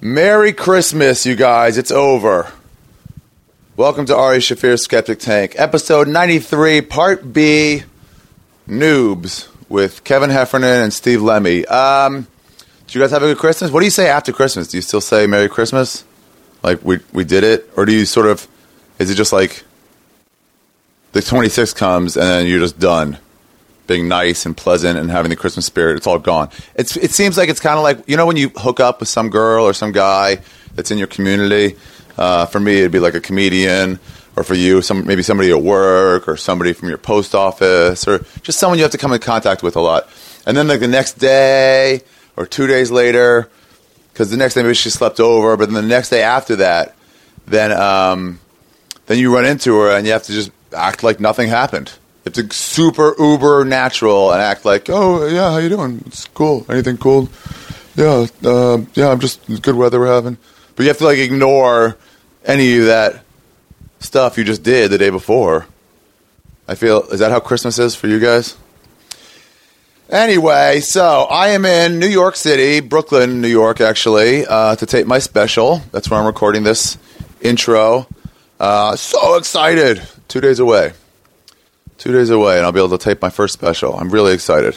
Merry Christmas, you guys. It's over. Welcome to Ari Shaffir's Skeptic Tank, episode 93, part B, Noobs, with Kevin Heffernan and Steve Lemmy. Did you guys have a good Christmas? What do you say after Christmas? Do you still say Merry Christmas? Like, we did it? Or do you sort of, is it just like the 26th comes and then you're just done being nice and pleasant and having the Christmas spirit? It's all gone. It seems like it's kind of like, you know, when you hook up with some girl or some guy that's in your community. For me, it'd be like a comedian, or for you, maybe somebody at work, or somebody from your post office, or just someone you have to come in contact with a lot. And then like the next day or 2 days later, because the next day maybe she slept over, but then the next day after that, then you run into her and you have to just act like nothing happened. You have to super uber natural and act like, oh yeah, how you doing? It's cool. Anything cool? Yeah, I'm just good weather we're having. But you have to like ignore any of that stuff you just did the day before. I feel, is that how Christmas is for you guys? Anyway, so I am in New York City, Brooklyn, New York, actually, to tape my special. That's where I'm recording this intro. So excited. 2 days away. 2 days away, and I'll be able to tape my first special. I'm really excited.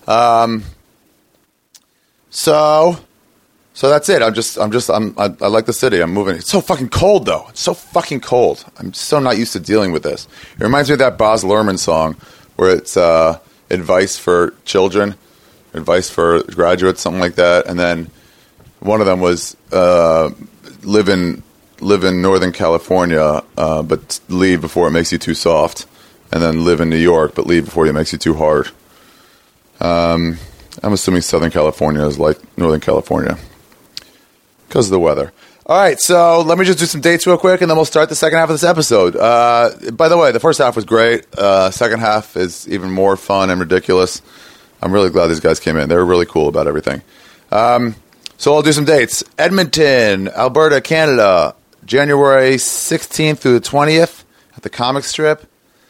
So that's it. I like the city. I'm moving. It's so fucking cold, though. It's so fucking cold. I'm so not used to dealing with this. It reminds me of that Baz Luhrmann song where it's advice for children, advice for graduates, something like that. And then one of them was live in Northern California, but leave before it makes you too soft. And then live in New York, but leave before it makes you too hard. I'm assuming Southern California is like Northern California because of the weather. All right, so let me just do some dates real quick, and then we'll start the second half of this episode. By the way, the first half was great. Second half is even more fun and ridiculous. I'm really glad these guys came in. They were really cool about everything. So I'll do some dates. Edmonton, Alberta, Canada, January 16th through the 20th at the Comic Strip.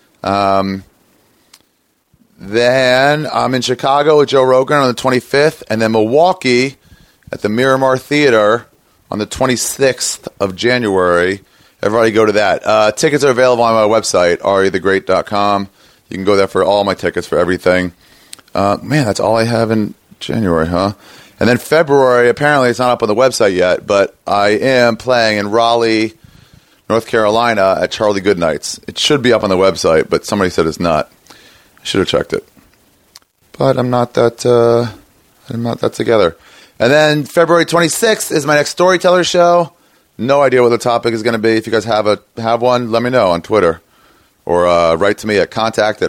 Then I'm in Chicago with Joe Rogan on the 25th, and then Milwaukee at the Miramar Theater on the 26th of January. Everybody go to that. Tickets are available on my website, arithegreat.com. You can go there for all my tickets for everything. Man, that's all I have in January, huh? And then February, apparently it's not up on the website yet, but I am playing in Raleigh, North Carolina at Charlie Goodnight's. It should be up on the website, but somebody said it's not. I should have checked it. But I'm not that together. And then February 26th is my next Storyteller show. No idea what the topic is going to be. If you guys have one, let me know on Twitter. Or write to me at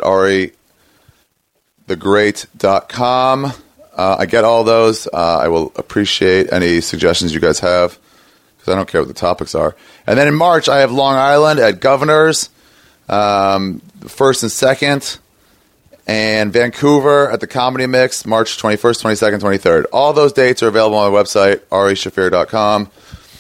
contact@arithegreat.com. I get all those. I will appreciate any suggestions you guys have, because I don't care what the topics are. And then in March, I have Long Island at Governor's, 1st and 2nd. And Vancouver at the Comedy Mix, March 21st, 22nd, 23rd. All those dates are available on my website, arishafir.com.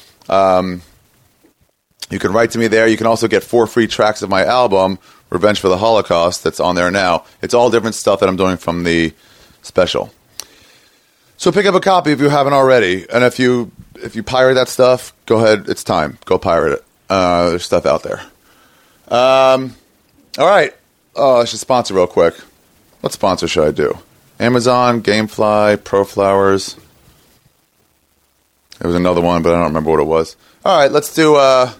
You can write to me there. You can also get 4 free tracks of my album, Revenge for the Holocaust, that's on there now. It's all different stuff that I'm doing from the special. So pick up a copy if you haven't already. And if you pirate that stuff, go ahead. It's time. Go pirate it. There's stuff out there. All right. Oh, I should sponsor real quick. What sponsor should I do? Amazon, Gamefly, ProFlowers. There was another one, but I don't remember what it was. All right, let's do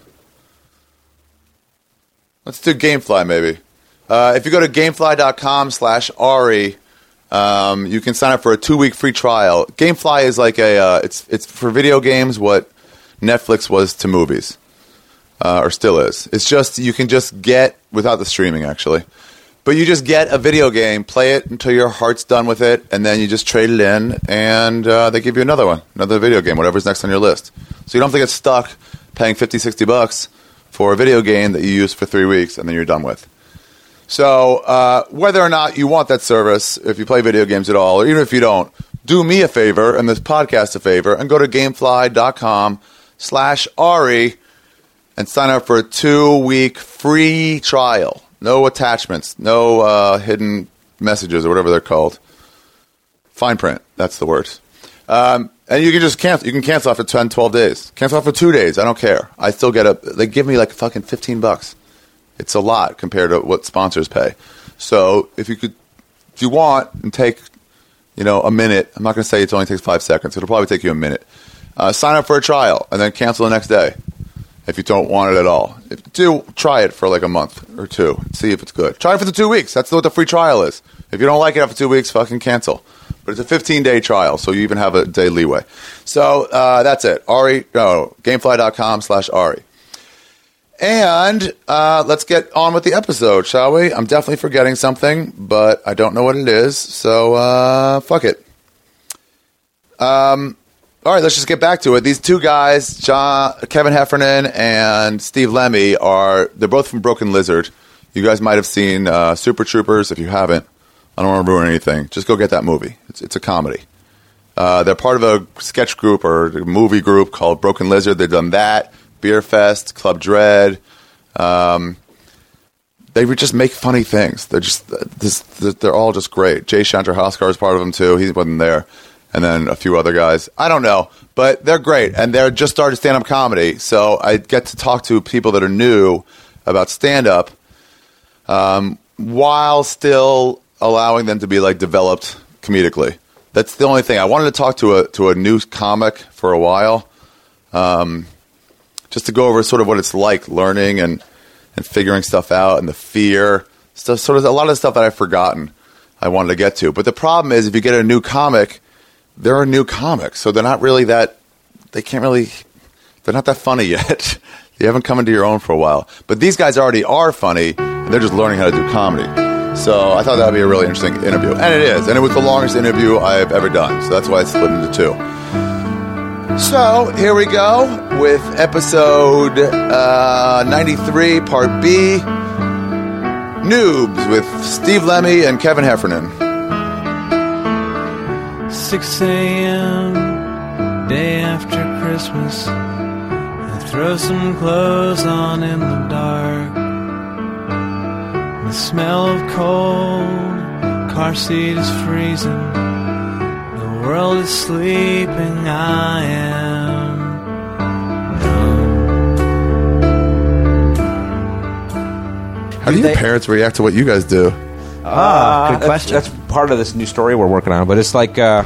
Gamefly maybe. If you go to gamefly.com/Ari, you can sign up for a 2-week free trial. Gamefly is like it's for video games what Netflix was to movies, or still is. It's just you can just get without the streaming actually. But you just get a video game, play it until your heart's done with it, and then you just trade it in, and they give you another video game, whatever's next on your list. So you don't have to get stuck paying $50, $60 for a video game that you use for 3 weeks, and then you're done with. So whether or not you want that service, if you play video games at all, or even if you don't, do me a favor, and this podcast a favor, and go to gamefly.com/Ari and sign up for a 2-week free trial. No attachments, no hidden messages or whatever they're called. Fine print, that's the word. And you can just cancel. You can cancel after 10, 12 days. Cancel after 2 days. I don't care. I still get they give me like fucking $15. It's a lot compared to what sponsors pay. So if you want, and take, a minute. I'm not going to say it only takes 5 seconds. It'll probably take you a minute. Sign up for a trial and then cancel the next day if you don't want it at all. If you do, try it for like a month or two. See if it's good. Try it for the 2 weeks. That's what the free trial is. If you don't like it after 2 weeks, fucking cancel. But it's a 15-day trial, so you even have a day leeway. So that's it. Gamefly.com/Ari. And let's get on with the episode, shall we? I'm definitely forgetting something, but I don't know what it is, so fuck it. All right, let's just get back to it. These two guys, Kevin Heffernan and Steve Lemmy, they're both from Broken Lizard. You guys might have seen Super Troopers. If you haven't, I don't want to ruin anything. Just go get that movie. It's a comedy. They're part of a sketch group or a movie group called Broken Lizard. They've done that. Beer Fest, Club Dread. They would just make funny things. They're all just great. Jay Chandrahaskar is part of them too. He wasn't there. And then a few other guys. I don't know. But they're great. And they're just started stand-up comedy. So I get to talk to people that are new about stand-up while still allowing them to be like developed comedically. That's the only thing. I wanted to talk to a new comic for a while. Just to go over sort of what it's like learning and figuring stuff out and the fear stuff. Sort of a lot of the stuff that I've forgotten I wanted to get to. But the problem is if you get a new comic, they're a new comic. So they're not really they're not that funny yet. You haven't come into your own for a while. But these guys already are funny and they're just learning how to do comedy. So I thought that would be a really interesting interview. And it is. And it was the longest interview I've ever done. So that's why I split into two. So, here we go with episode 93, Part B, Noobs with Steve Lemmy and Kevin Heffernan. 6 a.m., day after Christmas, I throw some clothes on in the dark. The smell of coal, car seat is freezing. The world is sleeping, I am numb. How do your parents react to what you guys do? Good question. That's part of this new story we're working on, but it's like, they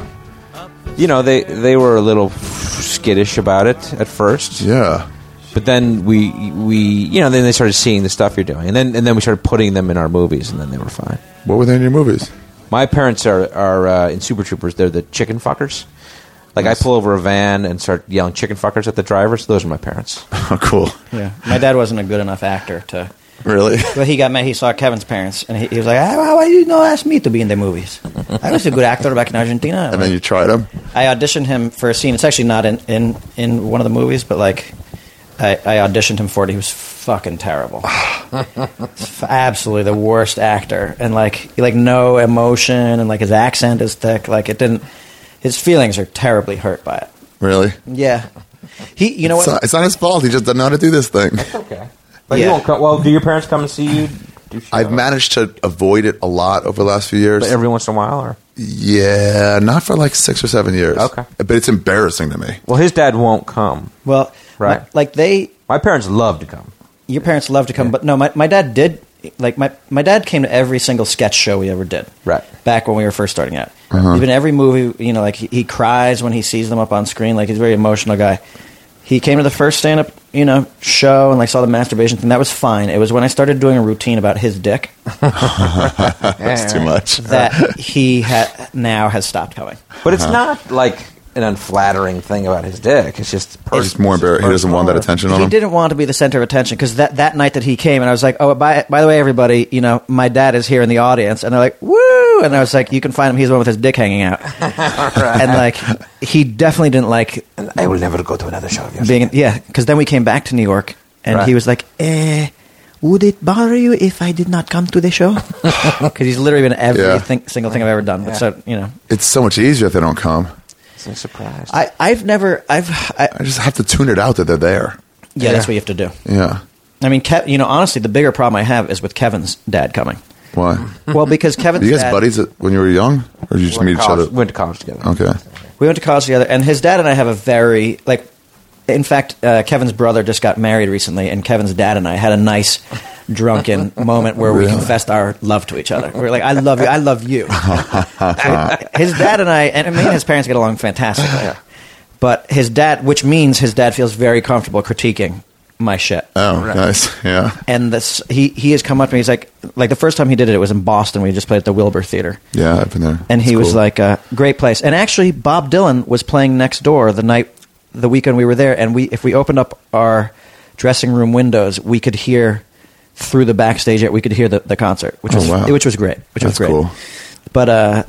were a little skittish about it at first. Yeah. But then we then they started seeing the stuff you're doing, and then we started putting them in our movies, and then they were fine. What were they in your movies? My parents are in Super Troopers. They're the chicken fuckers. Like, nice. I pull over a van and start yelling chicken fuckers at the drivers. Those are my parents. Oh, cool. Yeah. My dad wasn't a good enough actor to... Really? But he got mad. He saw Kevin's parents, and he was like, why you not ask me to be in the movies? I was a good actor back in Argentina. And then you tried him? I auditioned him for a scene. It's actually not in one of the movies, but, like, I auditioned him for it. He was fucking terrible. Absolutely the worst actor. And, like no emotion, and, like, his accent is thick. Like, it didn't... His feelings are terribly hurt by it. Really? Yeah. You know what? It's not his fault. He just doesn't know how to do this thing. That's okay. But you won't come... Well, do your parents come and see you? I've managed to avoid it a lot over the last few years. But every once in a while, or? Yeah, not for like 6 or 7 years. Okay. But it's embarrassing to me. Well, his dad won't come. Well, right. My parents love to come. Your parents love to come, but no, my dad did. Like, my dad came to every single sketch show we ever did. Right. Back when we were first starting out. Even every movie, like, he cries when he sees them up on screen. Like, he's a very emotional guy. He came to the first stand-up, show and, like, saw the masturbation thing. That was fine. It was when I started doing a routine about his dick. That's too much. That he now has stopped coming. But it's not, like, an unflattering thing about his dick. It's just He's more embarrassed. He doesn't want that attention on him. He didn't want to be the center of attention, because that night that he came, and I was like, oh, by the way, everybody, my dad is here in the audience. And they're like, woo! And I was like, you can find him. He's the one with his dick hanging out. Right. And, like, he definitely didn't like... And I will never go to another show of yours. Because then we came back to New York, and he was like, would it bother you if I did not come to the show? Because he's literally been at every single thing I've ever done. Yeah. So, It's so much easier if they don't come. I'm surprised. I just have to tune it out that they're there. Yeah, that's what you have to do. Yeah. I mean, honestly, the bigger problem I have is with Kevin's dad coming. Why? Well, because Kevin's dad... Were you guys dad, buddies when you were young? Or did you just meet each other? Went to college together. Okay. We went to college together, and his dad and I have a very, like, in fact, Kevin's brother just got married recently, and Kevin's dad and I had a nice drunken moment where we confessed our love to each other. We were like, I love you, I love you. So his dad and I, and me and his parents get along fantastically. But his dad, which means his dad feels very comfortable critiquing my shit. Oh, nice. Yeah. And this, he has come up to me, he's like the first time he did it, it was in Boston. We just played at the Wilbur Theater. Yeah, I've been there. And he was like, great place. And actually, Bob Dylan was playing next door the weekend we were there, and if we opened up our dressing room windows, we could hear through the backstage. We could hear the concert, which was great. That's cool. But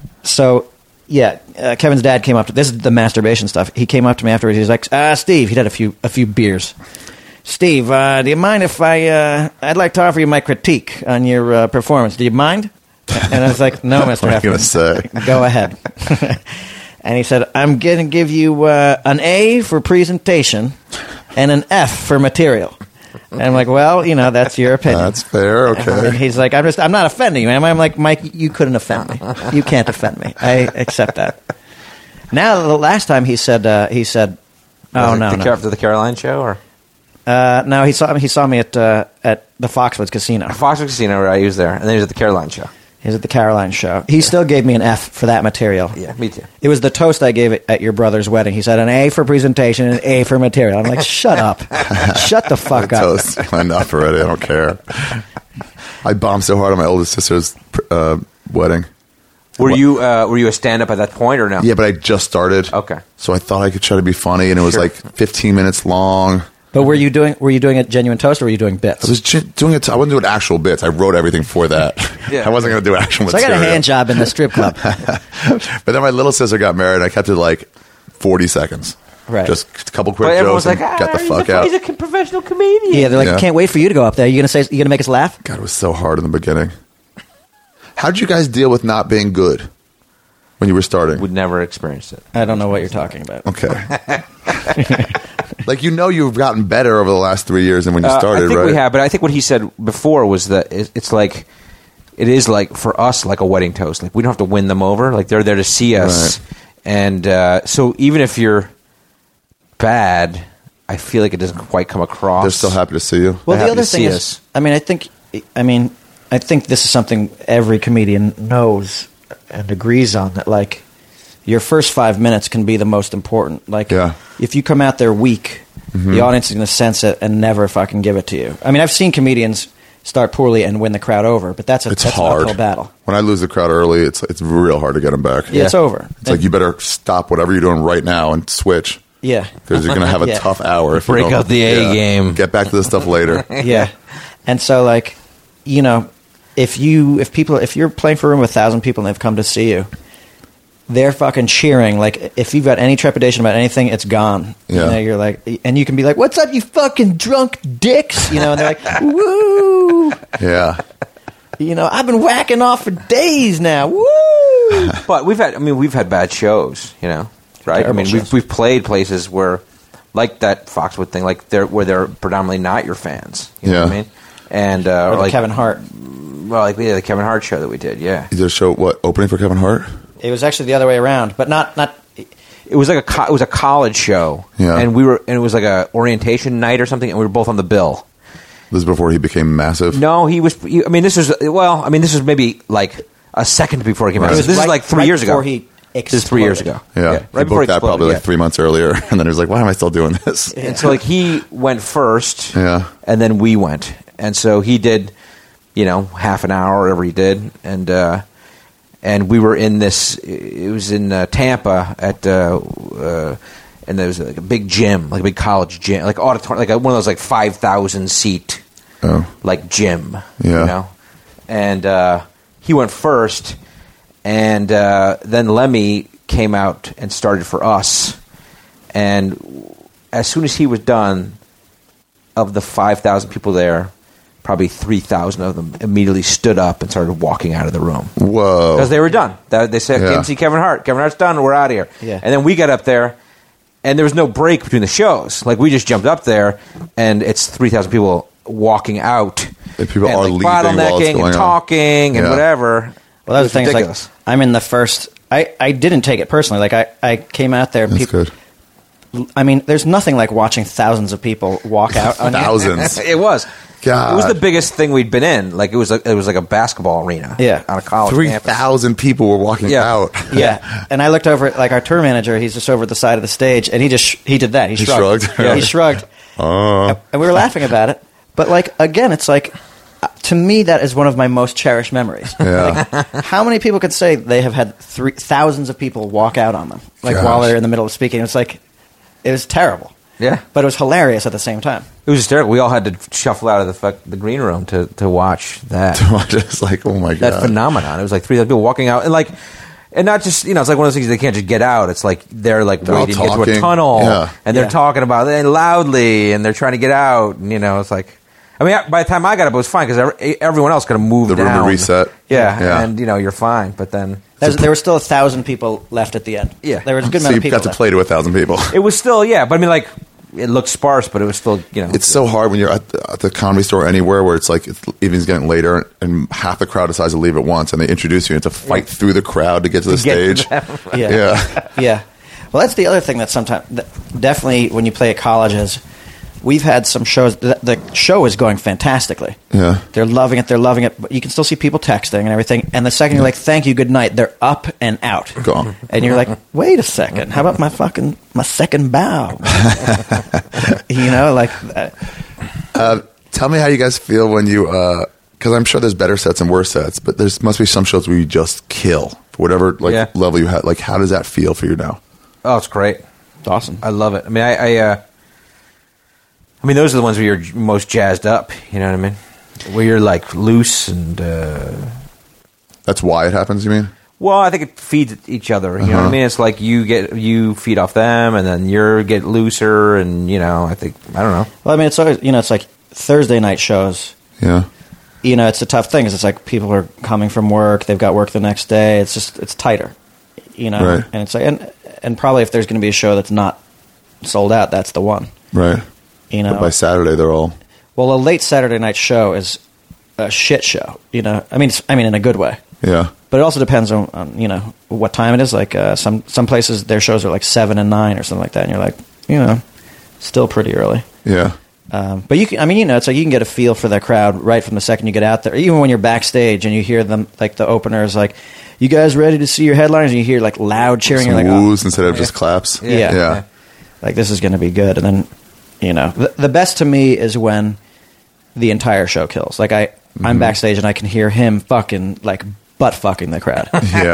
Kevin's dad came up to this is the masturbation stuff. He came up to me afterwards. He's like, Steve. He'd had a few beers. Steve, do you mind if I'd like to offer you my critique on your performance? Do you mind? And I was like, no, Mr. What are you going to say? Go ahead. And he said, I'm going to give you an A for presentation and an F for material. And I'm like, well, that's your opinion. That's fair, okay. And he's like, I'm not offending you, man. I'm like, Mike, you couldn't offend me. You can't offend me. I accept that. Now, the last time he said, oh, no. After the Caroline show, or? No, he saw me at the Foxwoods Casino. Foxwoods Casino, right? He was there. And then he was at the Caroline show. He was at the Caroline show. He still gave me an F for that material. Yeah, me too. It was the toast I gave at your brother's wedding. He said an A for presentation and an A for material. I'm like, shut up. Shut the fuck up. Toast. Enough already. I don't care. I bombed so hard on my oldest sister's wedding. Were you a stand-up at that point or no? Yeah, but I just started. Okay. So I thought I could try to be funny, and it was like 15 minutes long. But were you doing a genuine toast, or were you doing bits? I was doing it. I wasn't doing actual bits. I wrote everything for that. Yeah. I wasn't going to do actual So material. I got a hand job in the strip club. But then my little sister got married, and I kept it like 40 seconds. Right. Just a couple quick But everyone's jokes and like, got the fuck out. He's a professional comedian. Yeah, they're like, Yeah. can't wait for you to go up there. You gonna make us laugh? God, it was so hard in the beginning. How did you guys deal with not being good when you were starting? We'd never experienced it. I don't know what you're talking about. Okay. Like, you've gotten better over the last 3 years than when you started, I think right? we have, but I think what he said before was that it's like, it is like, for us, like a wedding toast. Like, we don't have to win them over. Like, they're there to see us. Right. And so even if you're bad, I feel like it doesn't quite come across. They're still happy to see you. Well, They're the happy other to thing see is, us. I think this is something every comedian knows and agrees on, that like your first 5 minutes can be the most important. Like, Yeah. if you come out there weak, the audience is going to sense it and never fucking give it to you. I mean, I've seen comedians start poorly and win the crowd over, but that's It's an hard. uphill battle. When I lose the crowd early, it's real hard to get them back. Yeah, it's over. It's like you better stop whatever you're doing right now and switch. Yeah. Because you're going to have a Yeah. tough hour. If you Break don't- out the A game. Get back to this stuff later. Yeah. And so, like, if you're playing for a room with 1,000 people and they've come to see you, they're fucking cheering. Like, if you've got any trepidation about anything, it's gone. Yeah. You're like, and you can be like, "What's up, you fucking drunk dicks?" And they're like, "Woo!" Yeah. I've been whacking off for days now. Woo! But we've had bad shows, right? Terrible shows. We've played places where, like that Foxwood thing, like where they're predominantly not your fans. You know what I mean? And Or like Kevin Hart. Well, like the Kevin Hart show that we did, yeah. You did a show, opening for Kevin Hart? It was actually the other way around, but not. It was like it was a college show, Yeah. and it was like a orientation night or something, and we were both on the bill. This is before he became massive? No, this was maybe like a second before he came out. Right. So this is like 3 years ago. This is 3 years ago. Yeah. Right He before booked he that probably exploded, like 3 months earlier. And then he was like, why am I still doing this? And so like he went first, Yeah. and then we went, and so he did, half an hour, whatever he did, and we were in this. It was in Tampa at, and there was like a big gym, like a big college gym, like auditorium, like one of those like 5,000 seat, like gym, Yeah. And he went first, and then Lemmy came out and started for us, and as soon as he was done, of the 5,000 people there, probably 3,000 of them immediately stood up and started walking out of the room. Whoa. Because they were done. They said, Yeah. came to see Kevin Hart. Kevin Hart's done. We're out of here. Yeah. And then we got up there, and there was no break between the shows. Like, we just jumped up there, and it's 3,000 people walking out. And people are like, leaving while it's bottlenecking going and on. talking and Yeah. whatever. Well, that was It the thing. Is, like, ridiculous. I'm in the first I didn't take it personally. Like I came out there. That's people, good. I mean, there's nothing like watching thousands of people walk out on you. Thousands. It was. God. It was the biggest thing we'd been in. Like it was like a basketball arena. Yeah. On a college campus. 3,000 people were walking Yeah. out. Yeah, and I looked over at like our tour manager. He's just over at the side of the stage, and he did that. He shrugged. shrugged? Yeah, he shrugged. And we were laughing about it. But like again, it's like to me that is one of my most cherished memories. Yeah. Like, how many people could say they have had thousands of people walk out on them like Gosh. while they're in the middle of speaking? It's like it was terrible. Yeah. But it was hilarious at the same time. It was hysterical. We all had to shuffle out of the green room to watch that. Just like, oh my God. That phenomenon. It was like 3,000 people walking out, and not just it's like one of those things they can't just get out. It's like they're all waiting to get to a talking. tunnel, Yeah. and they're Yeah. talking about it loudly, and they're trying to get out. And it's like, I mean, by the time I got up, it was fine because everyone else could have moved The room down. to reset. Yeah, Yeah. and you're fine. But then There were still 1,000 people left at the end. Yeah. There was a good So amount you of people got to left. play to 1,000 people. it was still but I mean, like it looked sparse, but it was still It's so hard when you're at the comedy store anywhere where it's like evening's getting later and half the crowd decides to leave at once and they introduce you and to fight through the crowd to get to the get to stage. them. Yeah. Yeah. Yeah. Well, that's the other thing that sometimes, definitely when you play at colleges, we've had some shows, the show is going fantastically. Yeah. They're loving it, but you can still see people texting and everything. And the second you're like, thank you, good night, they're up and out. Gone. And you're like, wait a second, how about my second bow? Tell me how you guys feel when you, because I'm sure there's better sets and worse sets, but there must be some shows where you just kill for whatever level you had. Like, how does that feel for you now? Oh, it's great. It's awesome. I love it. I mean, I mean, those are the ones where you're most jazzed up. You know what I mean? Where you're like loose and. That's why it happens, you mean? Well, I think it feeds each other. You know what I mean? It's like you feed off them, and then you get looser, and I don't know. Well, I mean, it's always, it's like Thursday night shows. Yeah. It's a tough thing because it's like people are coming from work, they've got work the next day. It's tighter, Right. and it's like, and probably if there's going to be a show that's not sold out, that's the one. Right. But by Saturday, they're all. Well, a late Saturday night show is a shit show. I mean, in a good way. Yeah. But it also depends on what time it is. Like some places, their shows are like 7 and 9 or something like that, and you're like, still pretty early. Yeah. But you can, it's like you can get a feel for the crowd right from the second you get out there. Even when you're backstage and you hear them, like the openers, like, "You guys ready to see your headliners?" And you hear like loud cheering. Some You're like, woos instead of just claps. Yeah. Yeah. like this is going to be good. And then, the best to me is when the entire show kills. Like I'm backstage and I can hear him fucking like butt fucking the crowd.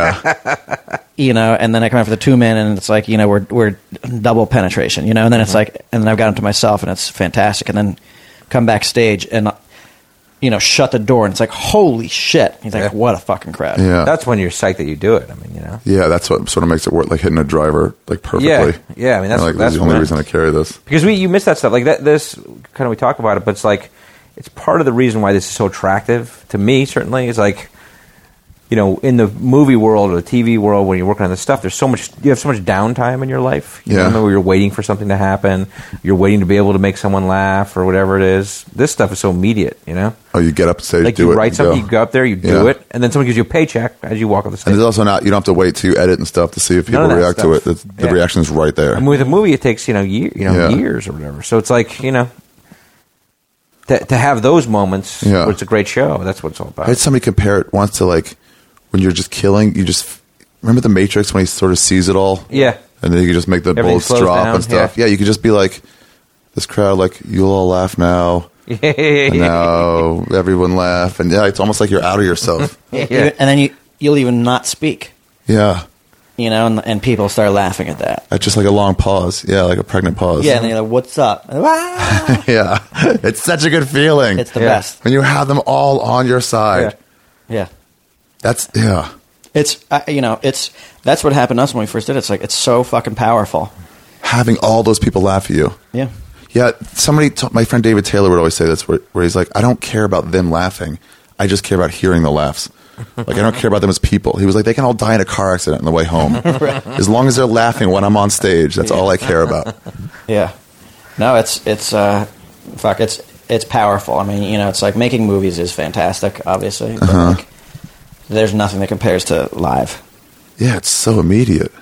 Yeah. And then I come out for the 2-man and it's like, we're double penetration, and then it's like, and then I've got him to myself and it's fantastic. And then come backstage and, shut the door and it's like, holy shit. He's like, what a fucking crowd. Yeah. That's when you're psyched that you do it. I mean, Yeah, that's what sort of makes it work, like hitting a driver like perfectly. Yeah. I mean, that's that's the only reason I carry this. because you miss that stuff. Like that. This kind of we talk about it, but it's like it's part of the reason why this is so attractive to me. Certainly, is like. In the movie world or the TV world, when you're working on this stuff, you have so much downtime in your life. You know what I mean? Where you're waiting for something to happen, you're waiting to be able to make someone laugh or whatever it is. This stuff is so immediate, Oh, you get up and say, like do you it. write something, you go up there, you do Yeah. it, and then someone gives you a paycheck as you walk up the And stage. there's also not, you don't have to wait to edit and stuff to see if people None of that react to it. stuff. The reaction is right there. I mean, with a movie, it takes Yeah. years or whatever. So it's like to have those moments Yeah. where it's a great show. That's what it's all about. I had somebody compare it once to like when you're just killing, you just remember the Matrix when he sort of sees it all? Yeah. And then you can just make the Everything bullets slows drop down, and stuff. Yeah, you could just be like, this crowd, like, you'll all laugh now. And now everyone laugh. And yeah, it's almost like you're out of yourself. Yeah. And then you'll even not speak, Yeah. and people start laughing at that. That's just like a long pause. Yeah, like a pregnant pause. Yeah, and then you're like, what's up? Ah! Yeah. It's such a good feeling. It's the Yeah. best. when you have them all on your side. Yeah. That's, yeah. It's that's what happened to us when we first did it. It's like it's so fucking powerful. Having all those people laugh at you. Yeah. Yeah, my friend David Taylor would always say this, where he's like, I don't care about them laughing. I just care about hearing the laughs. Like, I don't care about them as people. He was like, they can all die in a car accident on the way home. As long as they're laughing when I'm on stage, that's all I care about. Yeah. No, it's powerful. I mean, it's like making movies is fantastic, obviously. But like, there's nothing that compares to live. Yeah, it's so immediate.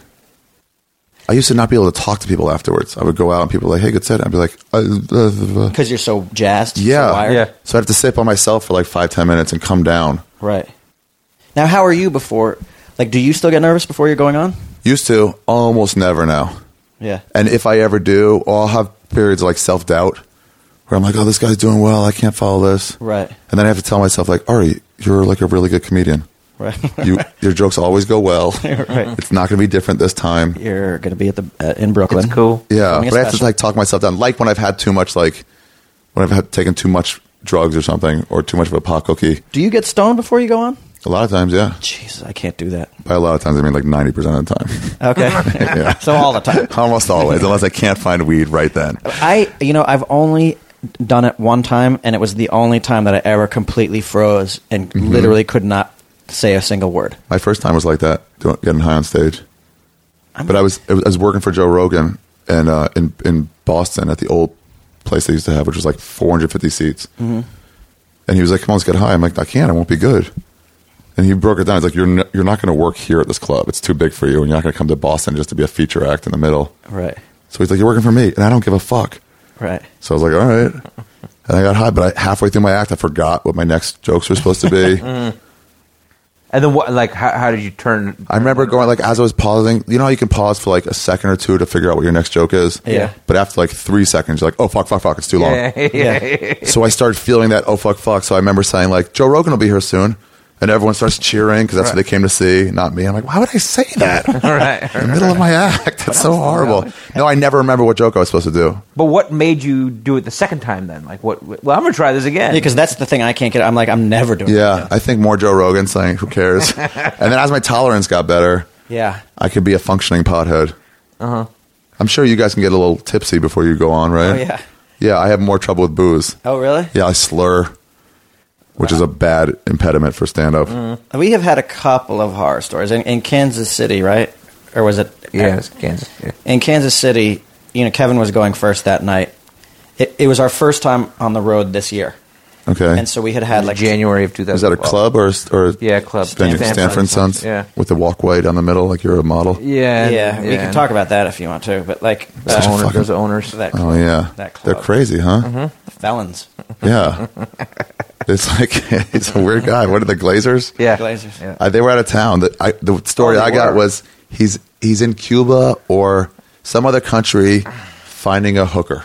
I used to not be able to talk to people afterwards. I would go out and people were like, hey, good set. I'd be like, Because you're so jazzed. yeah. So wired. Yeah. So I have to sit by myself for like 5-10 minutes and come down. Right. Now, how are you before? Like, do you still get nervous before you're going on? Used to, almost never now. Yeah. And if I ever do, I'll have periods of like self-doubt where I'm like, oh, this guy's doing well. I can't follow this. Right. And then I have to tell myself, like, Ari, you're like a really good comedian. Right. Your jokes always go well. Right. It's not going to be different this time. You're going to be at the in Brooklyn. It's cool. Yeah, Something but I have to special. like talk myself down. Like when I've had too much, like when I've had taken too much drugs or something, or too much of a pot cookie. Do you get stoned before you go on? A lot of times, yeah. Jesus, I can't do that. By a lot of times, I mean like 90% of the time. Okay. Yeah. So all the time. Almost always, unless I can't find weed right then. I've only done it one time, and it was the only time that I ever completely froze and literally could not say a single word. My first time was like that, getting high on stage. But I was working for Joe Rogan and in Boston at the old place they used to have, which was like 450 seats. Mm-hmm. And he was like, "Come on, let's get high." I'm like, "I can't. I won't be good." And he broke it down. He's like, "You're not going to work here at this club. It's too big for you, and you're not going to come to Boston just to be a feature act in the middle." Right. So he's like, "You're working for me, and I don't give a fuck." Right. So I was like, "All right." And I got high, but halfway through my act, I forgot what my next jokes were supposed to be. And then what? Like, how did you turn? I remember going, like, as I was pausing, you know how you can pause for like a second or two to figure out what your next joke is? Yeah. But after like 3 seconds, you're like, oh, fuck, it's too long. Yeah. So I started feeling that, oh, fuck. So I remember saying, like, Joe Rogan will be here soon. And everyone starts cheering because that's what they came to see, not me. I'm like, why would I say that? Right. In the middle of my act. That's so horrible. No, I never remember what joke I was supposed to do. But what made you do it the second time then? Like, what? Well, I'm gonna try this again. Because that's the thing I can't get. I'm like, I'm never doing Yeah, that. I think more Joe Rogan saying, who cares? And then as my tolerance got better, Yeah. I could be a functioning pothead. Uh-huh. I'm sure you guys can get a little tipsy before you go on, right? Oh, yeah. Yeah, I have more trouble with booze. Oh, really? Yeah, I slur, which is a bad impediment for stand-up. We have had a couple of horror stories in Kansas City, right? Or was it? Yeah, it's Kansas. Yeah. In Kansas City, Kevin was going first that night. It was our first time on the road this year, Okay. and so we had like January of 2012. Is that a club or Yeah, club. Stanford and Sons? Yeah. With the walkway down the middle, like you're a model? Yeah. we can talk about that if you want to, but like Those owners. Those owners. that Oh, yeah. that club. They're crazy, huh? felons, Yeah. It's like, he's a weird guy. What are the Glazers? Yeah. Glazers. Yeah. They were out of town. The story Oh, they I got were. was he's in Cuba or some other country finding a hooker.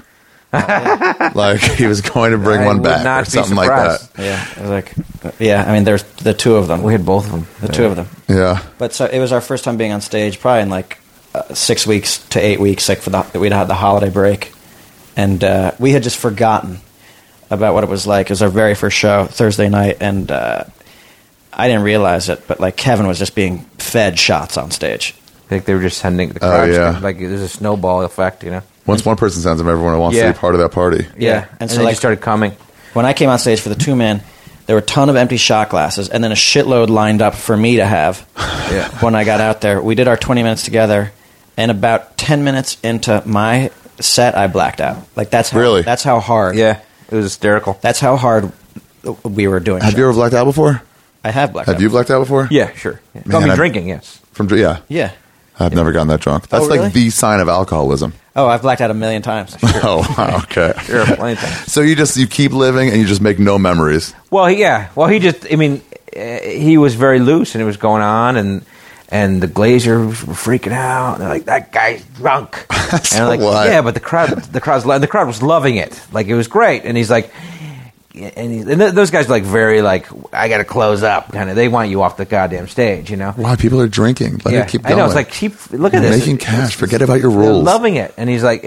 Like he was going to bring I one would back not or be something like surprised. that. Yeah, it was like, I mean, there's the two of them. We had both of them. The two of them. Yeah. But so it was our first time being on stage, probably in like 6 weeks to 8 weeks, like we'd had the holiday break, and we had just forgotten about what it was like. It was our very first show, Thursday night, and I didn't realize it, but like Kevin was just being fed shots on stage. I think they were just sending the crowd. yeah. Like there's a snowball effect, Once one person sends them, everyone wants Yeah. to be part of that party. Yeah. And And so, then like- you started coming. When I came on stage for the two-man, there were a ton of empty shot glasses, and then a shitload lined up for me to have. Yeah. When I got out there, we did our 20 minutes together, and about 10 minutes into my set, I blacked out. Like that's how, Really? That's how hard. Yeah. It was hysterical. That's how hard we were doing. Have you ever blacked out before? I have blacked out. Have you blacked out before? Yeah, sure. Yeah. Man, Call me I- drinking, yes. Yeah. Yeah. I've never gotten that drunk. That's really? like the sign of alcoholism. Oh, I've blacked out a million times. Oh, okay. Sure, plenty of times. So you keep living and you just make no memories. Well, he just, I mean, he was very loose and it was going on and the Glazers were freaking out. And they're like, that guy's drunk. And So I'm like, what? yeah, but the crowd was loving it. Like, it was great. And he's like, and those guys are like very like, I got to close up kind of. They want you off the goddamn stage, Why people are drinking? Let it keep going. I know. It's like, look at You're this. making cash. Forget about your They're rules. loving it. And he's like,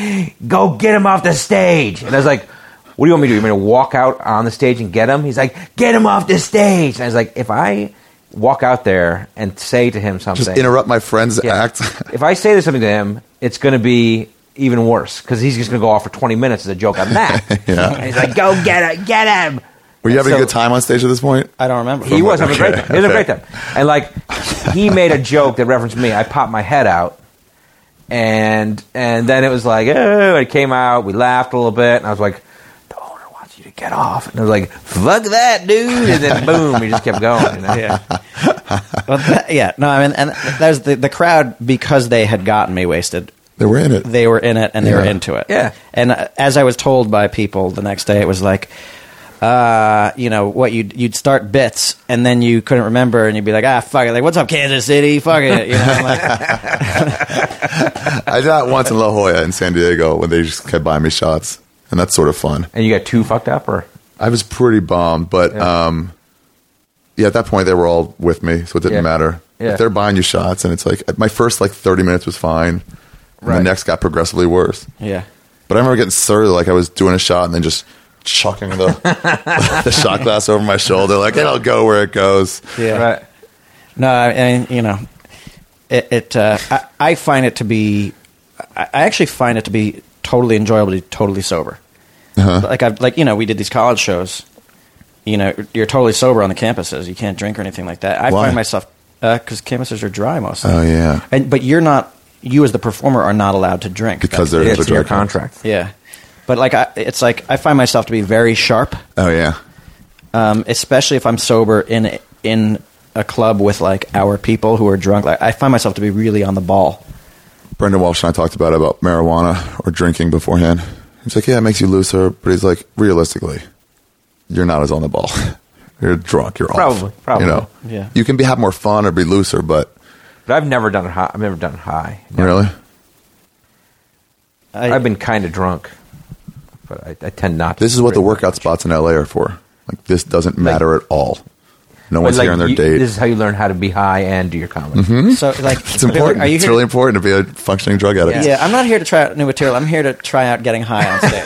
go get him off the stage. And I was like, what do you want me to do? You want me to walk out on the stage and get him? He's like, get him off the stage. And I was like, if I walk out there and say to him something, Just interrupt my friend's Yeah. act. if I say something to him, it's going to be even worse because he's just going to go off for 20 minutes as a joke on that. Yeah. And he's like, go get him. Were you having So- a good time on stage at this point? I don't remember. He was having a great time. He was having a Okay. great time. And like, he made a joke that referenced me. I popped my head out. And then it was like, oh, it came out. We laughed a little bit. And I was like, the owner wants you to get off. And I was like, fuck that, dude. And then boom, we just kept going. You know? Yeah. No, I mean, and that was the crowd, because they had gotten me wasted. They were in it. They were in it, and they were into it. Yeah. And as I was told by people the next day, it was like, you'd start bits, and then you couldn't remember, and you'd be like, fuck it. Like, what's up, Kansas City? Fuck it. You know, I'm like, I did that once in La Jolla in San Diego when they just kept buying me shots, and that's sort of fun. And you got too fucked up, or? I was pretty bummed, but at that point they were all with me, so it didn't matter. Yeah. If they're buying you shots, and it's like my first 30 minutes was fine, and the next got progressively worse. yeah. But I remember getting surly, like I was doing a shot and then just chucking the shot glass over my shoulder, like it'll go where it goes. Yeah. Right. No, I mean, I find it to be, I actually find it to be totally enjoyable to be totally sober. We did these college shows. You're totally sober on the campuses. You can't drink or anything like that. I Why? find myself, because campuses are dry mostly. Oh yeah, But you're not, you as the performer are not allowed to drink. because they're It's the your drug contract. Yeah. But it's like I find myself to be very sharp, Oh yeah, especially if I'm sober in a club with our people who are drunk. Like, I find myself to be really on the ball. Brendan Walsh and I talked about marijuana or drinking beforehand. He's like, yeah, it makes you looser, but he's like, realistically, you're not as on the ball. You're drunk. You're off. Probably. You know, Yeah. you can have more fun or be looser, but But I've never done it high. I've never done it high. No. really, I've been kind of drunk, but I tend not to. this is what the drink workout much. spots in LA are for. Like, this doesn't matter at all. No But, one's here on their date. This is how you learn how to be high and do your comedy. Mm-hmm. So It's important. Are you It's here really important to be a functioning drug addict. Yeah, I'm not here to try out new material. I'm here to try out getting high on stage.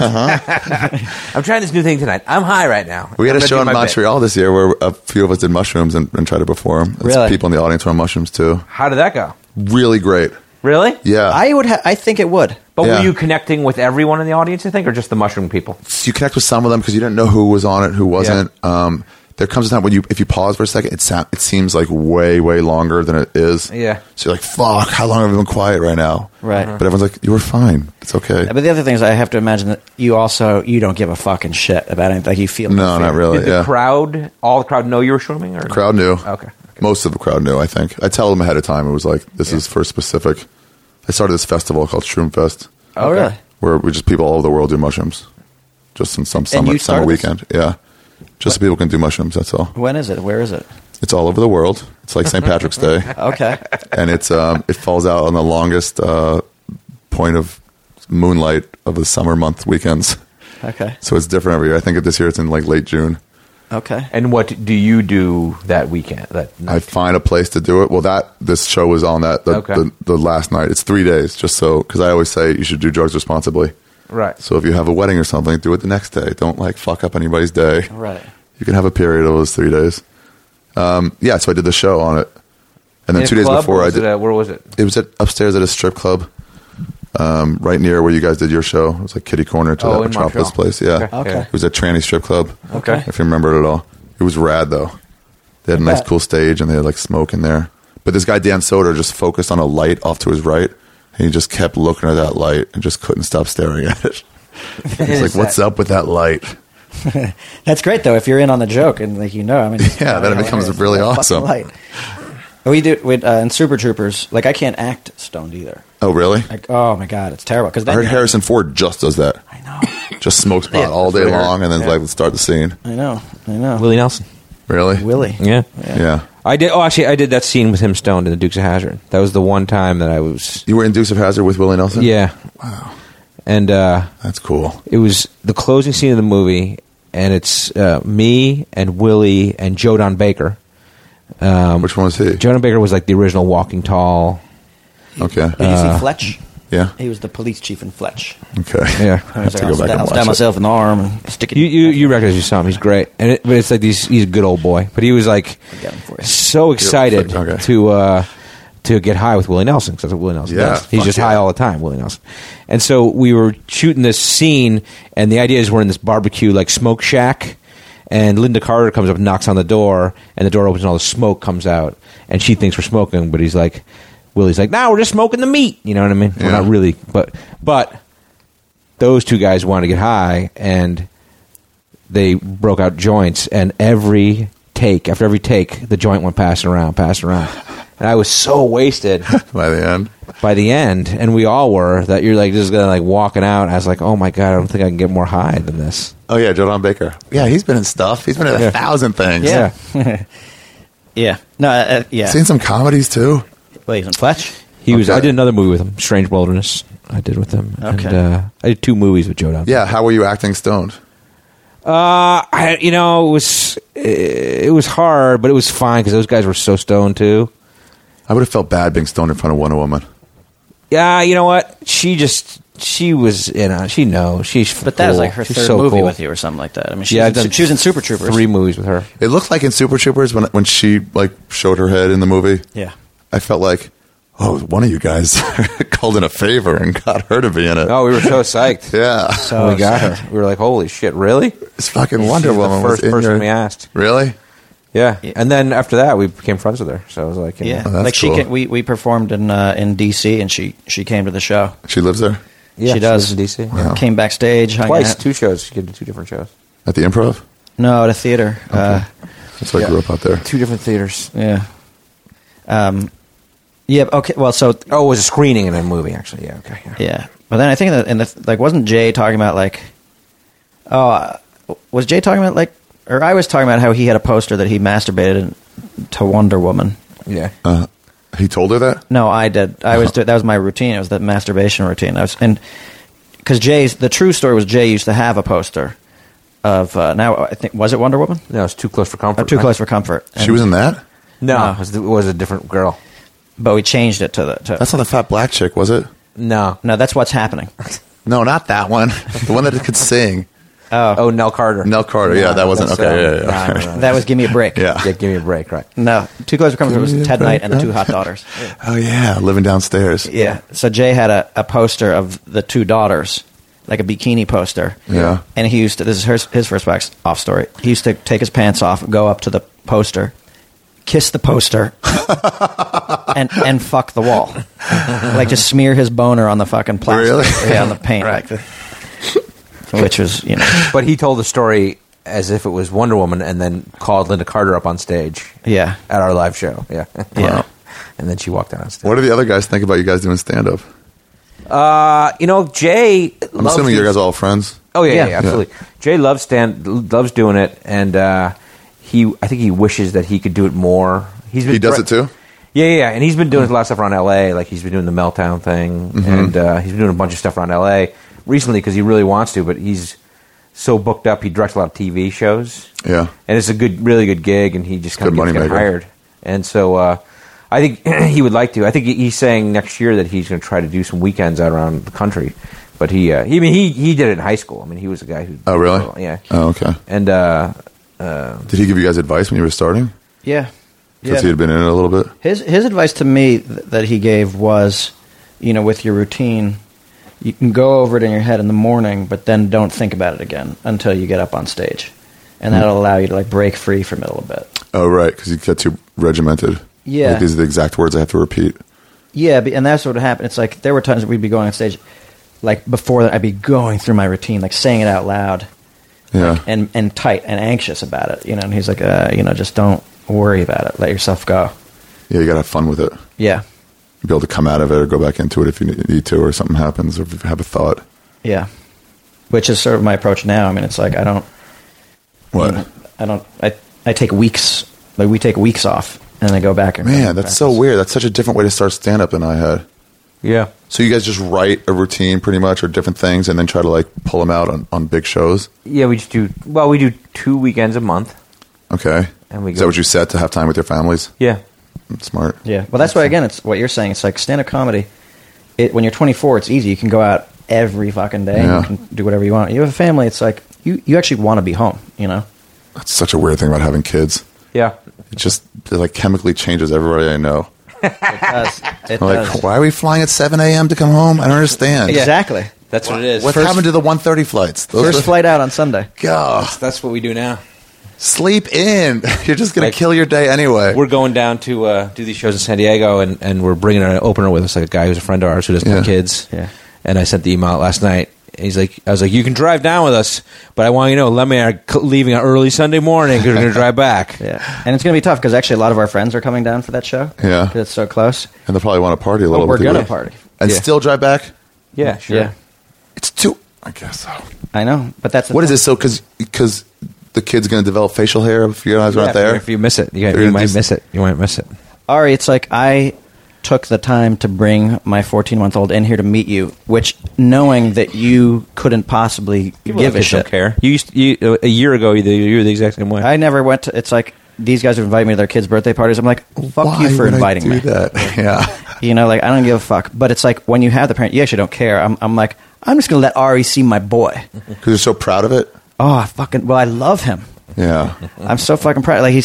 I'm trying this new thing tonight. I'm high right now. We had I'm a gonna show do in my bit. Montreal this year where a few of us did mushrooms and tried to perform. There's Really? people in the audience were on mushrooms too. How did that go? Really great. Really? Yeah. I think it would. But Yeah. were you connecting with everyone in the audience, you think, or just the mushroom people? So you connect with some of them because you didn't know who was on it, who wasn't. There comes a time when if you pause for a second, it seems like way, way longer than it is. Yeah. So you're like, fuck, how long have we been quiet right now? Right. But everyone's like, you were fine. It's okay. But the other thing is, I have to imagine that you don't give a fucking shit about anything. Like, you feel No, not really. Did the crowd, all the crowd know you were shrooming? Or? Crowd knew. Okay. Most of the crowd knew, I think. I tell them ahead of time. It was like, this is for specific. I started this festival called Shroom Fest, Oh, Okay. really? where we just people all over the world do mushrooms. Just in some you summer started this? weekend. Yeah. Just so people can do mushrooms, that's all. When is it? Where is it? It's all over the world. It's like St. Patrick's Day. Okay. And it's it falls out on the longest point of moonlight of the summer month weekends. Okay. So it's different every year. I think this year it's in like late June. Okay. And what do you do that weekend? That night? I find a place to do it. Well, this show was on that the last night. It's 3 days, just so, because I always say you should do drugs responsibly. Right. So if you have a wedding or something, do it the next day. Don't fuck up anybody's day. Right. You can have a period of those 3 days. Yeah, so I did the show on it, and then In a 2 days club, before or I was did. it where was it? It was upstairs at a strip club, right near where you guys did your show. It was like kitty corner to Oh, that in Metropolis Montreal. place. Yeah. Okay. It was a tranny strip club. Okay. If you remember it at all. It was rad though. They had a nice bet. cool stage and they had like smoke in there. But this guy Dan Soder just focused on a light off to his right, and he just kept looking at that light and just couldn't stop staring at it. He's like, "What's up with that light?" That's great, though, if you're in on the joke and, I mean, Yeah, then it becomes really awesome. Light. We do in Super Troopers. Like, I can't act stoned either. Oh, really? Like, oh my god, it's terrible. Because I heard Harrison Ford just does that. I know, Just smokes pot Yeah, all that's day what I heard. long, and then Yeah. like, let's start the scene. I know. Willie Nelson. Really? Willie. Yeah. Yeah. I did. Oh, actually, I did that scene with him stoned in the Dukes of Hazzard. That was the one time that I was. You were in Dukes of Hazzard with Willie Nelson? Yeah. Wow. And That's cool. it was the closing scene of the movie, and it's me and Willie and Joe Don Baker. Which one was he? Joe Don Baker was like the original Walking Tall. Okay. Did you see Fletch? Yeah. He was the police chief in Fletch. Okay. Yeah. I have to go back and I'll stab watch it. myself in the arm and stick it. You recognize you saw him. He's great, but it's like he's a good old boy. But he was like Get him for you. so excited Okay. to get high with Willie Nelson, because that's what Willie Nelson Yeah, does. He's fuck just yeah. high all the time, Willie Nelson. And so we were shooting this scene, and the idea is we're in this barbecue like smoke shack, and Linda Carter comes up and knocks on the door, and the door opens and all the smoke comes out, and she thinks we're smoking, but Willie's like, "No, we're just smoking the meat." You know what I mean? We're Yeah. not really, but those two guys wanted to get high, and they broke out joints, and after every take, the joint went passing around. And I was so wasted By the end. and we all were, that you're like just gonna like walking out. I was like, oh my God, I don't think I can get more high than this. Oh, yeah, Joe Don Baker. Yeah, he's been in stuff. He's been in 1,000 things. Yeah. Yeah. No, yeah. Seen some comedies, too. Well, he's in Fletch? He was. Okay. I did another movie with him, Strange Wilderness. I did with him. Okay. And, I did 2 movies with Joe Don. Yeah, how were you acting stoned? It was hard, but it was fine because those guys were so stoned too. I would have felt bad being stoned in front of Wonder Woman. Yeah, you know what? She was, she knows. She's But that was like her She's third so movie cool. with you or something like that. I mean, I've done she was in Super Troopers. 3 movies with her. It looked like in Super Troopers when she like showed her head in the movie. Yeah. I felt like, oh, one of you guys called in a favor and got her to be in it. Oh, we were so psyched. Yeah. When we got her. We were like, holy shit, really? It's fucking Wonder She's Woman. the first was in person your- we asked. Really? Yeah. And then after that, we became friends with her. So I was like, Yeah. Oh, that's Like she cool. came, we performed in D.C. and she came to the show. She lives there? yeah, she does. lives in DC. Wow. Came backstage. hung Twice, out. 2 shows. She did 2 different shows. At the Improv? No, at a theater. That's why I grew up out there. 2 different theaters. Yeah. Yeah. Okay. Well, so Oh, it was a screening in a movie, actually. Yeah, okay. Yeah. yeah. But then I think like wasn't Jay talking about like, was Jay talking about like, or I was talking about how he had a poster that he masturbated to Wonder Woman. Yeah. He told her that? No, I did. That was my routine. It was the masturbation routine. Because the true story was Jay used to have a poster of now I think was it Wonder Woman? No, it's Too Close for Comfort. Too right? Close for Comfort. She was in that? No, it was a different girl. But we changed it to That's not the fat black chick, was it? No. no. That's What's Happening. No, not that one. The one that could sing. Oh, Nell Carter. Nell Carter. Yeah, that wasn't. that's, Okay, yeah. no. That was Give Me a Break. Yeah. Yeah, give me a break, right? No, Too Close for Comfort was Give me a Ted break, Knight and the 2 huh? hot daughters. Oh, yeah. Living downstairs. Yeah. So Jay had a poster of the 2 daughters, like a bikini poster. Yeah. And he used to, this is his first wax off story. He used to take his pants off, go up to the poster, kiss the poster, and fuck the wall. Like just smear his boner on the fucking plastic. Really? Yeah, on the paint. Right. Which was, But he told the story as if it was Wonder Woman and then called Linda Carter up on stage yeah. at our live show. Yeah. Yeah. And then she walked out on stage. What do the other guys think about you guys doing stand up? Jay I'm assuming you guys are all friends. Oh yeah, Yeah. absolutely. Jay loves doing it, and I think he wishes that he could do it more. He does it too? Yeah, and he's been doing a lot of stuff around L.A. Like he's been doing the Meltdown thing, and he's been doing a bunch of stuff around L.A. recently because he really wants to, but he's so booked up. He directs a lot of TV shows, Yeah. and it's a really good gig, and he just kind Good of gets moneymaker. hired. And so I think he would like to. I think he's saying next year that he's going to try to do some weekends out around the country. But he did it in high school. I mean, he was a guy who. Oh, really? Yeah. Oh, okay. And Did he give you guys advice when you were starting? Yeah. Because he had been in it a little bit? His advice to me that he gave was, with your routine, you can go over it in your head in the morning, but then don't think about it again until you get up on stage, and that'll allow you to like break free from it a little bit. Oh, right, because you get too regimented. Yeah. Like, these are the exact words I have to repeat. Yeah, and that's what would happen. It's like there were times that we'd be going on stage, like before that, I'd be going through my routine, like saying it out loud, Yeah. and tight and anxious about it. And he's like, just don't worry about it. Let yourself go. Yeah, you got to have fun with it. Yeah, You'll be able to come out of it or go back into it if you need to, or something happens, or if you have a thought. yeah. Which is sort of my approach now. I mean, it's like I don't. What? I take weeks. Like we take weeks off, and then I go back and Man, that's so practice. weird. That's such a different way to start stand-up than I had. yeah. So you guys just write a routine pretty much, or different things, and then try to like pull them out on big shows? Yeah, we do 2 weekends a month. Okay. And we Is go- that what you set to have time with your families? Yeah. That's smart. Yeah. Well, that's why again, it's what you're saying. It's like stand-up comedy. When you're 24, it's easy. You can go out every fucking day. Yeah. And you can do whatever you want. You have a family. It's like you actually want to be home. That's such a weird thing about having kids. Yeah. It like chemically changes everybody I know. It does. It I'm does. like, why are we flying at 7 a.m. to come home? I don't understand. Exactly. That's what it is. What happened to the 1:30 flights? Those First were- flight out on Sunday. God, That's what we do now. sleep in. You're just going Like, to kill your day anyway. We're going down to do these shows in San Diego, and we're bringing an opener with us, like a guy who's a friend of ours who doesn't Yeah. have kids. Yeah. And I sent the email out last night. he's like, I was like, you can drive down with us, but I want you to know, Lemmy and I are leaving early Sunday morning because we're going to drive back. Yeah, and it's going to be tough because actually a lot of our friends are coming down for that show. Yeah. because it's so close. And they'll probably want to party a little We're bit. going to party. And Yeah. still drive back? Yeah, sure. Yeah, It's too... I guess so. I know, but that's the What is thing. this? So, because the kid's going to develop facial hair if you guys aren't there? If you miss it, you They're might just- miss it. You might miss it. Ari, it's like I took the time to bring my 14-month-old in here to meet you, which knowing that you couldn't possibly give a shit. Don't care. You a year ago, you were the exact same way. I never went to. It's like these guys would invite me to their kids' birthday parties. I'm like, fuck Why you for would I inviting do me. that? Yeah. You know, like I don't give a fuck. But it's like when you have the parent, you actually don't care. I'm like, I'm just gonna let Ari see my boy. Because you're so proud of it? Oh, I love him. Yeah. I'm so fucking proud. Like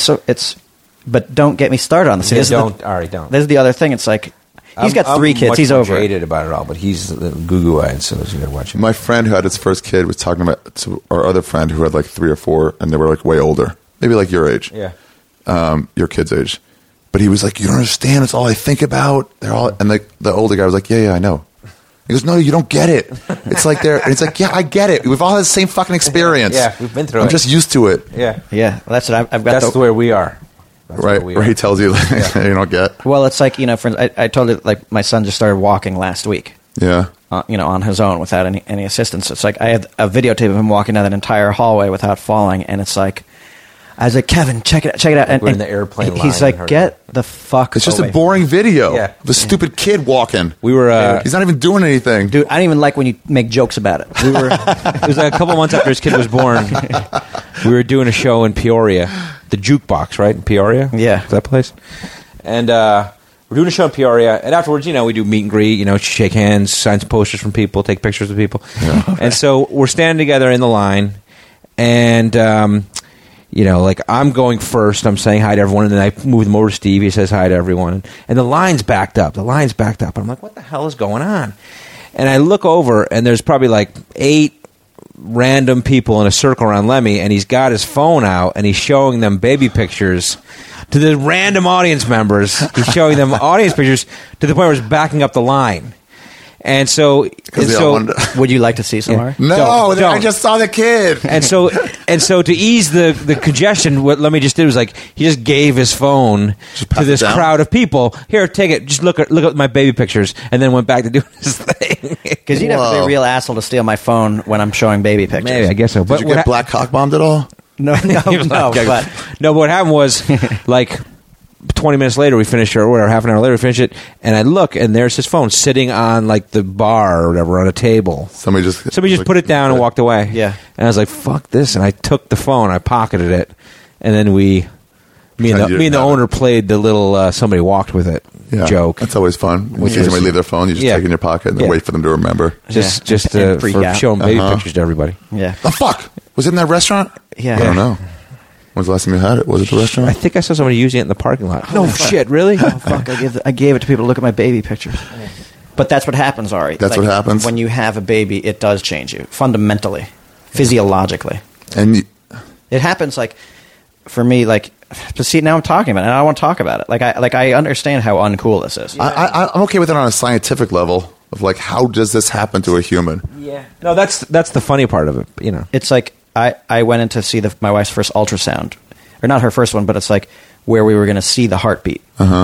but don't get me started on this. This is the- Ari, don't. This is the other thing. It's like he's got 3 kids. Much He's more over it. jaded about it all, but he's goo-goo eyed, so you got to watch him. My friend who had his first kid was talking about to our other friend who had like 3 or 4, and they were like way older. Maybe like your age. Yeah. Your kid's age. But he was like, you don't understand. It's all I think about. They're all, and the older guy was like, yeah, I know. He goes, no, you don't get it. It's like they're, and it's like, yeah, I get it. We've all had the same fucking experience. Yeah, we've been through I'm it. just used to it. Yeah. Yeah, well, that's it. I've got That's the way we are. That's Right. where we Where are. he tells you you don't get. Well, it's like, for instance, I told you, like, my son just started walking last week, Yeah. on his own without any assistance. It's like I had a videotape of him walking down that entire hallway without falling, and it's like, I was like, Kevin, check it out. And, we're in the airplane he's line like, and get the fuck It's just away. a boring video Yeah. of a stupid kid walking. We were. He's not even doing anything. Dude, I don't even like when you make jokes about it. We were. It was like a couple months after his kid was born. We were doing a show in Peoria, the Jukebox, right in Peoria. Yeah. Is that place? And we're doing a show in Peoria, and afterwards, we do meet and greet. Shake hands, sign some posters from people, take pictures of people. And so we're standing together in the line, and like I'm going first. I'm saying hi to everyone, and then I move them over to Steve. He says hi to everyone, and the line's backed up. And I'm like, what the hell is going on? And I look over, and there's probably like 8 random people in a circle around Lemmy, and he's got his phone out, and he's showing them baby pictures to the random audience members. He's showing them audience pictures to the point where it's backing up the line. And so, they all wanted to- Would you like to see some Ari? No, Don't. I just saw the kid. and so to ease the congestion, what Lemmy just did was like he just gave his phone Just pass to this it down? crowd of people. Here, take it. Just look at my baby pictures, and then went back to doing his thing. Because you'd have to be Whoa. a real asshole to steal my phone when I'm showing baby pictures. Maybe I guess so. Did you get black cock bombed at all? No, but But what happened was like 20 minutes later we finished it, or whatever, half an hour later we finished it, and I look, and there's his phone sitting on like the bar or whatever on a table. Somebody just Put it down and walked away. Yeah. And I was like, fuck this, and I took the phone, I pocketed it, and then me and Pretend you the didn't have owner it. played the little somebody walked with it Yeah, joke. That's always fun. When you see Yes. somebody leave their phone, you just Yeah. take it in your pocket and then Yeah. wait for them to remember. Just And freak for out. showing baby Uh-huh. pictures to everybody. yeah. The fuck? Was it in that restaurant? Yeah. I don't know. When's the last time you had it? Was it the I restaurant? think I saw somebody using it in the parking lot. No shit, really? Oh, fuck, I gave it to people to look at my baby pictures. But that's what happens, Ari. That's what happens? When you have a baby, it does change you, fundamentally, physiologically. And It happens, like, for me, like, but see, now I'm talking about it, and I don't want to talk about it. I understand how uncool this is. I'm okay with it on a scientific level of like, how does this happen to a human? Yeah. No, that's the funny part of it. It's like I went in to see my wife's first ultrasound, or not her first one, but it's like where we were going to see the heartbeat.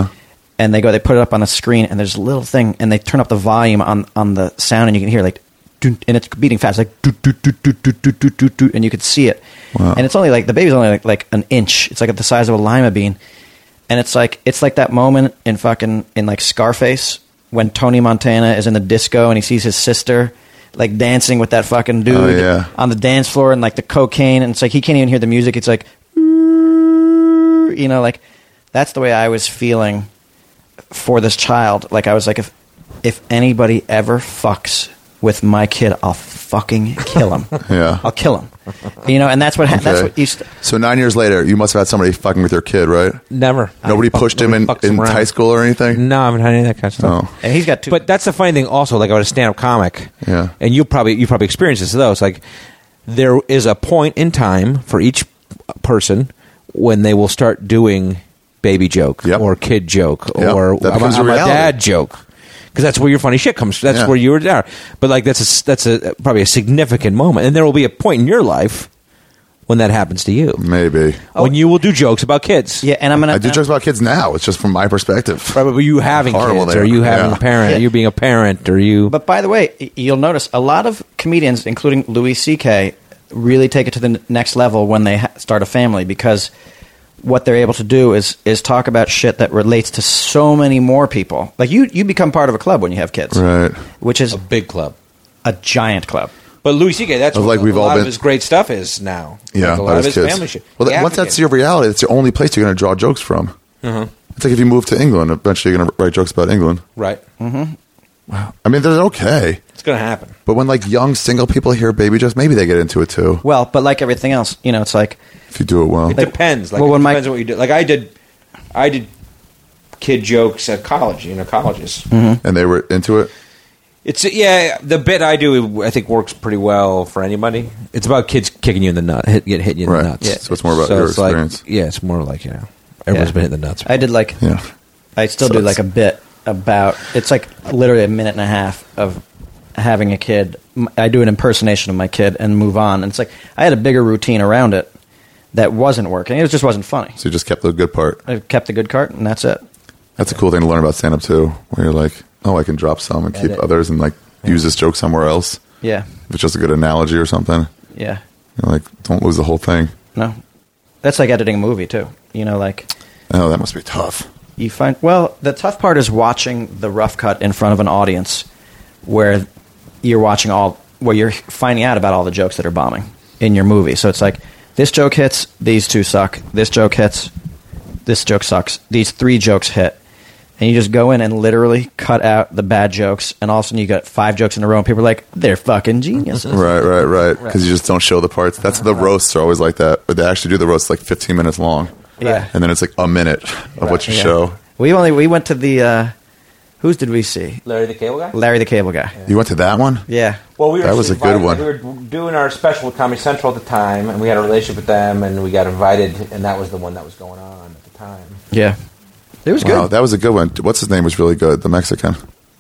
And they put it up on the screen, and there's a little thing, and they turn up the volume on the sound, and you can hear like, doo, and it's beating fast, like doo, doo, doo, doo, doo, doo, doo, doo, doo, and you could see it. Wow. And it's only like the baby's only like an inch. It's like the size of a lima bean, and it's like that moment in like Scarface when Tony Montana is in the disco and he sees his sister like dancing with that fucking dude Oh, yeah. on the dance floor, and like the cocaine, and it's like he can't even hear the music. It's like, like that's the way I was feeling for this child. Like I was like, if anybody ever fucks with my kid, I'll fucking kill him. Yeah. I'll kill him. And that's what that's Okay. what used to, So 9 years later, you must have had somebody fucking with your kid, right? Never. Nobody pushed him in fucks him around. high school or anything? No, I haven't had any of that kind of stuff. Oh. and he's got two. But that's the funny thing also, like I was a stand-up comic, Yeah. and you probably experienced this though. It's like there is a point in time for each person when they will start doing baby joke Yep. or kid joke Yep. or That I'm becomes a a reality. dad joke. because that's where your funny shit comes. That's Yeah. where you were there. But like that's probably a significant moment, and there will be a point in your life when that happens to you, Maybe. when you will do jokes about kids. Yeah, and I'm gonna. I do jokes about kids now. It's just from my perspective. Right, but you having Horrible kids, there. or you having Yeah. a parent, Yeah. or you being a parent, or you. But by the way, you'll notice a lot of comedians, including Louis C.K., really take it to the next level when they start a family, because what they're able to do is talk about shit that relates to so many more people. Like you become part of a club when you have kids, Right. which is a big club. a giant club. But Louis C.K., that's Well, what like we've a all lot been- of his great stuff is now. Yeah, Like a about lot of his his kids. family shit. Well, You have once to that's get- your reality, it's the only place you're going to draw jokes from. It's like if you move to England, eventually you're going to write jokes about England. Right. I mean, they're okay. It's going to happen. But when like young single people hear baby jokes, maybe they get into it too. Well, but like everything else, it's like If you do it well. It depends. Like, well, it when depends on what you do. Like I did kid jokes at college, colleges. And they were into it. It's the bit I do I think works pretty well for anybody. It's about kids kicking you in the nut, hitting you in Right. the nuts. Yeah. So it's more about your it's like- experience. it's more like everyone's been hitting the nuts. I did like Yeah. I still So do it's- like a bit about it's like literally a minute and a half of having a kid. I do an impersonation of my kid and move on. And it's like I had a bigger routine around it that wasn't working. It just wasn't funny. So you just kept the good part. I kept the good cart, and that's it. That's a cool thing to learn about stand up too, where you're like, oh, I can drop some and keep Edit. others and like use this joke somewhere else. Yeah, If it's just a good analogy or something. yeah. You're like, don't lose the whole thing. No, that's like editing a movie too. Like Oh, that must be tough. you find. Well, the tough part is watching the rough cut in front of an audience, where you're watching where you're finding out about all the jokes that are bombing in your movie. So it's like this joke hits, these two suck. This joke hits, this joke sucks. These three jokes hit. And you just go in and literally cut out the bad jokes, and all of a sudden you got 5 jokes in a row, and people are like, they're fucking geniuses. Right. Because you just don't show the parts. That's the roasts are always like that. But they actually do the roasts like 15 minutes long. Yeah. And then it's like a minute of what you Yeah. show. We went to the, whose did we see? Larry the Cable Guy. Larry the Cable Guy. You went to that one? Yeah. Well, we were That was a good one. We were doing our special with Comedy Central at the time, and we had a relationship with them, and we got invited, and that was the one that was going on at the time. Yeah. It was Wow, good. that was a good one. What's his name was really good? The Mexican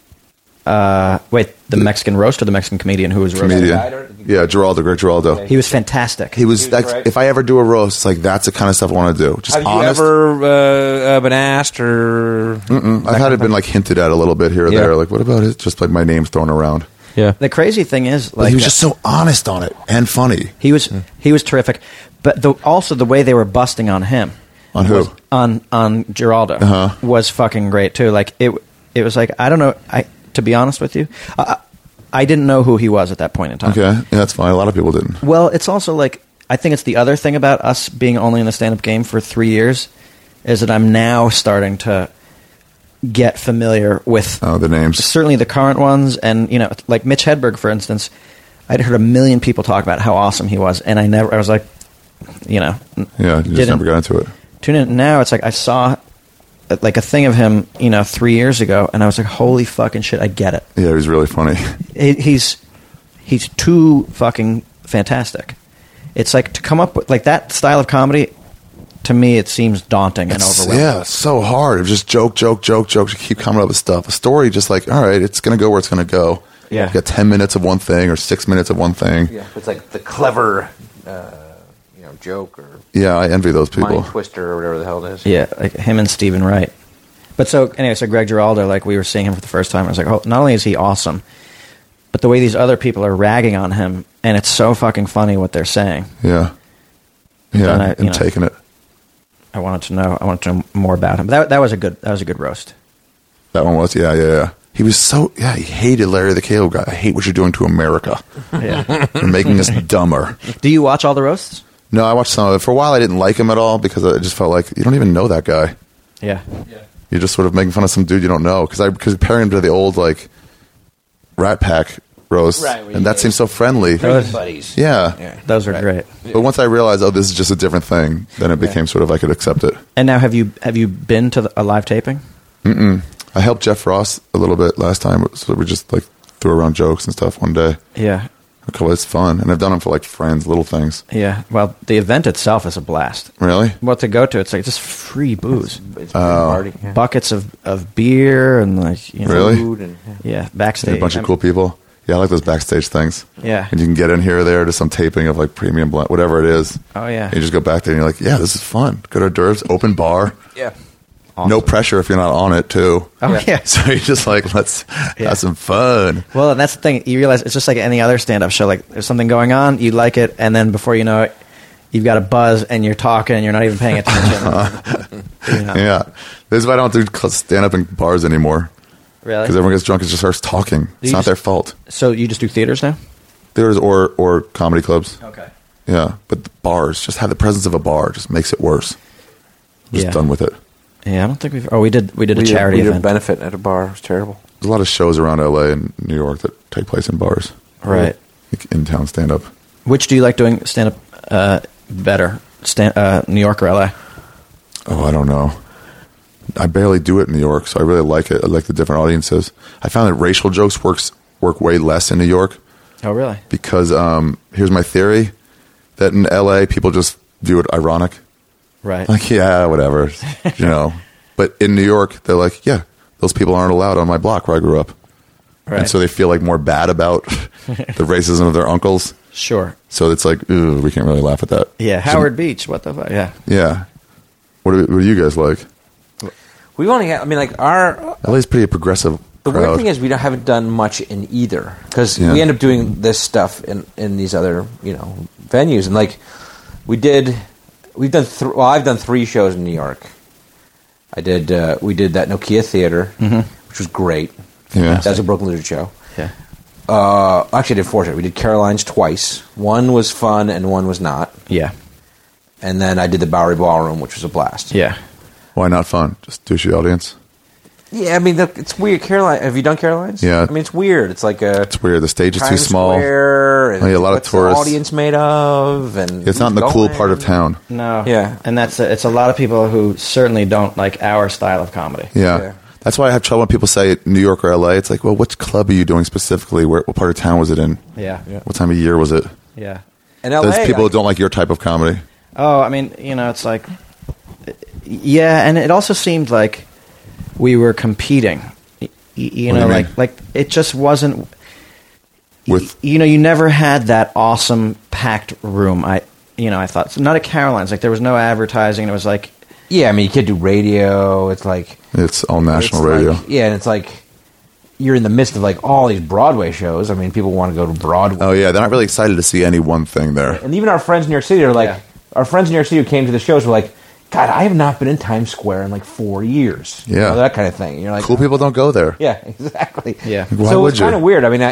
Wait, the Mexican roast or the Mexican comedian who was roasting? comedian. Guy, or- Yeah, Geraldo, Greg Geraldo. He was fantastic. He was He was like, great. if I ever do a roast, it's like that's the kind of stuff I want to do. Just Have you honest. ever been asked or? I've had it been like hinted at a little bit here or Yeah. there. Like, what about it? Just like my name's thrown around. Yeah. The crazy thing is, But like, he was just so honest on it and funny. he was terrific. But also the way they were busting on him, On who? was- on Geraldo, Uh-huh. was fucking great too. Like it was like, I don't know. To be honest with you, I didn't know who he was at that point in time. Okay, yeah, that's fine. A lot of people didn't. Well, it's also like, I think it's the other thing about us being only in the stand-up game for 3 years is that I'm now starting to get familiar with Oh, the names. certainly the current ones, and like Mitch Hedberg, for instance. I'd heard a million people talk about how awesome he was, and I was like, Yeah, you just didn't never got into it. tune in. Now it's like I saw like a thing of him, 3 years ago, and I was like, holy fucking shit, I get it. Yeah, he was really funny. He's too fucking fantastic. It's like to come up with like that style of comedy. To me, it seems daunting and overwhelming. Yeah, it's so hard. It's just joke. You keep coming up with stuff. A story, just like, all right, it's going to go where it's going to go. Yeah. You got 10 minutes of one thing or 6 minutes of one thing. Yeah, it's like the clever, joke or Yeah, I envy those people. mind twister or whatever the hell it is. Yeah, like him and Stephen Wright. But so Greg Giraldo, like we were seeing him for the first time. I was like, oh, not only is he awesome, but the way these other people are ragging on him, and it's so fucking funny what they're saying. Yeah. Yeah, And and taking it. I wanted to know more about him. That was a good roast. That one was, yeah. He was he hated Larry the Cable Guy. I hate what you're doing to America. Yeah. You're making us dumber. Do you watch all the roasts? No, I watched some of it. For a while, I didn't like him at all because I just felt like you don't even know that guy. Yeah. You're just sort of making fun of some dude you don't know. Because comparing him to the old like Rat Pack roast, Right, where you and that guys- seems so friendly. Those- buddies. Yeah. Those are great. But once I realized, oh, this is just a different thing, then it became sort of I could accept it. And now, have you been to a live taping? I helped Jeff Ross a little bit last time, so we just like threw around jokes and stuff one day. Yeah. Okay, well, it's fun, and I've done them for like friends, little things. Yeah. Well, the event itself is a blast. Really? What to go to? It's like just free booze, It's a party. Yeah. buckets of beer, and like Really? Food and yeah, backstage. A bunch of cool people. Yeah, I like those backstage things. Yeah. And you can get in here or there to some taping of like premium blend, whatever it is. Oh yeah. And you just go back there and you're like, yeah, this is fun. Go to Derv's, open bar. yeah. No pressure if you're not on it, too. Oh yeah. So you're just like, let's have some fun. Well, and that's the thing. You realize it's just like any other stand-up show. Like, there's something going on, you like it, and then before you know it, you've got a buzz, and you're talking, and you're not even paying attention. You know? Yeah. This is why I don't do stand up in bars anymore. Really? Because everyone gets drunk and just starts talking. It's you not just- their fault. So you just do theaters now? Theaters or comedy clubs. Okay. Yeah. But the bars, just have the presence of a bar, just makes it worse. I'm just Yeah. done with it. Yeah, I don't think we've. Oh, we did a charity we did a event. benefit at a bar. It was terrible. There's a lot of shows around LA and New York that take place in bars. Right. Like in-town stand-up. Which do you like doing stand-up better? New York or LA? Oh, I don't know. I barely do it in New York, so I really like it. I like the different audiences. I found that racial jokes work way less in New York Oh, really? because here's my theory, that in LA people just view it ironic. Right. Like, yeah, whatever, you know. But in New York, they're like, yeah, those people aren't allowed on my block where I grew up. Right. And so they feel like more bad about the racism of their uncles. Sure. So it's like, ooh, we can't really laugh at that. Yeah. So- Howard Beach. What the fuck? Yeah. Yeah. What do you guys like? We've only had, I mean, like, our. LA's pretty progressive The crowd. weird thing is we haven't done much in either because Yeah. we end up doing this stuff in these other venues, and like we've done I've done 3 shows in New York. We did that Nokia Theater, which was great. Yeah. That's a Brooklyn Lizard show. Yeah. Actually, I did 4 shows. We did Caroline's twice. One was fun and one was not. Yeah. And then I did the Bowery Ballroom, which was a blast. Yeah. Why not fun? Just douchey audience. Yeah, I mean, it's weird. Caroline, have you done Caroline's? Yeah. I mean, it's weird. It's like a. It's weird. The stage is too Times small. Square, and Oh, yeah, a lot of what's tourists. The audience made of, and It's not in the who's cool going. part of town. No. Yeah. And it's a lot of people who certainly don't like our style of comedy. Yeah. Yeah. That's why I have trouble when people say New York or LA. It's like, well, which club are you doing specifically? What part of town was it in? Yeah. Yeah. What time of year was it? Yeah. And LA, Those people like, don't like your type of comedy. Oh, I mean, it's like, yeah, and it also seemed like we were competing. What do you mean? like it just wasn't. With- you never had that awesome packed room. I thought so not at Caroline's. Like there was no advertising. It was like, yeah, I mean, you can't do radio. It's like It's all national it's radio. like- yeah, and it's like you're in the midst of like all these Broadway shows. I mean, people want to go to Broadway, Oh, yeah. They're not really excited to see any one thing there. and even our friends in New York City are like, Yeah. our friends in New York City who came to the shows were like, God, I have not been in Times Square in like 4 years. Yeah. that kind of thing. You're like, Cool people don't go there. Yeah, exactly. Yeah. Why so would it's you? kind of weird. I mean,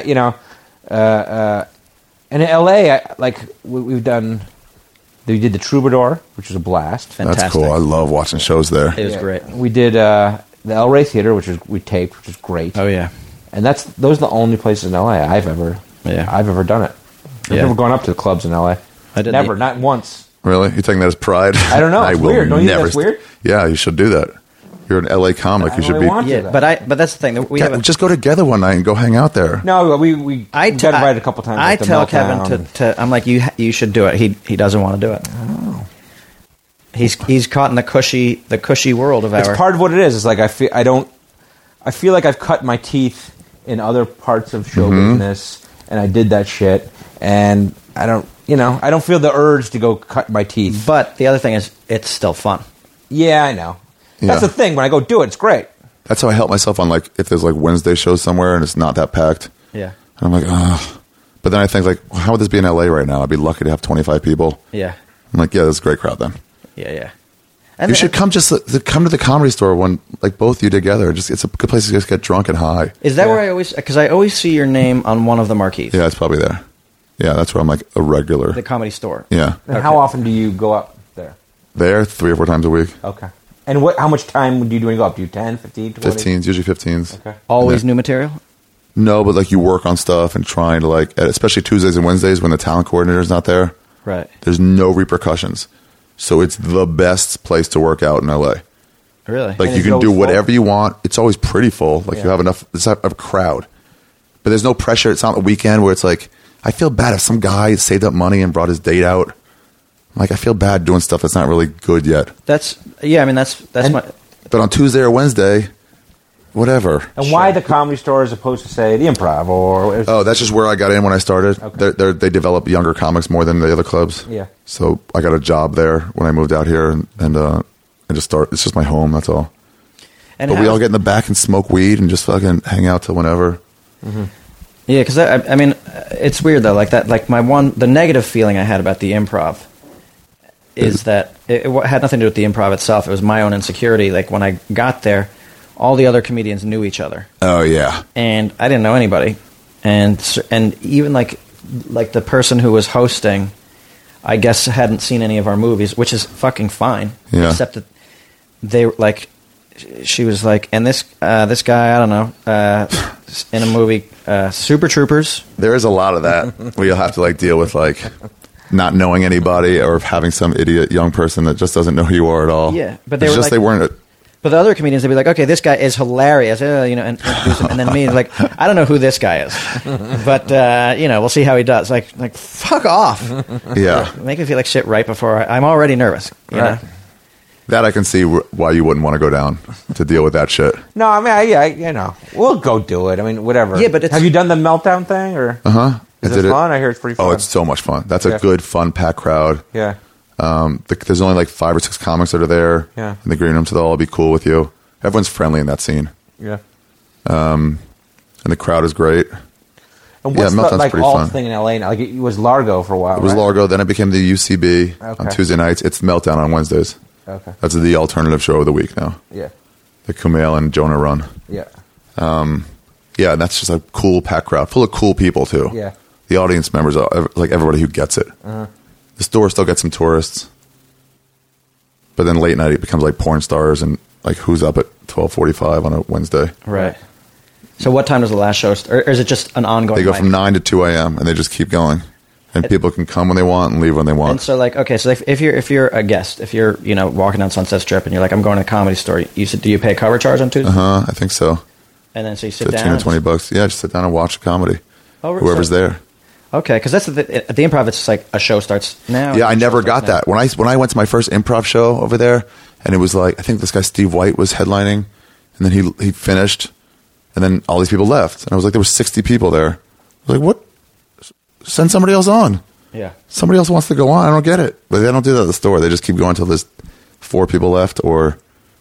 and in LA, we've done. We did the Troubadour, which was a blast. Fantastic. That's cool. I love watching shows there. It was Yeah. great. We did the El Rey Theater, we taped, which is great. Oh yeah. And those are the only places in LA I've ever done it. I've Yeah. never gone up to the clubs in LA. I did Never, the- not once. Really? You're taking that as pride? I don't know. I It's will weird. Don't you think never. that's weird? Yeah, you should do that. You're an LA comic. I You should really be. want to. Yeah, but that's the thing. We have a, Just go together one night and go hang out there. No, we I got t- invited a couple times. I like, to tell Meltdown. Kevin to I'm like you should do it. He doesn't want to do it. Oh. He's caught in the cushy world of It's our. part of what it is. It's like I feel like I've cut my teeth in other parts of show business, and I did that shit, and I don't feel the urge to go cut my teeth. But the other thing is, it's still fun. Yeah, I know. Yeah. That's the thing. When I go do it, it's great. That's how I help myself on like if there's like Wednesday shows somewhere and it's not that packed. Yeah, And I'm like, ugh. But then I think like, well, how would this be in LA right now? I'd be lucky to have 25 people. yeah, I'm like, yeah, that's a great crowd then. yeah. You should come come to the Comedy Store when like both you together. It's a good place to just get drunk and high. Is that Yeah. where I always see your name on one of the marquees? Yeah, it's probably there. Yeah, that's where I'm like a regular. The Comedy Store. Yeah, And how often do you go up there? there 3 or 4 times a week. Okay. And how much time do you do when you go up? Do you 10, 15, 20? 15s, usually 15s. Okay. Always Yeah. new material. No, but like you work on stuff and trying to like, especially Tuesdays and Wednesdays when the talent coordinator's not there. Right. There's no repercussions, so it's the best place to work out in LA. Really. Like And you is it can do always whatever you want. It's always pretty full. Like Yeah. you have enough. It's not a crowd, but there's no pressure. It's not a weekend where it's like I feel bad if some guy saved up money and brought his date out. Like, I feel bad doing stuff that's not really good yet. That's my. But on Tuesday or Wednesday, whatever. And why the Comedy Store as opposed to, say, the Improv? Or That's just where I got in when I started. Okay. They develop younger comics more than the other clubs. Yeah. So I got a job there when I moved out here, and I just start. It's just my home. That's all. And But we all get in the back and smoke weed and just fucking hang out till whenever. Mm-hmm. Yeah, because I mean, it's weird though. Like that, like the negative feeling I had about the Improv is that it had nothing to do with the Improv itself. It was my own insecurity. Like when I got there, all the other comedians knew each other. Oh yeah. And I didn't know anybody, and even like the person who was hosting, I guess hadn't seen any of our movies, which is fucking fine. Yeah. Except that they like, she was like, and this guy, I don't know, in a movie, Super Troopers. There is a lot of that where you'll have to like deal with like not knowing anybody or having some idiot young person that just doesn't know who you are at all. Yeah, but they weren't. But the other comedians, they'd be like, okay, this guy is hilarious, and introduce him. And then me, like, I don't know who this guy is, but we'll see how he does. Like, fuck off. Yeah. Make me feel like shit right before I'm already nervous. You know? That I can see why you wouldn't want to go down to deal with that shit. No, I mean, we'll go do it. I mean, whatever. Yeah, but have you done the Meltdown thing or? Is it fun? I hear it's pretty fun. Oh, it's so much fun. That's a good, fun, packed crowd. Yeah. There's only like 5 or 6 comics that are there in the green room, so they'll all be cool with you. Everyone's friendly in that scene. Yeah. And the crowd is great. And what's Meltdown's the pretty alt fun. thing in LA now? Like it was Largo for a while. It was right? Largo, then it became the UCB on Tuesday nights. It's Meltdown on Wednesdays. Okay. That's the alternative show of the week now. Yeah. The Kumail and Jonah run. Yeah. Yeah, and that's just a cool packed crowd, full of cool people too. Yeah. The audience members are like everybody who gets it. The store still gets some tourists, but then late night it becomes like porn stars and like who's up at 12:45 on a Wednesday. Right. So what time does the last show start? Or is it just an ongoing They go mic? from 9 to 2 a.m. and they just keep going, and people can come when they want and leave when they want. And so, like, okay, so if you're a guest, if you're walking down Sunset Strip and you're like, I'm going to a Comedy Store, you said, do you pay a cover charge on Tuesday? I think so. And then so you sit 15 down. or 20 bucks. Yeah, just sit down and watch a comedy. Oh, Whoever's there. Okay, because that's at the Improv. It's just like a show starts now. Yeah, I never got that when I went to my first improv show over there, and it was like I think this guy Steve White was headlining, and then he finished, and then all these people left, and I was like, there were 60 people there. I was like, what? Send somebody else on. Yeah. Somebody else wants to go on. I don't get it, but they don't do that at the store. They just keep going until there's 4 people left, or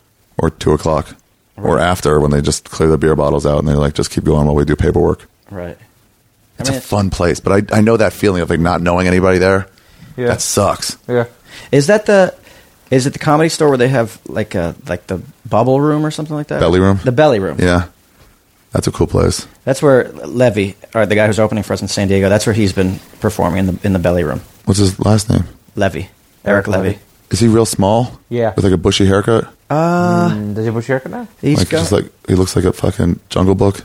2 o'clock, or after when they just clear the beer bottles out, and they like just keep going while we do paperwork. Right. It's a fun place, but I know that feeling of like not knowing anybody there. Yeah. That sucks. Yeah. Is it the Comedy Store where they have like the bubble room or something like that? Belly room? The belly room. Yeah. That's a cool place. That's where Levy, or the guy who's opening for us in San Diego, that's where he's been performing in the belly room. What's his last name? Levy. Eric Levy. Is he real small? Yeah. With like a bushy haircut? Does he have a haircut now? He's Like got, just like he looks like a fucking Jungle Book.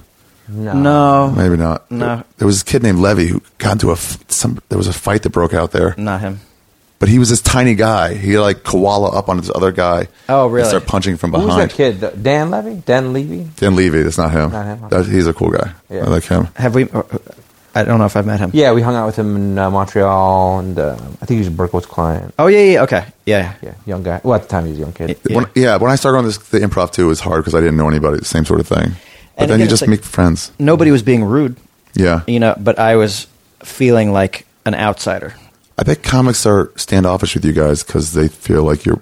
no, Maybe not. No. There was this kid named Levy who got into there was a fight that broke out there. not him. But he was this tiny guy. He like koala up on this other guy. Oh, really? And start punching from Who's behind. that kid? Dan Levy? Dan Levy? Dan Levy, that's not him. Not him, okay. He's a cool guy. Yeah. I like him. Have we? I don't know if I've met him. Yeah, we hung out with him in Montreal, and I think he was Berkowitz's client. Oh yeah. Okay. Yeah. Yeah, young guy. Well, at the time he was a young kid. When I started on the improv too, it was hard because I didn't know anybody. Same sort of thing. But And then again, you it's just like- make friends. Nobody was being rude, Yeah. but I was feeling like an outsider. I bet comics are standoffish with you guys because they feel like you're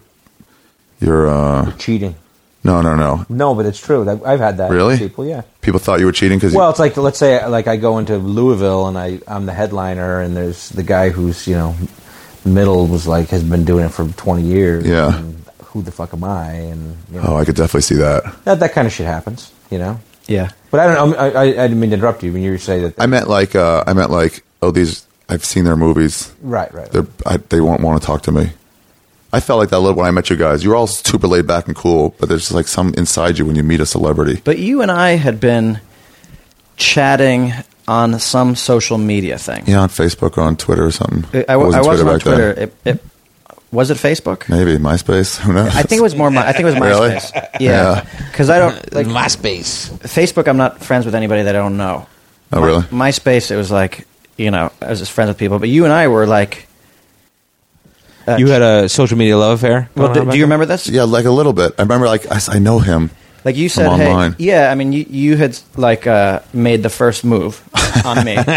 Cheating. No. No, but it's true. I've had that. Really? With people, yeah. People thought you were cheating because Well, it's like, let's say, like I go into Louisville and I'm the headliner, and there's the guy who's, middle was like, has been doing it for 20 years. Yeah. And who the fuck am I? And, I could definitely see that. that kind of shit happens, Yeah. But I don't know. I didn't mean to interrupt you when you say that. I meant like these. I've seen their movies. Right. They won't want to talk to me. I felt like that a little when I met you guys. You were all super laid back and cool, but there's like some inside you when you meet a celebrity. But you and I had been chatting on some social media thing. Yeah, on Facebook or on Twitter or something. I wasn't on back then. Twitter. Was it Facebook? Maybe MySpace. Who knows? I think it was more. I think it was Really? MySpace. Yeah, because I don't like MySpace. Facebook. I'm not friends with anybody that I don't know. Oh, really? MySpace. It was like I was just friends with people. But you and I were like, You had a social media love affair? well, going on do you back remember this? Yeah, like a little bit. I remember, like, I know him. Like you said, From hey, online. yeah. I mean, you had like made the first move on me,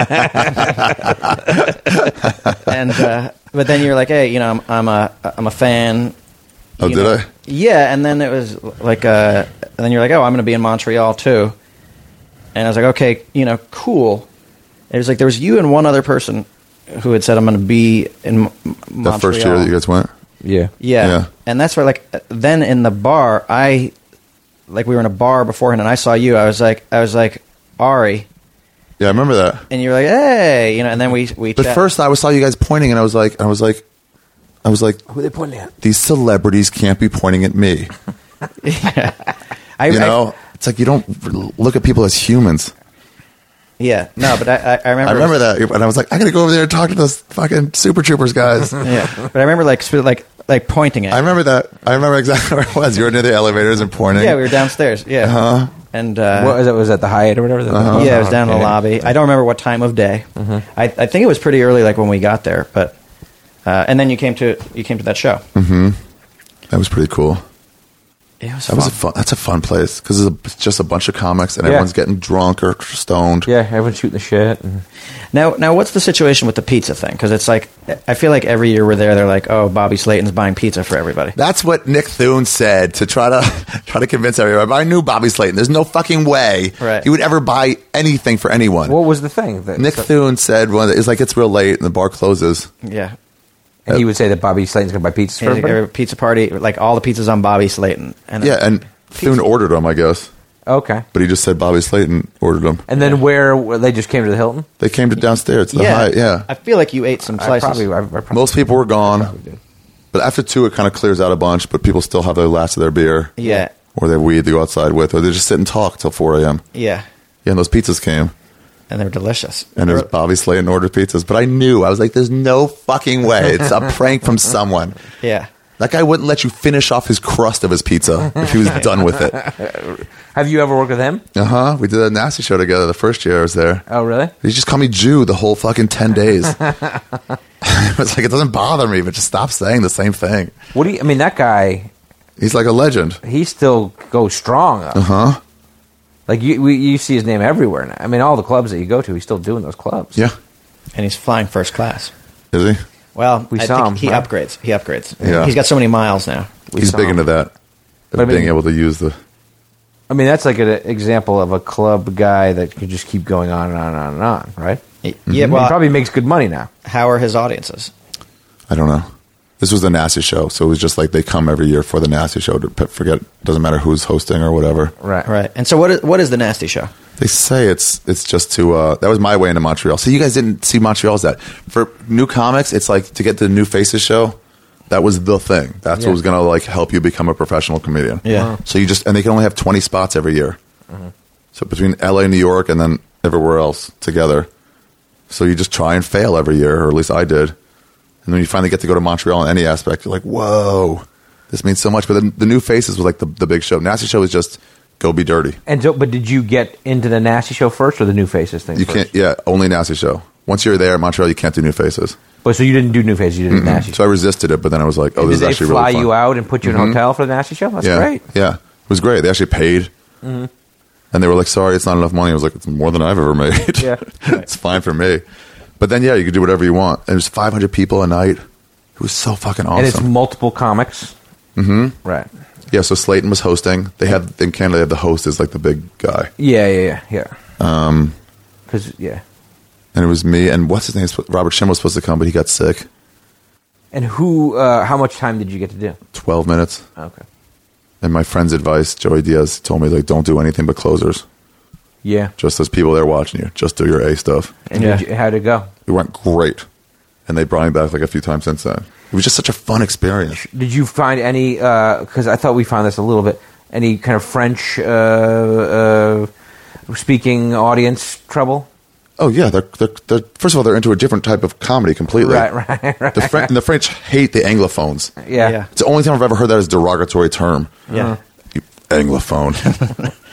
and but then you're like, hey, I'm a fan. Oh, you did know. I? Yeah, and then it was like, and then you're like, oh, I'm going to be in Montreal too, and I was like, okay, cool. It was like there was you and one other person who had said I'm going to be in Montreal. The first year that you guys went? Yeah. Yeah. And that's where, like, then in the bar, we were in a bar beforehand, and I saw you. I was like, Ari. Yeah, I remember that. And you were like, hey, and then we But chat. first, I saw you guys pointing, and I was like, Who are they pointing at? these celebrities can't be pointing at me. It's like you don't look at people as humans. Yeah. No, but I remember. I remember that, and I was like, I got to go over there and talk to those fucking Super Troopers guys. Yeah. But I remember, like pointing at I remember that. I remember exactly where it was. You were near the elevators and pointing. Yeah, we were downstairs. Yeah. Uh-huh. And Was that the Hyatt or whatever? yeah, it was down in the lobby. I don't remember what time of day. I think it was pretty early, like when we got there. But and then you came to that show. That was pretty cool. It was That's a fun place because it's just a bunch of comics and Yeah. everyone's getting drunk or stoned. Yeah, everyone's shooting the shit. And Now, what's the situation with the pizza thing? Because it's like, I feel like every year we're there, they're like, oh, Bobby Slayton's buying pizza for everybody. That's what Nick Thune said to try to convince everybody. But I knew Bobby Slayton. There's no fucking way Right. he would ever buy anything for anyone. what was the thing? Nick Thune said, it's like it's real late and the bar closes. Yeah. And he would say that Bobby Slayton's going to buy pizzas for And everybody? a pizza party, like all the pizzas on Bobby Slayton. And Yeah, and Thune ordered them, I guess. Okay. But he just said Bobby Slayton ordered them. And then where they just came to the Hilton? They came to downstairs to the Hyatt, yeah. I feel like you ate some I slices. probably Most people were gone. probably did. But after 2, it kind of clears out a bunch, but people still have their last of their beer. Yeah. Or they have weed to go outside with, or they just sit and talk till 4 a.m. Yeah. Yeah, and those pizzas came. And they were delicious. And there's Bobby Slayton ordered pizzas. But I was like, there's no fucking way. It's a prank from someone. Yeah. That guy wouldn't let you finish off his crust of his pizza if he was done with it. Have you ever worked with him? We did a nasty show together the first year I was there. Oh, really? He just called me Jew the whole fucking 10 days. It's like, it doesn't bother me, but just stop saying the same thing. That guy, He's like a legend. he still goes strong. Uh-huh. Like, you see his name everywhere now. I mean, all the clubs that you go to, he's still doing those clubs. Yeah. And he's flying first class. Is he? Well, We I saw think him, he right? upgrades. He upgrades. Yeah. He's got so many miles now. He's saw big him. into that. But I Of being mean- able to use the... I mean, that's like an example of a club guy that could just keep going on and on and on and on, right? Yeah, He well, probably makes good money now. how are his audiences? I don't know. This was the Nasty Show, so it was just like they come every year for the Nasty Show to forget. Doesn't matter who's hosting or whatever. Right. Right. And so what is the Nasty Show? They say it's just to. That was my way into Montreal. So you guys didn't see Montreal as that. For new comics, it's like to get the New Faces show. That was the thing. That's Yeah. what was going to like help you become a professional comedian. Yeah. So and they can only have 20 spots every year. So between LA, New York, and then everywhere else together. So you just try and fail every year, or at least I did. And when you finally get to go to Montreal in any aspect, you're like, whoa, this means so much. But the New Faces was like the big show. Nasty Show was just go be dirty. And so, but did you get into the Nasty Show first or the New Faces thing You first? can't, only Nasty Show. Once you're there in Montreal, you can't do New Faces. But so you didn't do New Faces, you did Nasty So I resisted it, but then I was like, oh, And this did is they actually fly really fun. you out and put you in a hotel for the Nasty Show? That's yeah, great. Yeah, it was great. They actually paid. And they were like, sorry, it's not enough money. I was like, it's more than I've ever made. Yeah. It's fine for me. But then, yeah, you could do whatever you want. And it was 500 people a night. It was so fucking awesome. And it's multiple comics. Mm-hmm. Right. Yeah, so Slayton was hosting. They have in Canada, they have the host is like the big guy. Yeah. Because, And it was me and what's his name? Robert Schimmel was supposed to come, but he got sick. And how much time did you get to do? 12 minutes. Okay. And my friend's advice, Joey Diaz, told me, like, don't do anything but closers. Yeah. Just as people there watching you. Just do your A stuff. And Yeah. how'd it go? It went great. And they brought me back like a few times since then. It was just such a fun experience. Did you find any, because I thought we found this a little bit, any kind of French speaking audience trouble? Oh, yeah. They're first of all, they're into a different type of comedy completely. Right. The French hate the Anglophones. Yeah. It's the only time I've ever heard that as a derogatory term. Yeah. You Anglophone.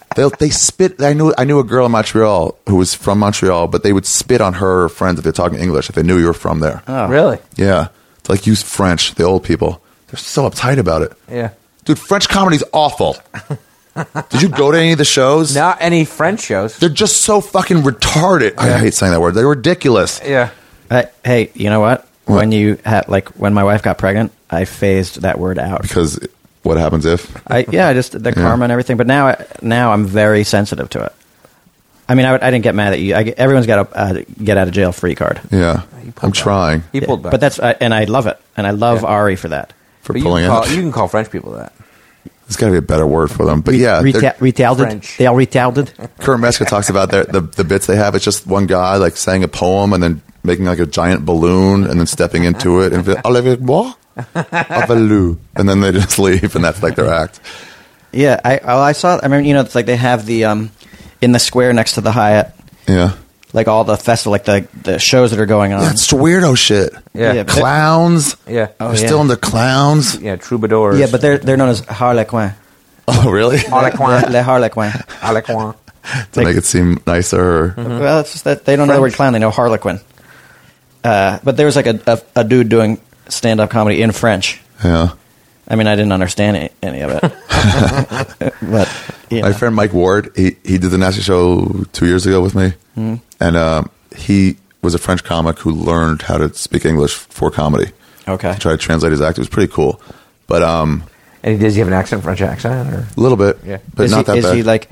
They spit. I knew a girl in Montreal who was from Montreal, but they would spit on her friends if they're talking English if they knew you were from there. Oh. Really? Yeah, it's like use French. The old people, they're so uptight about it. Yeah. Dude, French comedy's awful. Did you go to any of the shows? Not any French shows. They're just so fucking retarded. I hate saying that word. They're ridiculous. Yeah. Hey, you know what? What? When you had when my wife got pregnant, I phased that word out. Because what happens if? Just the karma and everything. But now I'm very sensitive to it. I mean, I didn't get mad at you. Everyone's got a get out of jail free card. Yeah, I'm trying He pulled back. But that's and I love it, and I love Ari for that. for But pulling you out. can call French people that. There's got to be a better word for them. But yeah, they're- retarded. French. They are retarded. Kurt Metzger talks about the bits they have. It's just one guy like saying a poem and then making like a giant balloon and then stepping into it and avec moi, avec and then they just leave and that's like their act. Yeah, I saw. I remember, it's like they have the in the square next to the Hyatt, Yeah, like all the festival, like the shows that are going on. that's weirdo shit. Yeah. Yeah, Clowns. Yeah. They're still into clowns. Yeah, troubadours. Yeah, but they're known as Harlequin. Oh, really? Harlequin. Le Harlequin. Harlequin. To make it seem nicer. Well, it's just that they don't know the word clown; they know Harlequin. But there was like a dude doing stand-up comedy in French. Yeah. I mean, I didn't understand any of it. But My friend Mike Ward, he did the Nasty Show 2 years ago with me, and he was a French comic who learned how to speak English for comedy. Okay. To try to translate his act. It was pretty cool, but And does he have an accent, French accent? Or? a little bit, Yeah. but is not that is bad. he like,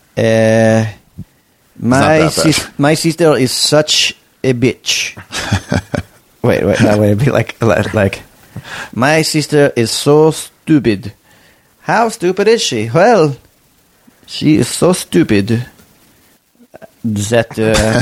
not that bad. my sister is such a bitch. wait, that would be like, my sister is so stupid. How stupid is she? Well, she is so stupid that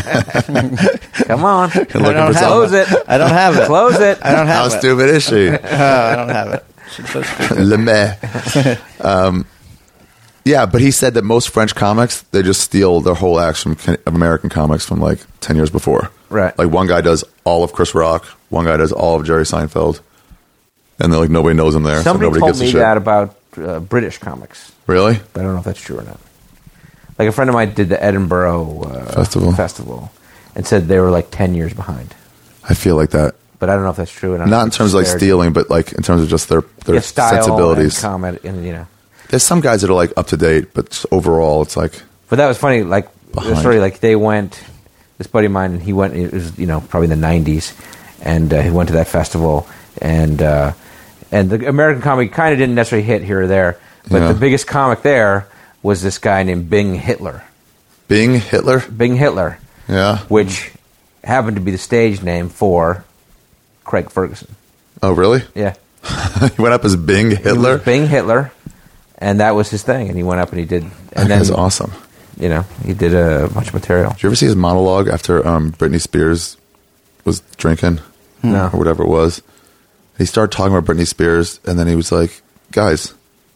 Come on. Looking for have Close it. I don't have it. Close it. I don't How have it. stupid is she? I don't have it. She's so stupid. Le Mans. Yeah, but he said that most French comics, they just steal their whole acts from American comics from like 10 years before. Right. Like one guy does all of Chris Rock, one guy does all of Jerry Seinfeld, and then like nobody knows him there. Somebody so nobody told gives a me shit. that about British comics, Really? but I don't know if that's true or not. Like a friend of mine did the Edinburgh festival and said they were like 10 years behind. I feel like that. But I don't know if that's true. And I don't Not in think terms of like they're- stealing, but like in terms of just their Yeah, style sensibilities. and comment, and There's some guys that are like up to date, but just overall, it's like But that was funny. Like the Behind. story, like they went. This buddy of mine, and he went. It was probably in the '90s, and he went to that festival, and the American comedy kind of didn't necessarily hit here or there, but Yeah. the biggest comic there was this guy named Bing Hitler. Bing Hitler. Bing Hitler, Yeah. which happened to be the stage name for Craig Ferguson. Oh, really? Yeah, He went up as Bing He Hitler. was Bing Hitler, and that was his thing. And he went up and he did. That And then guy's awesome. he did a bunch of material. Did you ever see his monologue after Britney Spears was drinking? No. Or whatever it was. He started talking about Britney Spears, and then he was like, guys,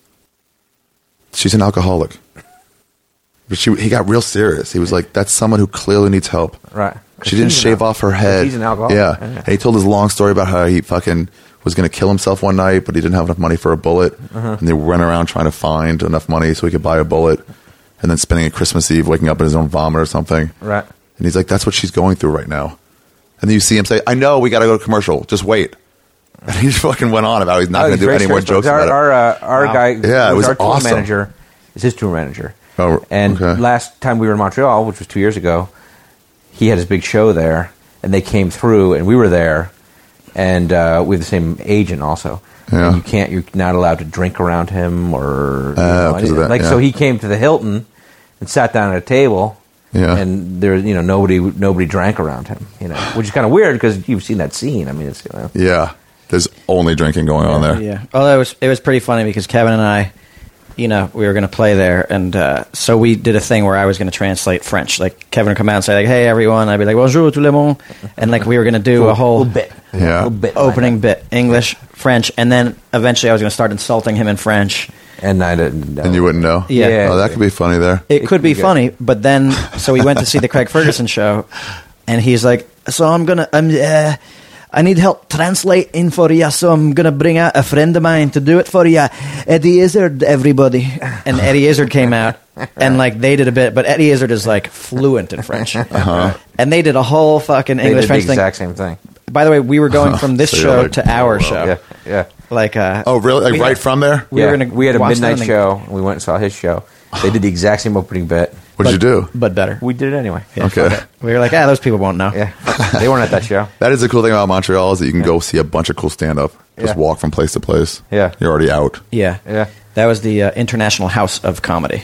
she's an alcoholic. But he got real serious. He was like, that's someone who clearly needs help. Right. She didn't shave off her head. He's an alcoholic. Yeah. Yeah. And he told his long story about how he fucking was going to kill himself one night, but he didn't have enough money for a bullet. Uh-huh. And they went around trying to find enough money so he could buy a bullet. And then spending a Christmas Eve waking up in his own vomit or something. Right. And he's like, that's what she's going through right now. And then you see him say, I know, we got to go to commercial. Just wait. And he just fucking went on about he's not going to do any more jokes about it. Our guy, Yeah, it who's was our tour awesome. manager, is his tour manager. Oh, And okay. last time we were in Montreal, which was 2 years ago, he had his big show there, and they came through, and we were there, and we have the same agent also. Yeah. And you're not allowed to drink around him or because of that, like. yeah. So he came to the Hilton and sat down at a table. Yeah. And there, nobody drank around him, which is kind of weird because you've seen that scene. I mean, it's Yeah. There's only drinking going on there. Yeah. Well, it was pretty funny because Kevin and I, we were going to play there, and so we did a thing where I was going to translate French. Like Kevin would come out and say, like, "Hey everyone," I'd be like, "Bonjour tout le monde," and like we were going to do a whole bit, Yeah. opening bit, English, French, and then eventually I was going to start insulting him in French. and I didn't. And you wouldn't know? Yeah. Oh, that could be funny there. It could could be be good. funny, but then so we went to see the Craig Ferguson show, and he's like, "So I need help translating for you, so I'm going to bring out a friend of mine to do it for you. Eddie Izzard, everybody. And Eddie Izzard came out, and like they did a bit, but Eddie Izzard is like fluent in French. And they did a whole fucking They English did French the thing. exact same thing. By the way, we were going from this So you're show like, to our well, show. Yeah, yeah. Like, Oh, really? Like right from there? We were gonna we had a watch midnight that and- show. And we went and saw his show. They did the exact same opening bit. What did you do? but better. We did it anyway. Yeah, Okay. fuck it. We were like, those people won't know. Yeah, they weren't at that show. That is the cool thing about Montreal is that you can go see a bunch of cool stand-up. Just Yeah. walk from place to place. Yeah. You're already out. Yeah. Yeah. That was the International House of Comedy.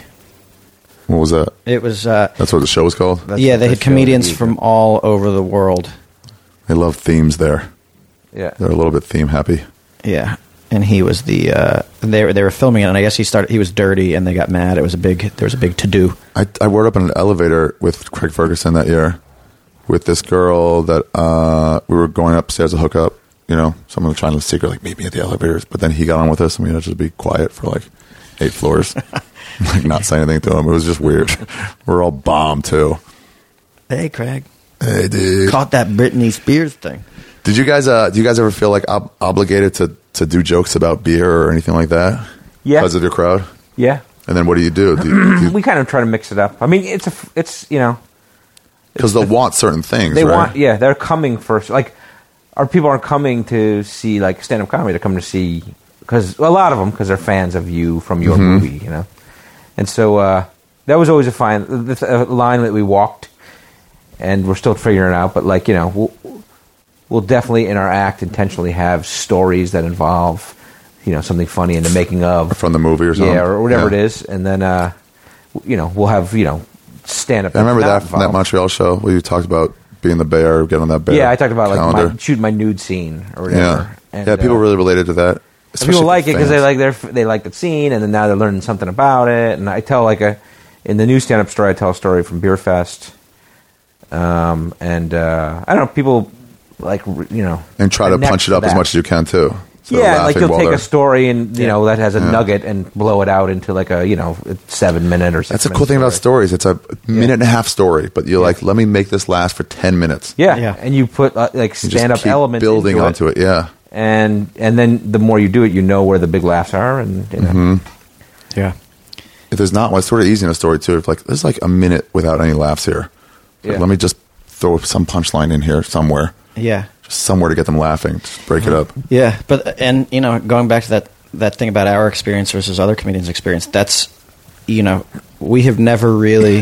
What was that? It was, That's what the show was called? That's yeah, what they the had show comedians is. from all over the world. They love themes there. Yeah. They're a little bit theme happy. Yeah. And he was the, they were filming it, and I guess he was dirty, and they got mad. There was a big to-do. I worked up in an elevator with Craig Ferguson that year with this girl that we were going upstairs to hook up. You know, someone was trying to secret, like, meet me at the elevators. But then he got on with us, and we had to just be quiet for, like, 8 floors. Like, not say anything to him. It was just weird. We're all bombed, too. Hey, Craig. Hey, dude. Caught that Britney Spears thing. Do you guys ever feel, like, obligated to do jokes about beer or anything like that? Yeah. Because of your crowd? Yeah. And then what do you do? Do you We kind of try to mix it up. I mean, it's you know, because they'll want certain things, they right? they're coming first. Like, our people aren't coming to see like stand-up comedy. They're coming to see because a lot of them because they're fans of you from your movie, you know. And so that was always a line that we walked, and we're still figuring it out. But like, you know, we'll definitely in our act intentionally have stories that involve, you know, something funny in the making of From the movie or something? yeah, or whatever Yeah. it is, and then you know, we'll have, you know, stand-up. I remember that's that not from that involved. Montreal show where you talked about being the bear, getting on that bear. Yeah, I talked about calendar. like shooting my nude scene or whatever. Yeah, And, yeah. People really related to that. and especially people like for it because fans. they like the scene, and then now they're learning something about it. And I tell in the new stand-up story, I tell a story from Beer Fest, and I don't know, people like, you know, and try to connect punch it up as that. much as you can too. So they're Yeah, like laughing you'll while take a they're- story and you know that has a Yeah. nugget and blow it out into like a, you know, 7 minute or 6 That's a minute cool thing about story. stories. It's a minute and a half story, but you're like, let me make this last for 10 minutes. Yeah. Yeah. And you put like You just stand-up keep elements building into onto it. Yeah, and then the more you do it, you know where the big laughs are, and you know. Yeah. if there's not one, it's sort of easy in a story too. If like there's like a minute without any laughs here, Like, Yeah. let me just throw some punchline in here somewhere, Yeah. just somewhere to get them laughing. Just break it up. Yeah, but and you know, going back to that thing about our experience versus other comedians' experience, that's, you know, we have never really,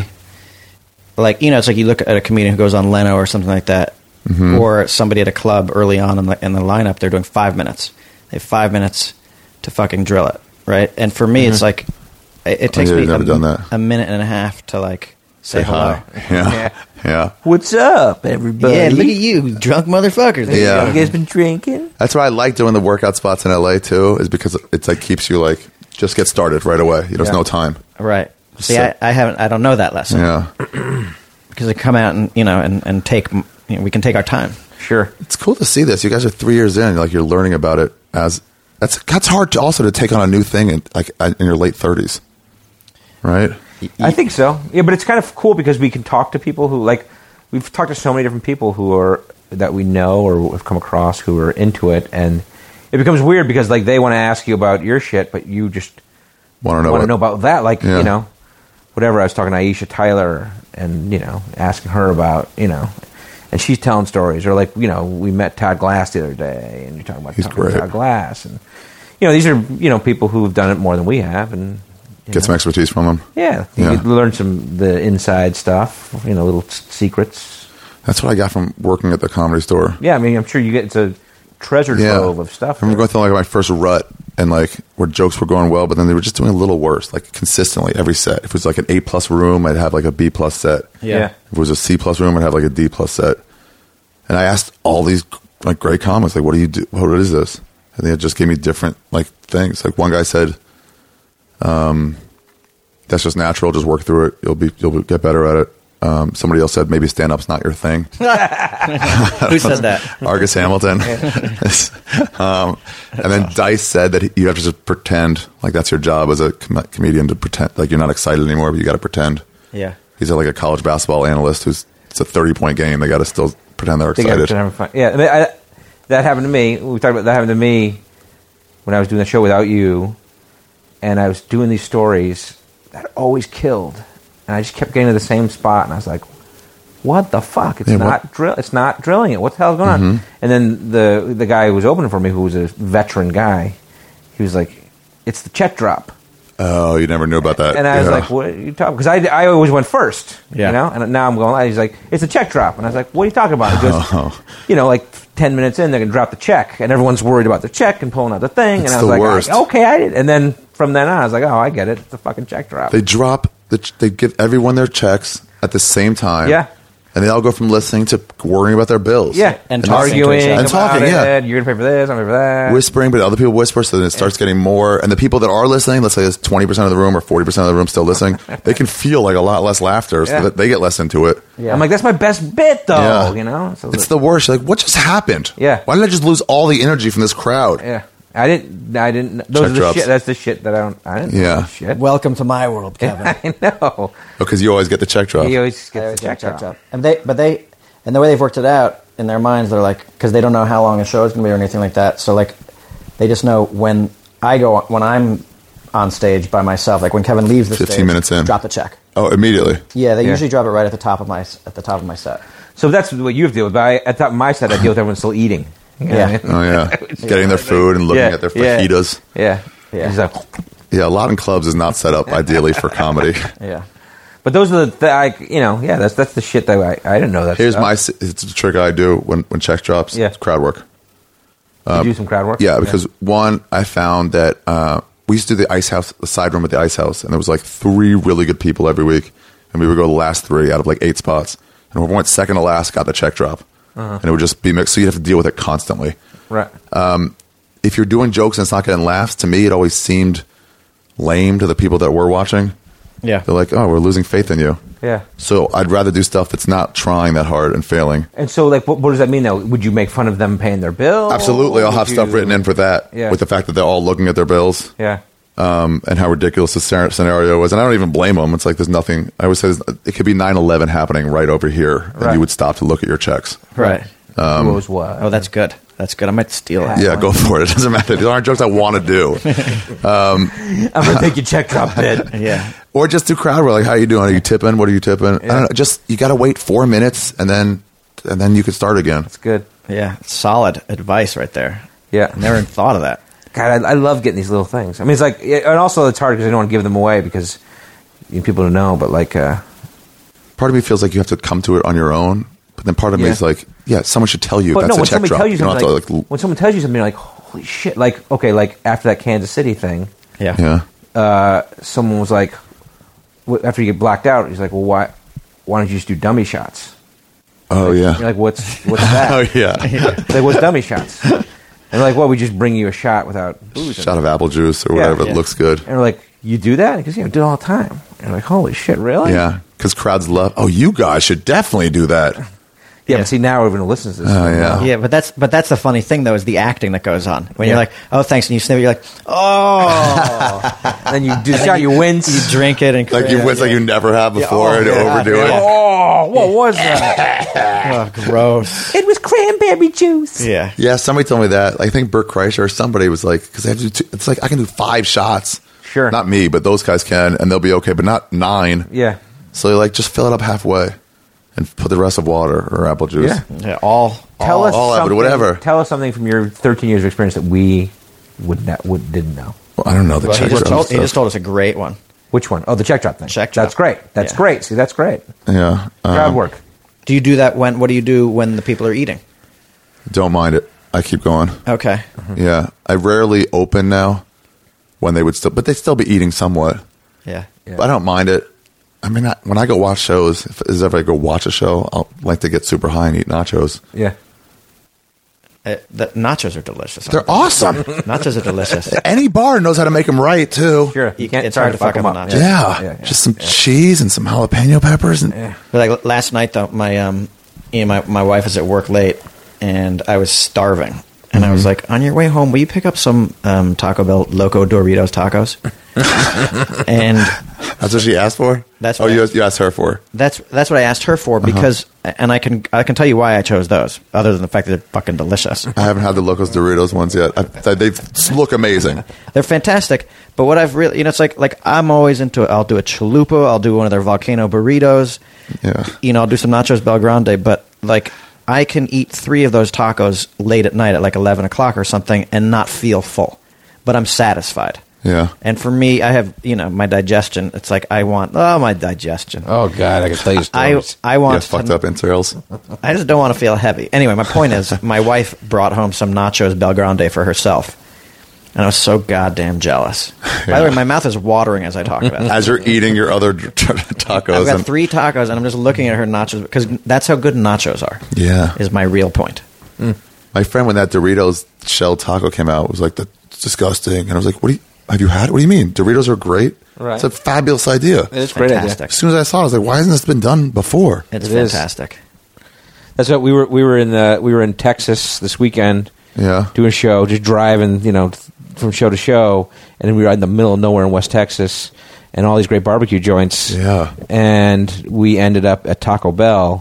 like, you know, it's like you look at a comedian who goes on Leno or something like that, or somebody at a club early on in the lineup, they're doing 5 minutes. They have 5 minutes to fucking drill it, right? And for me, it's like it takes yeah, me you've never done that. a minute and a half to like say hello. Yeah, yeah. What's up, everybody? Yeah, look at you, drunk motherfuckers. There you Yeah. go. You guys been drinking? That's why I like doing the workout spots in LA too, is because it's like keeps you like just get started right away. There's Yeah. no time. Right. See, So- I don't know that lesson. Yeah, Because they come out and, you know, and take, you know, we can take our time. Sure. it's cool to see this. You guys are 3 years in, like you're learning about it as that's hard to also to take on a new thing in your late 30s, right? I think so. Yeah, but it's kind of cool because we can talk to people who, like, we've talked to so many different people who are that we know or have come across who are into it, and it becomes weird because like they want to ask you about your shit, but you just Want to know want to what? know about that. Like, Yeah. you know, whatever. I was talking to Aisha Tyler and, you know, asking her about, you know, and she's telling stories. Or like, you know, we met Todd Glass the other day, and you're talking about He's talking to great. Todd Glass, and you know, these are, you know, people who have done it more than we have, and you Get know. some expertise from them. Yeah, you Yeah. could learn the inside stuff, you know, little secrets. That's what I got from working at the Comedy Store. Yeah, I mean, I'm sure you get, it's a treasure trove of stuff. I remember going through like my first rut and like where jokes were going well, but then they were just doing a little worse, like consistently every set. If it was like an A+ room, I'd have like a B+ set. Yeah. If it was a C+ room, I'd have like a D+ set. And I asked all these like great comics, like, what do you do? What is this? And they just gave me different like things. Like one guy said, that's just natural. Just work through it. You'll get better at it. Somebody else said maybe stand-up's not your thing. Who said that? Argus Hamilton. And then Dice said that you have to just pretend like that's your job as a comedian, to pretend like you're not excited anymore, but you got to pretend. Yeah. He's like a college basketball analyst it's a 30-point game. They got to still pretend they're They got excited. to have fun. Yeah, I mean, that happened to me. We talked about that happened to me when I was doing the show without you, and I was doing these stories that always killed, and I just kept getting to the same spot, and I was like, "What the fuck? It's It's not drilling it. What the hell's going on?" And then the guy who was opening for me, who was a veteran guy, he was like, "It's the check drop." Oh, you never knew about that. And I was like, "What are you talking?" Because I always went first, Yeah. you know. And now I'm going. He's like, "It's a check drop," and I was like, "What are you talking about?" He goes, "You know, like 10 minutes in, they're gonna drop the check, and everyone's worried about the check and pulling out the thing." It's and I was the like, worst. "Okay, I did." And then from then on, I was like, "Oh, I get it. It's a fucking check drop." They drop they give everyone their checks at the same time. Yeah. And they all go from listening to worrying about their bills. Yeah, And arguing talking to each other. And about talking, it. yeah. You're gonna pay for this. I'm gonna pay for that. Whispering, but other people whisper, so then it starts getting more. And the people that are listening, let's say there's 20% of the room or 40% of the room still listening, they can feel like a lot less laughter, so Yeah. that they get less into it. Yeah. I'm like, that's my best bit, though. Yeah. You know, so It's the worst. You're like, what just happened? Yeah. Why did I just lose all the energy from this crowd? yeah. I didn't. Those Check are the drops. shit. That's the shit that I didn't. Yeah. know shit. Welcome to my world, Kevin. I know. Because you always get the check drop. He always I gets always the check drop. And the way they've worked it out in their minds, they're like, because they don't know how long a show is going to be or anything like that. So like, they just know when I'm on stage by myself, like when Kevin leaves the 15 stage, minutes in. drop the check. Oh, immediately. Yeah, they Yeah. usually drop it right at the top of my set. So that's what you have to deal with. But at the top of my set, I deal with everyone still eating. You know Yeah. what I mean? Oh, yeah. Getting their food and looking Yeah, at their yeah. fajitas. Yeah. Yeah. He's like, Yeah, a lot in clubs is not set up ideally for comedy. Yeah. but those are that's the shit that I didn't know that. Here's stuff. it's a trick I do when check drops. Yeah. It's crowd work. You do some crowd work. Yeah, because one, I found that we used to do the ice house, the side room at the ice house, and there was like 3 really good people every week, and we would go the last 3 out of like 8 spots, and whoever went second to last got the check drop, and it would just be mixed. So you'd have to deal with it constantly. Right. If you're doing jokes and it's not getting laughs, to me it always seemed lame to the people that were watching. Yeah. They're like, "Oh, we're losing faith in you." Yeah. So I'd rather do stuff that's not trying that hard and failing. And so, like, what does that mean, though? Would you make fun of them paying their bill? Absolutely, I'll have Would stuff you- written in for that, Yeah. with the fact that they're all looking at their bills. Yeah. And how ridiculous the scenario was. And I don't even blame them. It's like there's nothing. I always say it could be 9/11 happening right over here, and Right. you would stop to look at your checks. Right. Who was what? Oh, that's good. That's good. I might steal it. Yeah, go for it. It doesn't matter. These aren't jokes I want to do. I'm gonna take your check drop bit. Yeah. Or just do crowd work. Like, how you doing? Are you tipping? What are you tipping? I don't know. Just, you got to wait 4 minutes, and then you could start again. It's good. Yeah. Solid advice right there. Yeah. I never thought of that. God, I love getting these little things. I mean, it's like, and also it's hard because I don't want to give them away because you need people to know. But like, Part of me feels like you have to come to it on your own, but then part of me Yeah. is like, yeah, someone should tell you but that's no, a when check somebody drop. tells you don't something, have to, like, when someone tells you something, you're like, holy shit! Like, okay, like after that Kansas City thing, Yeah. yeah. someone was like, after you get blacked out, he's like, well, why don't you just do dummy shots? Oh, yeah. You're like, what's that? Oh, yeah. Like, what's dummy shots? And they're like, well, we just bring you a shot without booze. in Shot it. of apple juice or Yeah, whatever. yeah. It looks good. And we're like, you do that? Because, I do it all the time. And we're like, holy shit, really? Yeah. Because crowds love, oh, you guys should definitely do that. Yeah, but see, now everyone listens to this. Oh, yeah. Yeah, but that's the funny thing though, is the acting that goes on. When you're Yeah. like, oh, thanks, and you sniff it, you're like, oh. And then you do the shot, you wince. You drink it and Like you wince like you never have before oh, and yeah. overdo it. Yeah. Oh, what was that? Oh, gross. It was cranberry juice. Yeah. Yeah, somebody told me that. I think Bert Kreischer or somebody was like, because it's like I can do 5 shots. Sure. Not me, but those guys can, and they'll be okay, but not 9. Yeah. So you're like, just fill it up halfway and put the rest of water or apple juice. Yeah. Yeah, all Tell us all of it, something, whatever. Tell us something from your 13 years of experience that we didn't know. Well, I don't know the Well, check he drop just stuff. told us a great one. Which one? Oh, the check drop thing. Check drop. That's great. That's Yeah. great. See, that's great. Yeah. Crowd work. Do you do that what do you do when the people are eating? Don't mind it. I keep going. Okay. Yeah. I rarely open now when they would still, but they'd still be eating somewhat. Yeah. Yeah. But I don't mind it. I mean, when I go watch shows, if ever I go watch a show, I'll like to get super high and eat nachos. Yeah. The nachos are delicious. They're awesome. Nachos are delicious. Any bar knows how to make them right, too. Sure. It's hard to fuck 'em them up. Yeah. Just some cheese and some jalapeno peppers. And But like last night though, my wife was at work late and I was starving. And I was like, on your way home, will you pick up some Taco Bell Loco Doritos tacos? And That's what she asked for? That's oh, what you asked her for. That's what I asked her for because, and I can tell you why I chose those, other than the fact that they're fucking delicious. I haven't had the Locos Doritos ones yet. They look amazing. They're fantastic. But what I've really, it's like I'm always into it. I'll do a chalupa. I'll do one of their volcano burritos. Yeah. I'll do some nachos Bel Grande. But like, I can eat 3 of those tacos late at night at like 11 o'clock or something and not feel full. But I'm satisfied. Yeah. And for me, I have, my digestion. It's like I want, my digestion. Oh, God, I can tell you stories. I want fucked up entrails. I just don't want to feel heavy. Anyway, my point is, my wife brought home some nachos Bel Grande for herself. And I was so goddamn jealous. By the way, my mouth is watering as I talk about it. As you're eating your other tacos. I've got 3 tacos, and I'm just looking at her nachos, because that's how good nachos are. Yeah. Is my real point. My friend, when that Doritos shell taco came out, was like, that's disgusting. And I was like, have you had it? What do you mean? Doritos are great? Right. It's a fabulous idea. It's a great idea. Fantastic. As soon as I saw it, I was like, why hasn't this been done before? It's It is. fantastic. That's what we were in Texas this weekend. Yeah. Doing a show, just driving, from show to show, and then we were in the middle of nowhere in West Texas, and all these great barbecue joints. Yeah. And we ended up at Taco Bell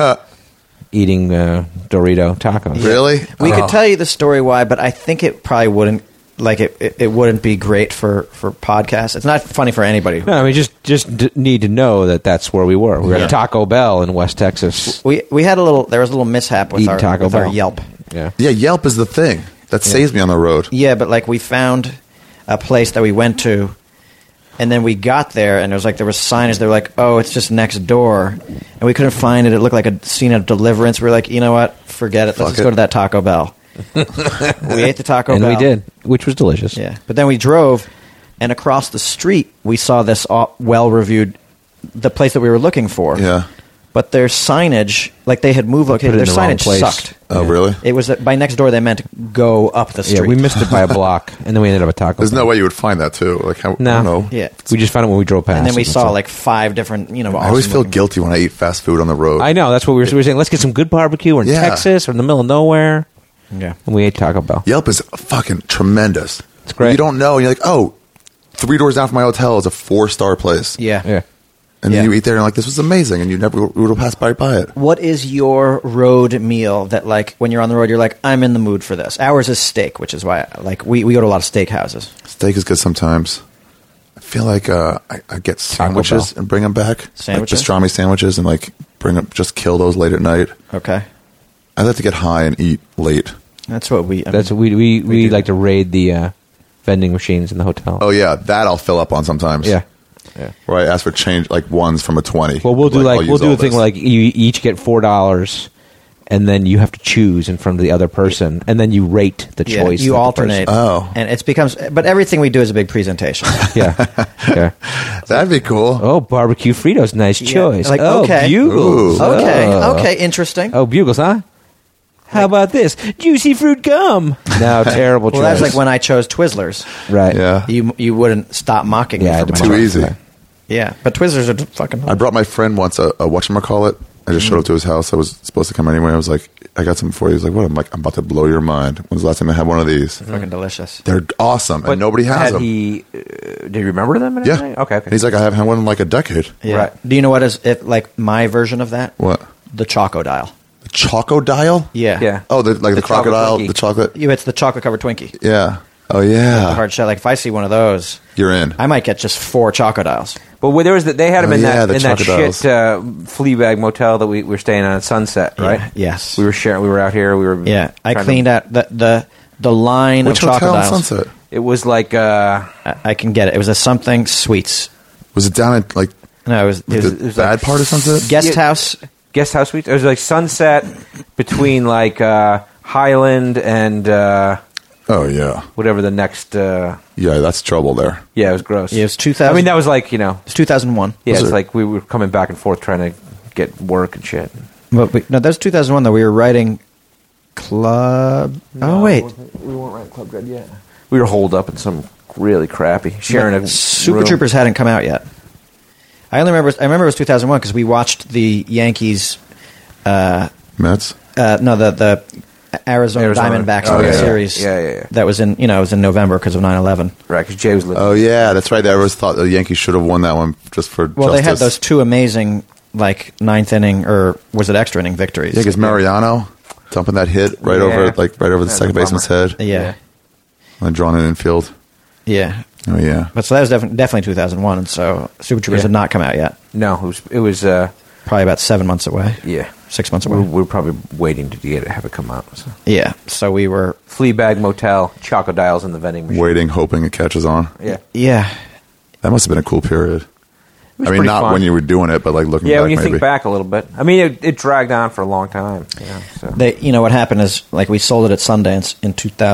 eating Dorito tacos. Really? We could tell you the story why, but I think it probably wouldn't. Like it wouldn't be great for podcasts. It's not funny for anybody. No, I mean just need to know that that's where we were. We were at Taco Bell in West Texas. We had there was a little mishap with Eating Taco our Bell. Yelp. Yeah. Yeah, Yelp is the thing. That saves me on the road. Yeah, but like we found a place that we went to, and then we got there, and it was like there was signage. They were like, "Oh, it's just next door," and we couldn't find it. It looked like a scene of Deliverance. We were like, "You know what? Forget it. Let's just go to that Taco Bell." We ate the Taco And Bell. we did, which was delicious. Yeah, but then we drove, and across the street we saw this well-reviewed, the place that we were looking for. Yeah. But their signage, like they had moved location, Put it their in the wrong signage place. sucked. Oh, really? It was by next door. They meant go up the street. Yeah, we missed it by a block, and then we ended up at Taco There's Bell. no way you would find that, too. Like, I No. don't know. Yeah. We just found it when we drove past. And then we it. saw like 5 different, I always feel awesome-looking- guilty when I eat fast food on the road. I know, that's what we were saying. Let's get some good barbecue. We're in Yeah. Texas, or in the middle of nowhere. Yeah. And we ate Taco Bell. Yelp is fucking tremendous. It's great. You don't know. And you're like, oh, 3 doors down from my hotel is a 4-star place. Yeah. Yeah. And Yeah. then you eat there and like, this was amazing. And you never would have passed by it. What is your road meal that, like, when you're on the road, you're like, I'm in the mood for this? Ours is steak, which is why, like, we go to a lot of steak houses. Steak is good sometimes. I feel like I get sandwiches and bring them back. Sandwiches? Like pastrami sandwiches and like bring them, just kill those late at night. Okay. I like to get high and eat late. That's what we... That's we do. like to raid the vending machines in the hotel. Oh, yeah. That I'll fill up on sometimes. Yeah. Where I ask for change, like ones from a 20. Well, we'll do I'll we'll use do all a thing this. like you each get $4, and then you have to choose in front of the other person, and then you rate the Yeah, choice. you of the alternate. person. Oh. And it becomes... But everything we do is a big presentation. Yeah. Yeah. That'd be cool. Oh, barbecue Fritos, nice Yeah, choice. like, oh, okay. Bugles. Ooh. Okay. Oh. Okay, interesting. Oh, Bugles, huh? How about this? Juicy fruit gum. No, terrible choice. Well, that's like when I chose Twizzlers. Right. Yeah. You wouldn't stop mocking Yeah, me for it's my Too choice. easy. Yeah, but Twizzlers are fucking... I brought my friend once a whatchamacallit. I just showed up to his house. I was supposed to come anyway. I was like, I got something for you. He was like, what? I'm like, I'm about to blow your mind. When's the last time I had one of these? fucking delicious. They're awesome, and nobody has them. Do you remember them? And Yeah. everything? Okay. And he's like, I haven't had one in like a decade. Yeah. Right. Do you know what is like my version of that? What? The Choco Dial. The Choco Dial? Yeah. Yeah. Oh, the The crocodile, chocolate the chocolate. It's the chocolate covered Twinkie. Yeah. Oh, The yeah. hard shell. Like if I see one of those, You're in. I might get just 4 Choco Dials. But there was they had them Oh, in yeah, that the shit Chocodiles. Fleabag motel that we were staying on at Sunset, right? Yeah. Yes. We were sharing. We were out here. We were. Yeah. I trying to- cleaned out the line Which of hotel Choco in Dials. Sunset? It was like I can get it. It was a something sweets. Was it down at like No, it was the it was bad like part of Sunset? guest Yeah. house. guest house suite. It was like Sunset between like Highland and Oh, yeah. whatever the next. Yeah, that's trouble there. Yeah, it was gross. Yeah, it was 2000. I mean, that was like It's 2001. Yeah, Was it's it- like we were coming back and forth trying to get work and shit. But no, that was 2001 though. We were writing Club. Oh wait, we weren't writing Club Dread yet. We were holed up in some really crappy sharing a Super room. Troopers hadn't come out yet. I remember it was 2001 because we watched the Yankees. Mets? No, the Arizona Diamondbacks Oh, World yeah. Series. Yeah. That was in it was in November because of 9/11. Right, because Jay was living. Oh yeah, that's right. I always thought the Yankees should have won that one just for Well, justice. they had those two amazing ninth inning or was it extra inning victories? Yeah, because Mariano dumping that hit right over the That's second a baseman's bummer. head Yeah. and drawn in infield. Yeah. Oh yeah. But so that was definitely 2001, and so Super Troopers had not come out yet. No, it was Probably about 7 months away. yeah. 6 months away. We're probably waiting to have it come out. So. Yeah. So we were. Fleabag Motel, Choco Dials in the vending machine. Waiting, hoping it catches on. Yeah. Yeah. That must have been a cool period. was I mean, pretty not fun. when you were doing it, but like looking Yeah, back when you maybe. think back a little bit. I mean, it dragged on for a long time. Yeah, so. What happened is like we sold it at Sundance in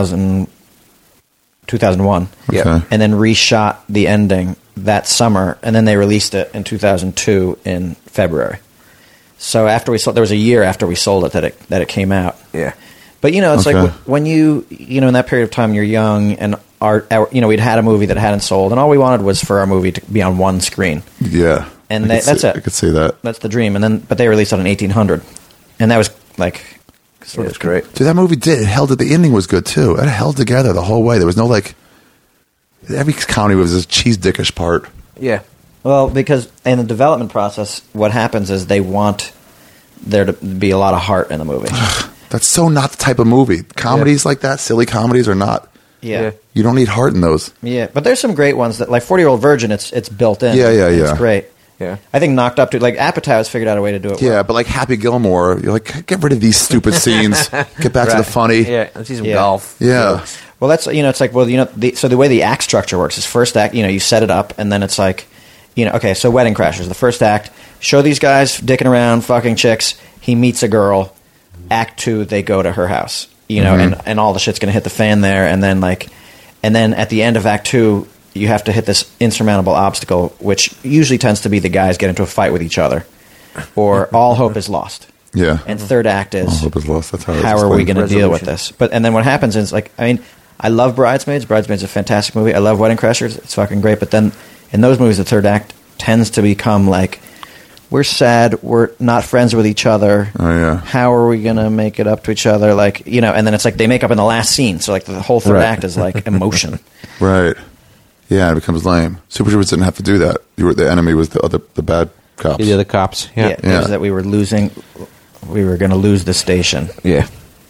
2001. Yeah. Okay. And then reshot the ending that summer, and then they released it in 2002 in February. So after we sold, there was a year after we sold it that it came out. Yeah. But it's Okay. like when you in that period of time you're young and we'd had a movie that hadn't sold, and all we wanted was for our movie to be on one screen. Yeah. And I could that's see- it. I could see that. That's the dream. But they released it on 1800, and that was like sort It's of great. Dude, that movie it held it. The ending was good too. It held together the whole way. There was no every comedy was this cheese dickish part. Yeah. Well, because in the development process, what happens is they want there to be a lot of heart in the movie. That's so not the type of movie. Comedies like that, silly comedies, are not. Yeah. You don't need heart in those. Yeah, but there's some great ones that, like 40-Year-Old Virgin, it's built in. Yeah. It's great. Yeah. I think Knocked Up, too. Like, Apatow has figured out a way to do it Yeah, well. but like Happy Gilmore, you're like, get rid of these stupid scenes. Get back to the funny. Yeah. Let's see some Yeah. golf. Yeah. jokes. Well, that's, it's like, so the way the act structure works is first act, you set it up, and then it's like, okay, so Wedding Crashers, the first act, show these guys dicking around, fucking chicks, he meets a girl, act 2, they go to her house, and all the shit's gonna hit the fan there, and then at the end of act 2, you have to hit this insurmountable obstacle, which usually tends to be the guys get into a fight with each other, or all hope is lost. Yeah. And third act is All hope is lost. That's how it's how are we explained. going to deal with Resolution. this? And then what happens is I love Bridesmaids. Bridesmaids is a fantastic movie. I love Wedding Crashers. It's fucking great. But then in those movies, the third act tends to become like, we're sad. We're not friends with each other. Oh, yeah. How are we going to make it up to each other? Like, and then it's like they make up in the last scene. So like the whole third Right. act is like emotion. Right. Yeah, it becomes lame. Super Troopers didn't have to do that. The enemy was the bad cops. The other cops. Yeah. Yeah. It was that we were going to lose the station. Yeah.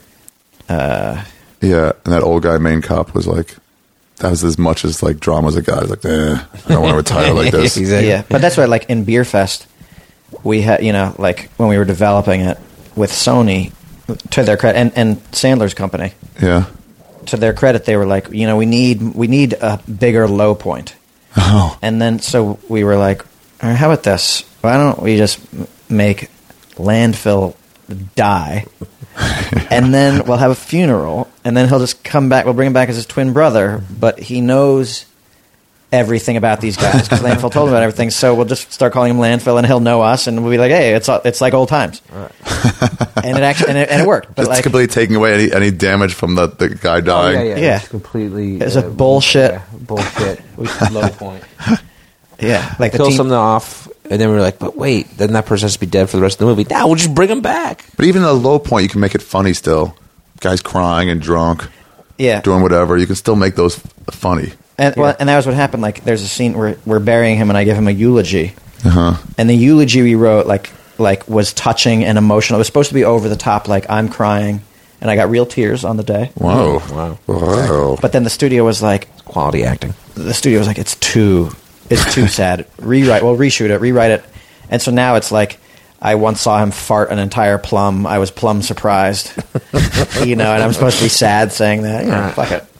Yeah, and that old guy, main cop, was like, that was as much as like drama as a guy. He was like, I don't want to retire like this. Exactly. Yeah, but that's why, like in Beer Fest, we had, like when we were developing it with Sony, to their credit, and Sandler's company, Yeah. to their credit, they were like, we need a bigger low point. Oh. And then so we were like, all right, how about this? Why don't we just make Landfill die, and then we'll have a funeral, and then he'll just come back. We'll bring him back as his twin brother, but he knows everything about these guys because Landfill told him about everything. So we'll just start calling him Landfill, and he'll know us, and we'll be like, hey, it's like old times. And it actually and it worked. But Just like, completely taking away any damage from the guy dying. Oh, yeah. Yeah. It's completely. It's a bullshit. Yeah, bullshit. Low point. yeah, like the Kill team. something off, and then we're like, but wait, then that person has to be dead for the rest of the movie. Now we'll just bring him back. But even at a low point, you can make it funny still. Guys crying and drunk, Yeah, doing whatever. You can still make those funny. and and that was what happened. Like, there's a scene where we're burying him, and I give him a eulogy. Uh-huh. And the eulogy we wrote like was touching and emotional. It was supposed to be over the top, like I'm crying, and I got real tears on the day. Whoa. Wow. Wow. But then the studio was like, Quality acting. it's too sad. Reshoot it, rewrite it. And so now it's like, I once saw him fart an entire plum. I was plum surprised, and I'm supposed to be sad saying that. Fuck it.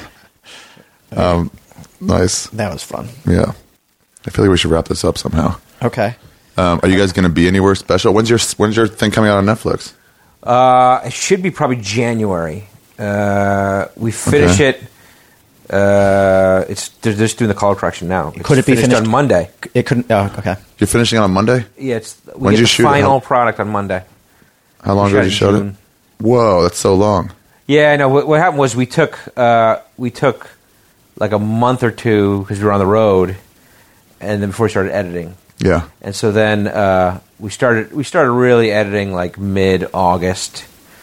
Nice. That was fun. Yeah. I feel like we should wrap this up somehow. Okay. Are you guys going to be anywhere special? When's your thing coming out on Netflix? It should be probably January. We finish Okay. it. They're just doing the color correction now. Could it be finished on Monday? It couldn't. Oh, okay. You're finishing it on Monday? Yeah, we When'd get you the shoot it? final product on Monday. How long We ago did you shot show in it? June. Whoa, that's so long. Yeah, I know. What happened was we took like a month or two because we were on the road, and then before we started editing, Yeah. and so then we started really editing like mid-August,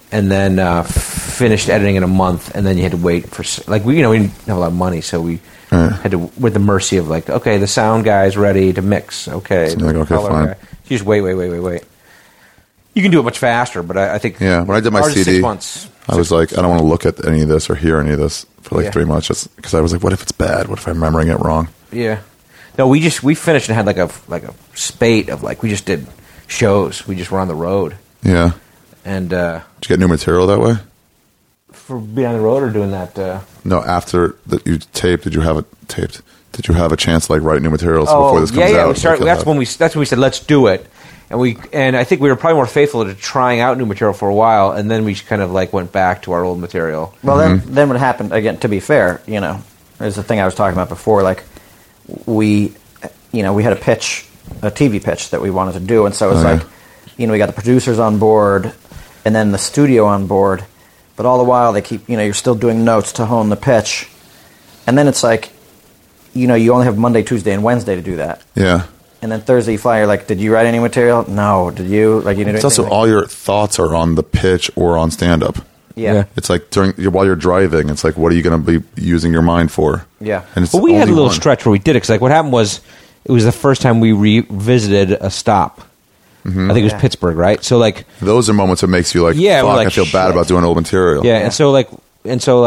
and then finished editing in a month, and then you had to wait for we didn't have a lot of money, so we had to with the mercy of okay, the sound guy's ready to mix. Okay, So you're like, okay, color fine. guy. You just wait. You can do it much faster, but I think when I did my ours is CD, 6 months. I was like, I don't want to look at any of this or hear any of this for Yeah. 3 months, because I was like, what if it's bad? What if I'm remembering it wrong? Yeah. No, we finished and had like a spate of we just did shows. We just were on the road. Yeah. And Did you get new material that way? for being on the road or doing that. No, after that you taped, did you have it taped? Did you have a chance to write new materials before this comes out? We started, that's when we said let's do it, and I think we were probably more faithful to trying out new material for a while, and then we kind of went back to our old material. Well, then what happened, again, to be fair, is the thing I was talking about before, we had a pitch, a TV pitch that we wanted to do, and so it was we got the producers on board, and then the studio on board, but all the while they keep, you're still doing notes to hone the pitch, and then it's you only have Monday, Tuesday, and Wednesday to do that. Yeah. And then Thursday you fly, you're like, did you write any material? No. Did you? You didn't It's also all your thoughts are on the pitch or on stand-up. Yeah. It's while you're driving, it's what are you going to be using your mind for? Yeah. And it's Well, we had a only little one. stretch where we did it, because what happened was, it was the first time we revisited a stop. I think it was Pittsburgh, right? So Those are moments that makes you fuck, we're I feel bad shit. about doing old material. Yeah, and so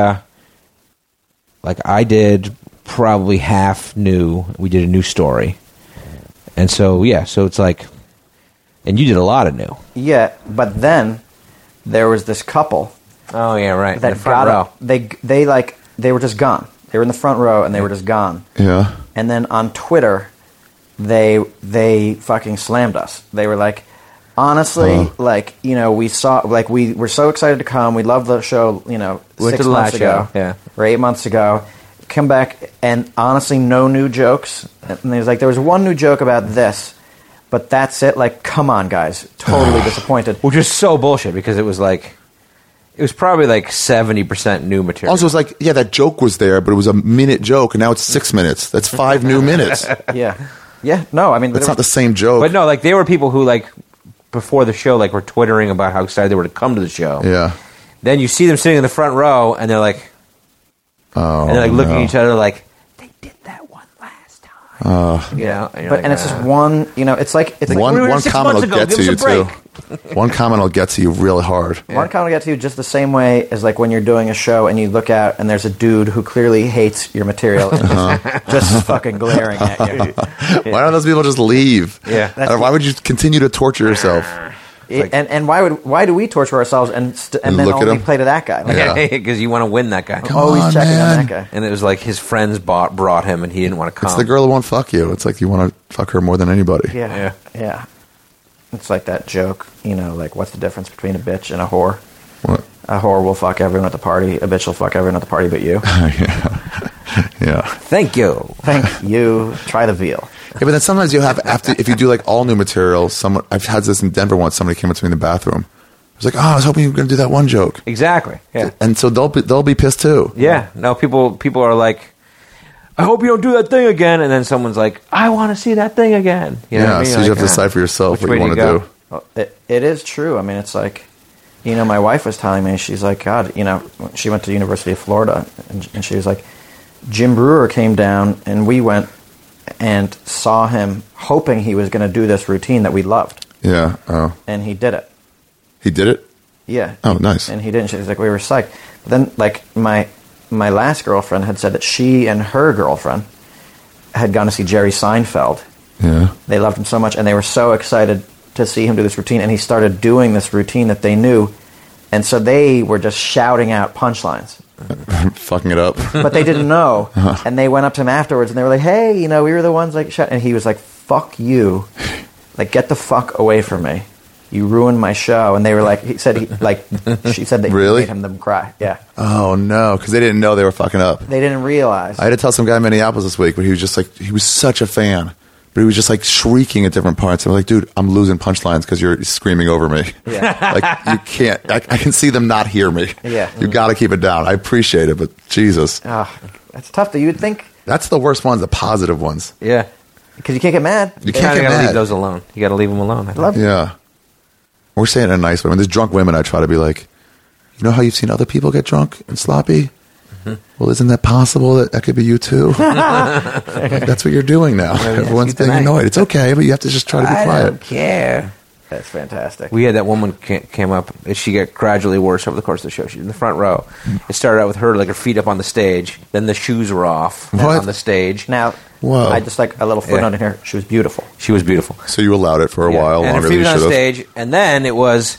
I did probably half new. We did a new story, and so it's and you did a lot of new. Yeah, but then there was this couple Oh yeah, right. that got up. They were just gone. They were in the front row and they were just gone. Yeah. And then on Twitter, they fucking slammed us. They were like, honestly, we saw, we were so excited to come. We loved the show, Went 6 to the months last ago, show, yeah. or 8 months ago. Come back, and honestly, no new jokes. And there's there was one new joke about this, but that's it. Come on, guys, totally disappointed. Which is so bullshit, because it was probably 70% new material. Also, it's that joke was there, but it was a minute joke, and now it's 6 minutes. That's 5 new minutes. Yeah. No, I mean, It's not the same joke. But no, there were people who before the show were twittering about how excited they were to come to the show. Yeah. Then you see them sitting in the front row, and they're Oh, and they're looking no. at each other they did that one last time. and it's just one. It's it's One we were one 6 comment months will ago, get to give you us a break. too. One comment will get to you really hard. one comment will get to you just the same way as when you're doing a show and you look out and there's a dude who clearly hates your material and just fucking glaring at you. Why don't those people just leave? Yeah. Why would you continue to torture yourself? And why do we torture ourselves and then Look at only him. play to that guy? Yeah. Because you want to win that guy. Always on, checking man. on that guy. And it was his friends brought him, and he didn't want to come. It's the girl who won't fuck you. It's you want to fuck her more than anybody. Yeah. It's like that joke, what's the difference between a bitch and a whore? What? A whore will fuck everyone at the party. A bitch will fuck everyone at the party but you. Yeah. Thank you. Thank you. Try the veal. Yeah, but then sometimes you have if you do all new material. I've had this in Denver once. Somebody came up to me in the bathroom. I was I was hoping you were going to do that one joke. Exactly. Yeah. And so they'll be pissed too. Yeah. No, people are I hope you don't do that thing again. And then someone's I want to see that thing again. You know what I mean? So you have to decide for yourself which what you way want do to you do. Well, it is true. I mean, it's my wife was telling me, she's God, she went to the University of Florida, and she was Jim Brewer came down, and we went and saw him, hoping he was going to do this routine that we loved. Yeah. Oh. And he did it. He did it? Yeah. Oh, nice. And he didn't. She was we were psyched. But then, my last girlfriend had said that she and her girlfriend had gone to see Jerry Seinfeld. Yeah. They loved him so much, and they were so excited to see him do this routine, and he started doing this routine that they knew, and so they were just shouting out punchlines. Fucking it up. But they didn't know, and they went up to him afterwards, and they were hey, we were the ones shout, and he was fuck you, get the fuck away from me. You ruined my show. And they were she said that Really? he made them cry. Yeah. Oh, no, because they didn't know they were fucking up. They didn't realize. I had to tell some guy in Minneapolis this week, but he was just he was such a fan. But he was just shrieking at different parts. I was dude, I'm losing punchlines because you're screaming over me. Yeah. You can't. I can see them not hear me. Yeah. You got to keep it down. I appreciate it, but Jesus. That's tough. You would think, That's the worst ones, the positive ones. Yeah. because you can't get mad. You You can't get gotta mad. leave those alone. You got to leave them alone. I think. Love Yeah. We're saying it in a nice way. When there's drunk women, I try to be like, you know how you've seen other people get drunk and sloppy? Well, isn't that possible that could be you too? That's what you're doing now. Everyone's being annoyed. It's okay, but you have to just try to be quiet. I don't care. That's fantastic. We had that woman came up. She got gradually worse over the course of the show. She was in the front row. It started out with her, like her feet up on the stage. Then the shoes were off What? on the stage. Now, Whoa. I just like a little footnote in here. She was beautiful. She was beautiful. So you allowed it for a Yeah. while, and longer her feet than you was should on have. stage, and then it was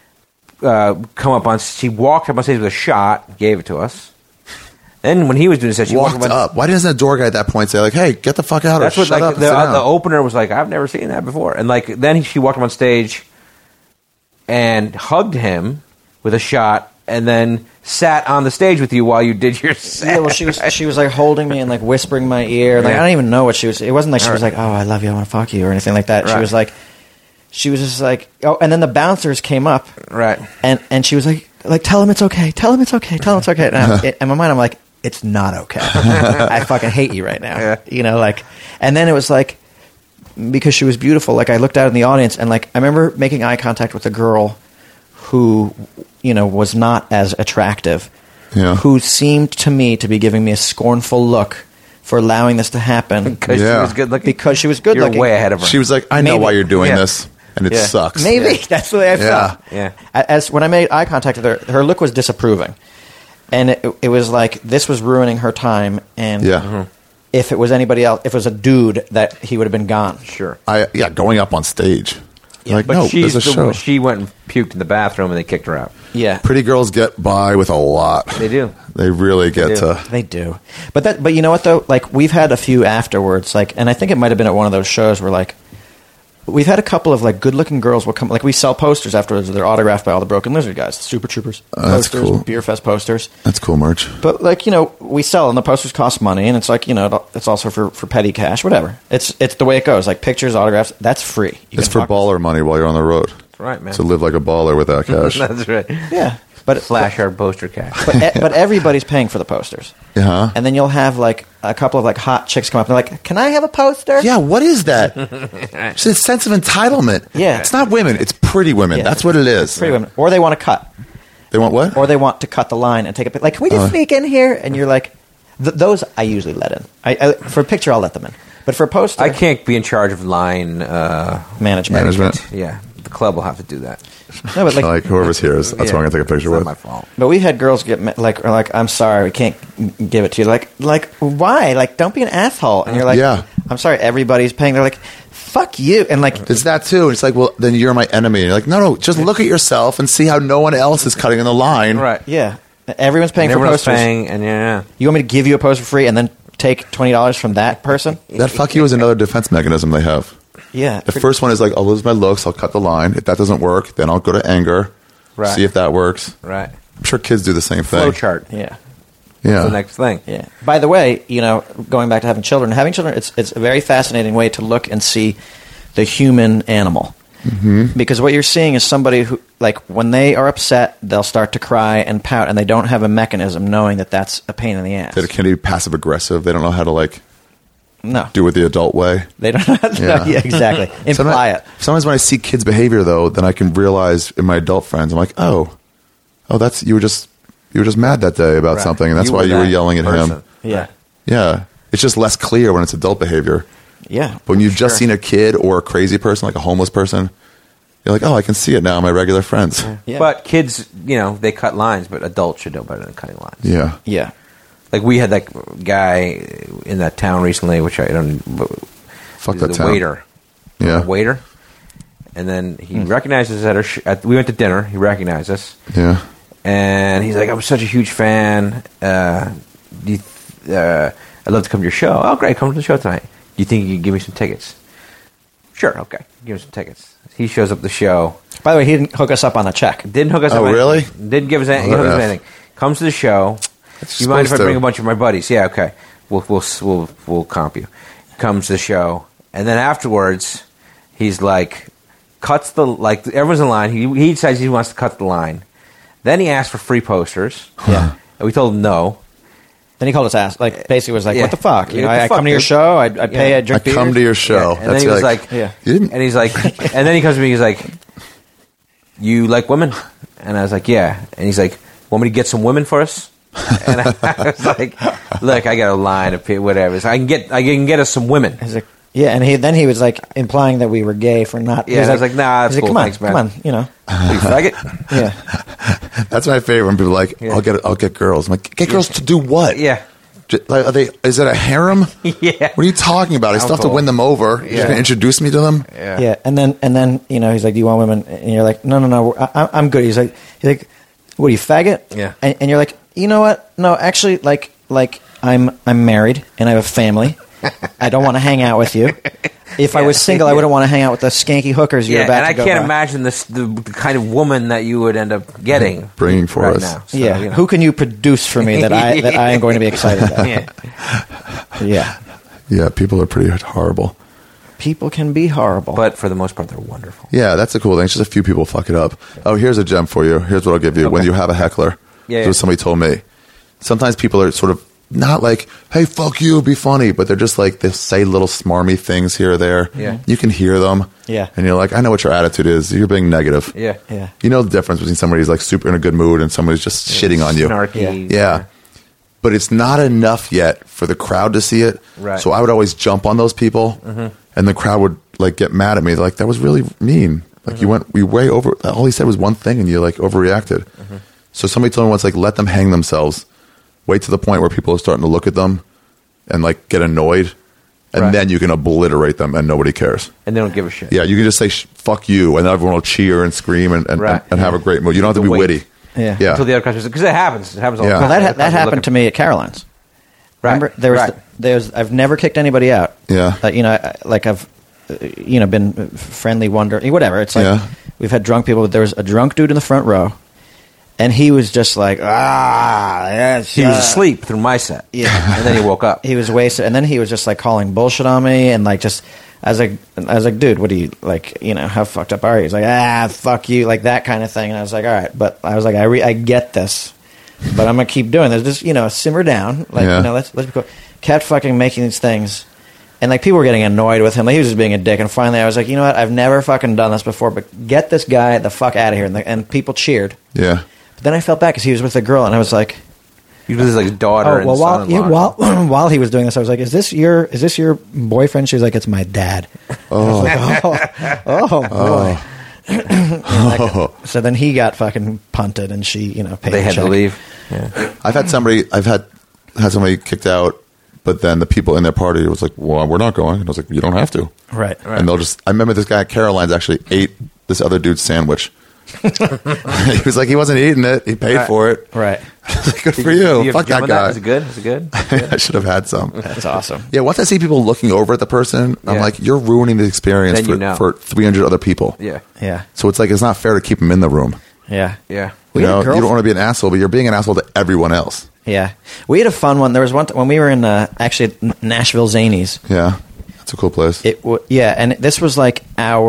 come up on. She walked up on stage with a shot, gave it to us. Then when he was doing this, she Walked up. Why doesn't a door guy at that point say like, "Hey, get the fuck out"? That's or what shut like up and sit the down"? opener was like. I've never seen that before. And like then she walked up on stage and hugged him with a shot, and then sat on the stage with you while you did your set. Yeah, well, she was like holding me and like whispering in my ear. Like Yeah. I don't even know what she was. It wasn't like she was Right. like, "Oh, I love you, I want to fuck you" or anything like that. Right. She was just like, oh, and then the bouncers came up, Right. and she was like, tell him it's okay, tell him it's okay, tell him it's okay. And in my mind, I'm like, it's not okay. I fucking hate you right now. Yeah. You know, like, and then it was like, because she was beautiful. Like I looked out in the audience, and like I remember making eye contact with a girl who, you know, was not as attractive, Yeah. who seemed to me to be giving me a scornful look for allowing this to happen Because Yeah. she was good looking. because she was good You're looking. way ahead of her. She was like, "I know Maybe. why you're doing Yeah. this, and it Yeah. sucks." Maybe Yeah. that's the way I felt. Yeah. As when I made eye contact with her look was disapproving, and it was like this was ruining her time. And Yeah. if it was anybody else, if it was a dude, that he would have been gone. Sure. Going up on stage. Like, But no, she's there's a show. she went and puked in the bathroom, and they kicked her out. Yeah, Pretty girls get by with a lot. They do. They really get do. to. they do. But you know what though? Like we've had a few afterwards. Like, and I think it might have been at one of those shows where like. We've had a couple of like good-looking girls will come. Like we sell posters afterwards. They're autographed by all the Broken Lizard guys, the Super Troopers that's posters, cool. Beer Fest posters. That's cool merch. But like we sell, and the posters cost money, and it's like it's also for petty cash, whatever. It's the way it goes. Like pictures, autographs, that's free. You It's can for talk- baller money while you're on the road. That's right, man. To live like a baller with that cash. That's right. Yeah, but Flash our poster cash. but everybody's paying for the posters, Yeah. and then you'll have like a couple of like hot chicks come up and they're like, "Can I have a poster?" Yeah, what is that? It's a sense of entitlement. Yeah. It's not women, it's pretty women. Yeah. That's what it is. Pretty women, or they want to cut, They want what? or they want to cut the line and take a pic. Like, can we just sneak in here? And you're like, those I usually let in. I for a picture, I'll let them in, but for a poster, I can't be in charge of line management. Yeah, the club will have to do that. No, but Like whoever's here is. That's Yeah. what I'm going to take a picture It's with. not my fault. But we had girls get like, I'm sorry, we can't give it to you. Like, why? Like, don't be an asshole. And you're like, Yeah. I'm sorry, everybody's paying. They're like, fuck you. And like, It's that too. It's like, well, then you're my enemy. And you're like, no, just look at yourself and see how no one else is cutting in the line. Right. yeah, everyone's paying And for everyone's posters. paying, and yeah. You want me to give you a poster for free and then take $20 from that person? That fuck you is another defense mechanism they have. Yeah. The first one is like, I'll lose my looks, I'll cut the line. If that doesn't work, then I'll go to anger, Right. see if that works. Right. I'm sure kids do the same thing. Flow chart. Yeah. Yeah. The next thing. Yeah. By the way, going back to having children, it's a very fascinating way to look and see the human animal. Mm-hmm. Because what you're seeing is somebody who, like, when they are upset, they'll start to cry and pout, and they don't have a mechanism knowing that that's a pain in the ass. They can be passive aggressive. They don't know how to like No. do it the adult way. They don't know. Yeah. Yeah, exactly. Imply it. Sometimes when I see kids' behavior, though, then I can realize in my adult friends, I'm like, oh, that's you were just mad that day about Right. something, and that's why you were that yelling at person. him. Yeah. Yeah, it's just less clear when it's adult behavior. Yeah. But when you've just Sure. seen a kid or a crazy person, like a homeless person, you're like, oh, I can see it now in my regular friends. Yeah. But kids, they cut lines, but adults should know better than cutting lines. Yeah. Yeah. Like we had that guy in that town recently, which I don't. Fuck he that was town. a waiter. Yeah. A waiter. And then he recognized us we went to dinner. He recognized us. Yeah. And he's like, I'm such a huge fan. I'd love to come to your show. Oh, great. Come to the show tonight. Do you think you can give me some tickets? Sure. Okay. Give me some tickets. He shows up at the show. By the way, he didn't hook us up on a check. Didn't hook us Oh, up. anything. really? Didn't give us anything. What Hook us F. anything. Comes to the show. That's You mind if I supposed bring to. a bunch of my buddies? Yeah, okay. We'll comp you. Comes to the show, and then afterwards, he's like, everyone's in line. He decides he wants to cut the line. Then he asked for free posters. Yeah. And we told him no. Then he called us ass. Like, basically was like, Yeah. what the fuck? What the I fuck, come to your dude? show, I pay, Yeah. I I drink beers. come to your show. Yeah. And That's then he was like, Yeah. you didn't. and he's like, and then he comes to me. He's like, you like women? And I was like, yeah. And he's like, want me to get some women for us? And I was like, look, I got a line of people, whatever. So I can get us some women. He's like, yeah, and he was like implying that we were gay for not. Yeah, I was like, nah, that's he's cool. Like, Thanks, man. come on, you know. You faggot? Yeah. That's my favorite when people are like, Yeah. I'll get girls. I'm like, get girls to do what? Yeah. Like, is it a harem? Yeah. What are you talking about? I still have to win them over. You're just going to introduce me to them? Yeah. Yeah, and then you know, he's like, "Do you want women?" And you're like, "No, I'm good." He's like, "What are you, faggot?" Yeah. And you're like, "You know what? No, actually, like I'm married and I have a family. I don't want to hang out with you. If I was single, I wouldn't want to hang out with the skanky hookers you're Yeah, about and to I go can't by. imagine the kind of woman that you would end up getting, Bringing for right us. now. So, Yeah, you know. who can you produce for me that I am going to be excited about? Yeah. Yeah, Yeah, people are pretty horrible. people can be horrible, But for the most part, they're wonderful. Yeah, that's a cool thing. It's just a few people fuck it up. Oh, here's a gem for you. Here's what I'll give you. When you have a heckler, Yeah, this yeah. was somebody told me. Sometimes people are sort of not like, hey, fuck you, be funny, but they're just like, they say little smarmy things here or there. Yeah. You can hear them. Yeah. And you're like, I know what your attitude is. You're being negative. Yeah. yeah, You know the difference between somebody who's like super in a good mood and somebody who's just shitting on you. Snarky. Yeah. But it's not enough yet for the crowd to see it. Right. So I would always jump on those people, and the crowd would like get mad at me. They're like, that was really mean. Like you way over. All he said was one thing, and you like overreacted. So somebody told me once, like, let them hang themselves. Wait to the point where people are starting to look at them and like get annoyed, and Right. then you can obliterate them, and nobody cares. And they don't give a shit. Yeah, you can just say "fuck you," and everyone will cheer and scream and Right. and have a great mood. You don't have to be Wait. witty. yeah. Yeah. Until the other question, because it happens. It happens all Yeah. the Well, time. that happened to me at Caroline's. Right. Remember, there was I've never kicked anybody out. Yeah. You know, like I've been friendly, whatever. It's like Yeah. we've had drunk people, but there was a drunk dude in the front row, and he was just like, yes. He was asleep through my set. Yeah. And then he woke up. He was wasted, and then he was just like calling bullshit on me, and like just. I was like, dude, what do you like? You know, how fucked up are you? He's like, fuck you, like that kind of thing. And I was like, all right, but I was like, I get this, but I'm gonna keep doing this. Just simmer down, like Yeah. let's be cool. Kept fucking making these things, and like people were getting annoyed with him. Like, he was just being a dick. And finally, I was like, you know what? I've never fucking done this before, but get this guy the fuck out of here. And people cheered. Yeah. But then I felt bad because he was with a girl, and I was like, He was like his daughter oh and well. son-in-law. While he was doing this, I was like, is this your boyfriend? She was like, it's my dad. Oh. Boy. So then he got fucking punted, and she, paid They the had check. to leave. Yeah. I've had somebody kicked out, but then the people in their party was like, well, we're not going. And I was like, you don't have to. Right. And they'll just, I remember this guy at Caroline's actually ate this other dude's sandwich. He was like, he wasn't eating it. He paid Right. for it. Right. Good for Do you. have Fuck to give that him guy. Is it good? Is it good? I should have had some. That's awesome. Yeah, once I see people looking over at the person, I'm Yeah. like, you're ruining the experience Then you know. for 300 other people. Yeah. Yeah. So it's like, it's not fair to keep them in the room. Yeah. Yeah. You We had a know, you girl- don't want to be an asshole, but you're being an asshole to everyone else. Yeah. We had a fun one. There was one when we were in actually Nashville Zanies. Yeah. That's a cool place. Yeah, and this was like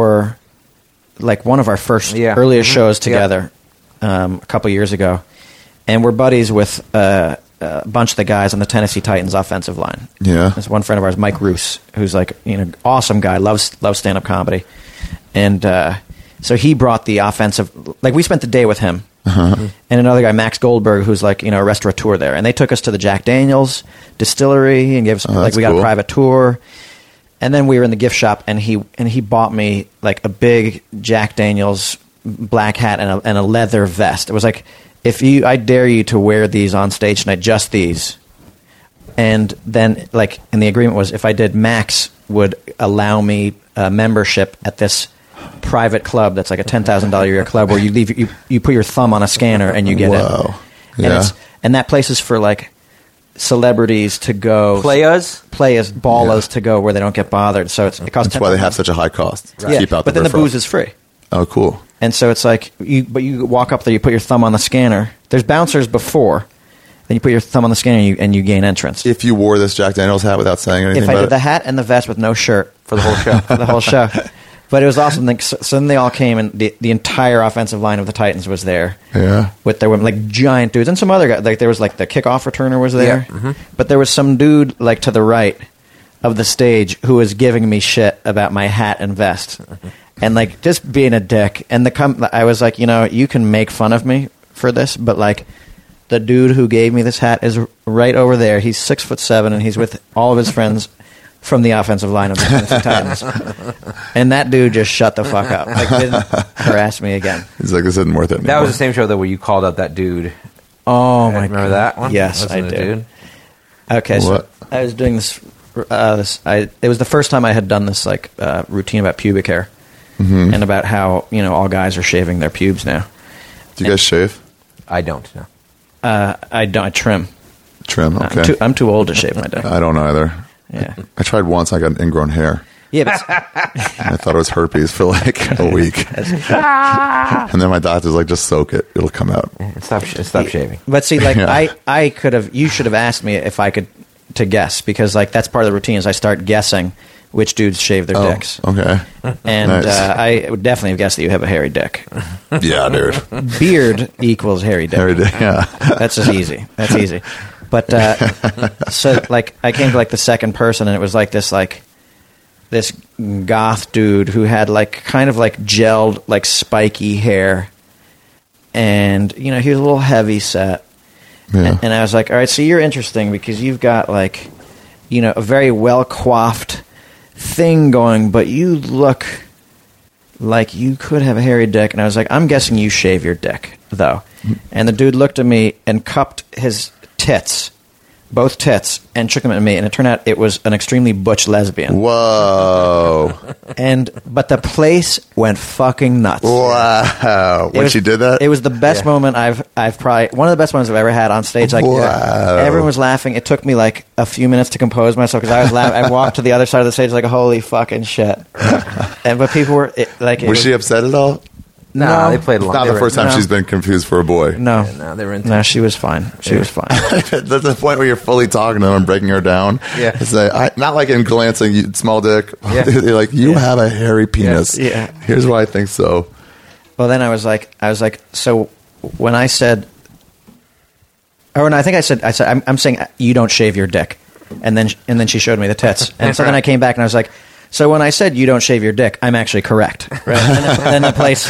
one of our first Yeah. earliest Mhm. shows Yeah. together a couple years ago, and we're buddies with a bunch of the guys on the Tennessee Titans offensive line. Yeah. There's one friend of ours, Mike Roos, who's like awesome guy, loves stand up comedy, and so he brought the offensive. Like we spent the day with him. And another guy, Max Goldberg, who's like a restaurateur there, and they took us to the Jack Daniels distillery and gave us that's we got cool. a private tour. And then we were in the gift shop, and he bought me like a big Jack Daniels black hat and a leather vest. It was like, I dare you to wear these on stage tonight, just these. And then and the agreement was if I did, Max would allow me a membership at this private club that's like a $10,000 a year club where you put your thumb on a scanner and you get Wow. in. Yeah. And that place is for like celebrities to go Players? ballas to go where they don't get bothered. So it costs. That's why they $10,000. have such a high cost to Yeah, keep out but the then the riffraff. booze is free. Oh, cool. And so it's like you walk up there, you put your thumb on the scanner. There's bouncers before, then you put your thumb on the scanner and you gain entrance. If you wore this Jack Daniels hat without saying anything If I about did it, the hat and the vest with no shirt For the whole show. for the whole show. But it was awesome. So then they all came, and the entire offensive line of the Titans was there. Yeah. With their women, like giant dudes, and some other guy. Like there was like the kickoff returner was there, Yeah. but there was some dude like to the right of the stage who was giving me shit about my hat and vest, and like just being a dick. And I was like, you can make fun of me for this, but like the dude who gave me this hat is right over there. He's 6'7", and he's with all of his friends from the offensive line of the Tennessee Titans. And that dude just shut the fuck up. Like, didn't harass me again. He's like, this isn't worth it anymore. That was the same show, though, where you called out that dude. Oh, my God. Remember that one? Yes, I Wasn't it, do. Dude? Okay, so What? I was doing this. It was the first time I had done this like routine about pubic hair, and about how all guys are shaving their pubes now. Do you guys shave? I don't know. I don't. I trim. Trim, okay. I'm too old to shave my dick. I don't either. Yeah. I tried once. I got ingrown hair. Yeah, but I thought it was herpes for like a week. And then my doctor's like, just soak it. It'll come out. Stop shaving. But see, like Yeah. I could have. You should have asked me if I could to guess, because like that's part of the routine. Is I start guessing which dudes shave their dicks, Okay. and Nice. I would definitely have guessed that you have a hairy dick. Yeah, dude. Beard equals hairy dick. Every day. Yeah. That's just easy. That's easy. But so like I came to like the second person, and it was like this goth dude who had like kind of like gelled like spiky hair, and he was a little heavy set. Yeah. And I was like, all right, so you're interesting because you've got like a very well coiffed thing going, but you look like you could have a hairy dick. And I was like, I'm guessing you shave your dick though. And the dude looked at me and cupped his tits, both tits, and shook them at me, and it turned out it was an extremely butch lesbian. Whoa. But the place went fucking nuts. Wow. When she did that? It was the best moment I've probably one of the best moments I've ever had on stage. Like Wow. everyone was laughing. It took me like a few minutes to compose myself because I was laughing. I walked to the other side of the stage like holy fucking shit. But people were Was she upset at all? No, they played along. Not the first time no. she's been confused for a boy. No, No, they were into no, she was fine. She was fine. That's the point where you're fully talking to them and breaking her down. Yeah. It's like, not like in glancing, small dick. Yeah. They're like, you have a hairy penis. Yeah. Here's why I think so. Well, then I was like, so when I said, or when I think I said, I'm saying you don't shave your dick, and then she showed me the tits, and so then I came back and I was like, so when I said you don't shave your dick, I'm actually correct, right? And then the place,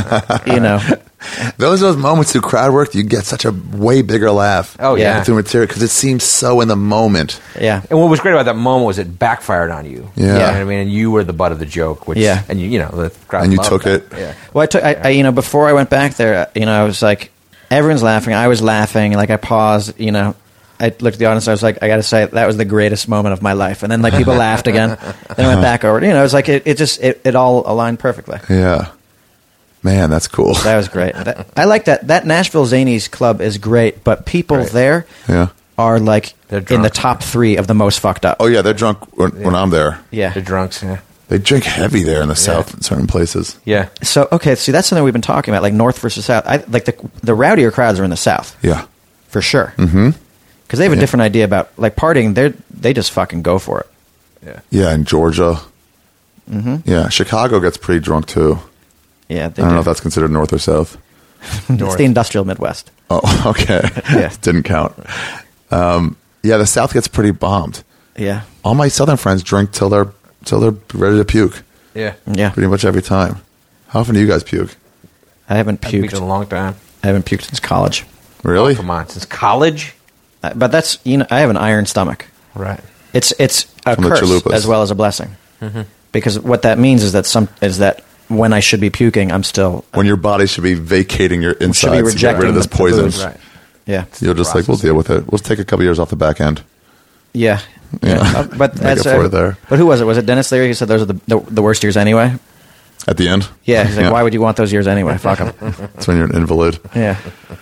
Those moments through crowd work, you get such a way bigger laugh. Oh, yeah. Through material because it seems so in the moment. yeah. And what was great about that moment was it backfired on you. Yeah. You know what I mean? And you were the butt of the joke. Which, Yeah. And the crowd And you loved took that. it. Yeah. Well, I before I went back there, I was like, everyone's laughing. I was laughing. Like I paused, I looked at the audience. I was like, I got to say, that was the greatest moment of my life. And then like people laughed again. Then I went back over. It was like it all aligned perfectly. Yeah. Man, that's cool. That was great. I like that. That Nashville Zanies Club is great, but people there Yeah. are like They're in the drunk. top 3 of the most fucked up. Oh, yeah, they're drunk when I'm there. Yeah. The drunks, yeah. They drink heavy there in the South in certain places. Yeah. So okay, see that's something we've been talking about, like North versus South. Like the rowdier crowds are in the South Yeah. for sure. Mm-hmm. Because they have a Yeah. different idea about like partying. They just fucking go for it. Yeah. Yeah, in Georgia. Mm-hmm. Yeah, Chicago gets pretty drunk too. Yeah, I they don't do. know if that's considered North or South. It's the industrial Midwest. Oh, okay. Yeah. Didn't count. Yeah, the South gets pretty bombed. Yeah, All my Southern friends drink till they're ready to puke. Yeah. yeah. Pretty much every time. How often do you guys puke? I haven't I've been puked. a long time. I haven't puked since college. Really? Come on. Since college? But that's I have an iron stomach. Right. It's a From the curse chalupas. as well as a blessing. Because what that means is that when I should be puking, I'm still When your body should be vacating your insides to get rid rejecting of this the poison. booze. Right. yeah You're just like, we'll deal with it. We'll take a couple years off the back end. yeah. Yeah. But Make that's it for it there. But who was it? Was it Dennis Leary who said those are the worst years anyway? At the end? Yeah. He's like, why would you want those years anyway? Fuck them. That's when you're an invalid. Yeah.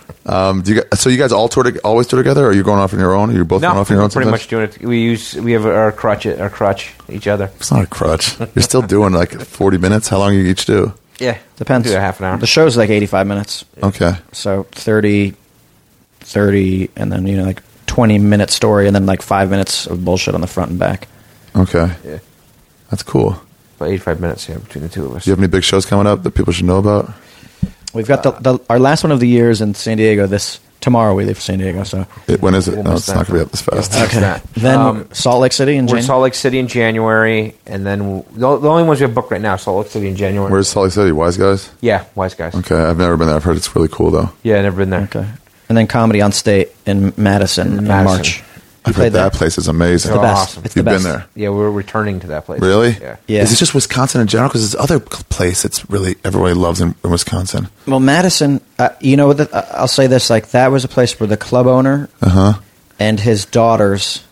So you guys always tour together, or are you going off on your own? Are you both going No, off on your we're own? pretty sometimes? much doing it. We have our crutch each other. It's not a crutch. You're still doing like 40 minutes. How long do you each do? Yeah. Depends. Do a half an hour. The show's like 85 minutes. Okay. So 30, and then, like 20-minute story, and then like 5 minutes of bullshit on the front and back. Okay. Yeah. That's cool. About 85 minutes, yeah, between the two of us. Do you have any big shows coming up that people should know about? We've got our last one of the year is in San Diego this tomorrow we leave for San Diego. So When is it? No, Almost it's not going to be up this fast. It's that. then Salt Lake City in We're in January. Salt Lake City in January, and then the only ones we have booked right now, Salt Lake City in January. Where's Salt Lake City? Wise Guys? Yeah, Wise Guys. Okay, I've never been there. I've heard it's really cool, though. Yeah, never been there. Okay, and then Comedy on State in Madison in Madison. March. I've heard that place is amazing. It's the best. awesome. It's the You've best. been there. Yeah, we're returning to that place. Really? Yeah. Yeah. Is it just Wisconsin in general? Because there's other place that's really everybody loves in Wisconsin. Well, Madison, I'll say this: like that was a place where the club owner and his daughters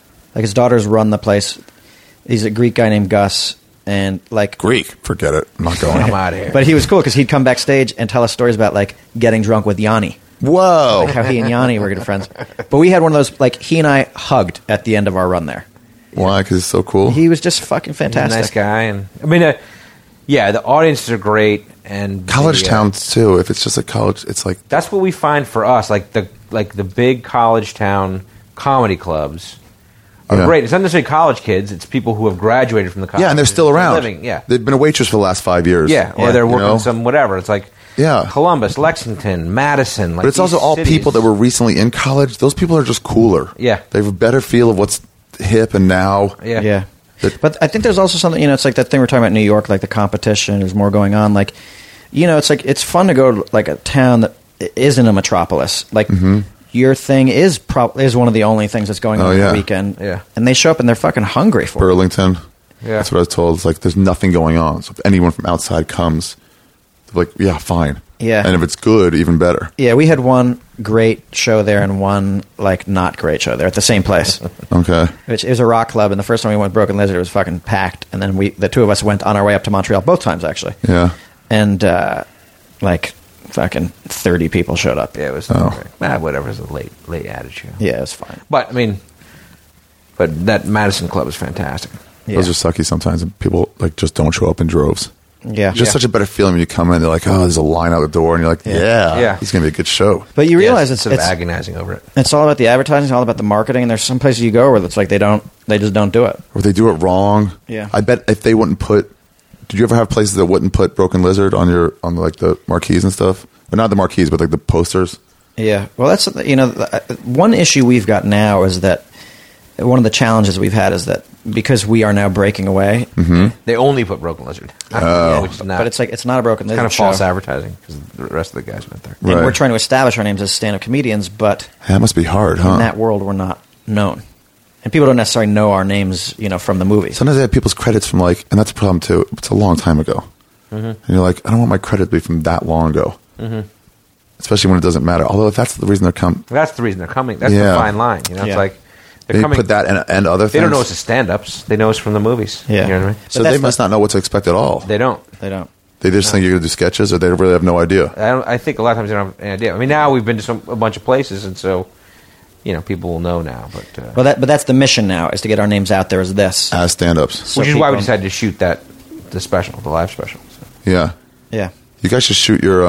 run the place. He's a Greek guy named Gus, and like Greek, forget it. I'm not going. I'm out of here. But he was cool because he'd come backstage and tell us stories about like getting drunk with Yanni, Whoa. like how he and Yanni were good friends. But we had one of those, like he and I hugged at the end of our run there. Why? Because it's so cool? He was just fucking He's a fantastic. nice guy, and I mean, yeah, the audiences are great, and College the, towns, too. If it's just a college, it's like... That's what we find for us, like the big college town comedy clubs are Yeah. great. It's not necessarily college kids; it's people who have graduated from the college. Yeah, and they're still around. living. Yeah, They've been a waitress for the last 5 years. yeah, or Yeah. they're You working know? some whatever. It's like Yeah. Columbus, Lexington, Madison. Like But it's also these all cities. people that were recently in college. Those people are just cooler. Yeah. They have a better feel of what's hip and now. Yeah. Yeah. That- But I think there's also something, it's like that thing we're talking about in New York, like the competition, there's more going on. Like, it's like, it's fun to go to like a town that isn't a metropolis. Like, your thing is one of the only things that's going on Oh, yeah. the weekend. Yeah. And they show up and they're fucking hungry for it. Burlington. Yeah. That's what I was told. It's like there's nothing going on. So if anyone from outside comes, they're like, yeah, fine. Yeah. And if it's good, even better. Yeah, we had one great show there and one, like, not great show there at the same place. Okay. Which it was a rock club, and the first time we went Broken Lizard, it was fucking packed. And then the two of us went on our way up to Montreal, both times, actually. Yeah. And, like, fucking 30 people showed up. Yeah, it was Oh. whatever. It was a late attitude. Yeah, it was fine. But I mean, that Madison Club is fantastic. Yeah. Those are sucky sometimes, and people like just don't show up in droves. Yeah. Just such a better feeling when you come in. They're like, oh, there's a line out the door, and you're like, yeah, Yeah. it's gonna be a good show. But you realize Yes, it's instead of agonizing over it. it's all about the advertising, it's all about the marketing, and there's some places you go where it's like they just don't do it. Or they do it wrong. Yeah. I bet if they wouldn't put, did you ever have places that wouldn't put Broken Lizard on like the marquees and stuff? Or not the marquees, but like the posters. Yeah. Well, that's one issue we've got now is that one of the challenges we've had is that because we are now breaking away, They only put Broken Lizard, Oh. which is not. but it's not a Broken Lizard kind of show. false advertising because the rest of the guys went there. And Right. we're trying to establish our names as stand-up comedians, but That must be hard, huh? in that world, we're not known, and people don't necessarily know our names, from the movies. Sometimes they have people's credits from like, and that's a problem too. It's a long time ago, and you're like, I don't want my credit to be from that long ago, especially when it doesn't matter. Although if that's the reason they're coming, That's the reason they're coming. That's Yeah. the fine line. Yeah. It's like they're they coming. put that and other things. They don't know it's the stand-ups. They know it's from the movies. Yeah. You know what I mean? So But they that's must not know what to expect at all. They don't. They don't. They just think you're going to do sketches, or they really have no idea. I think a lot of times they don't have any idea. I mean, now we've been to a bunch of places, and so people will know now. But But that's the mission now, is to get our names out there as this. As stand-ups. So which is why we people- decided to shoot the special, the live special. So. Yeah. Yeah. You guys should shoot your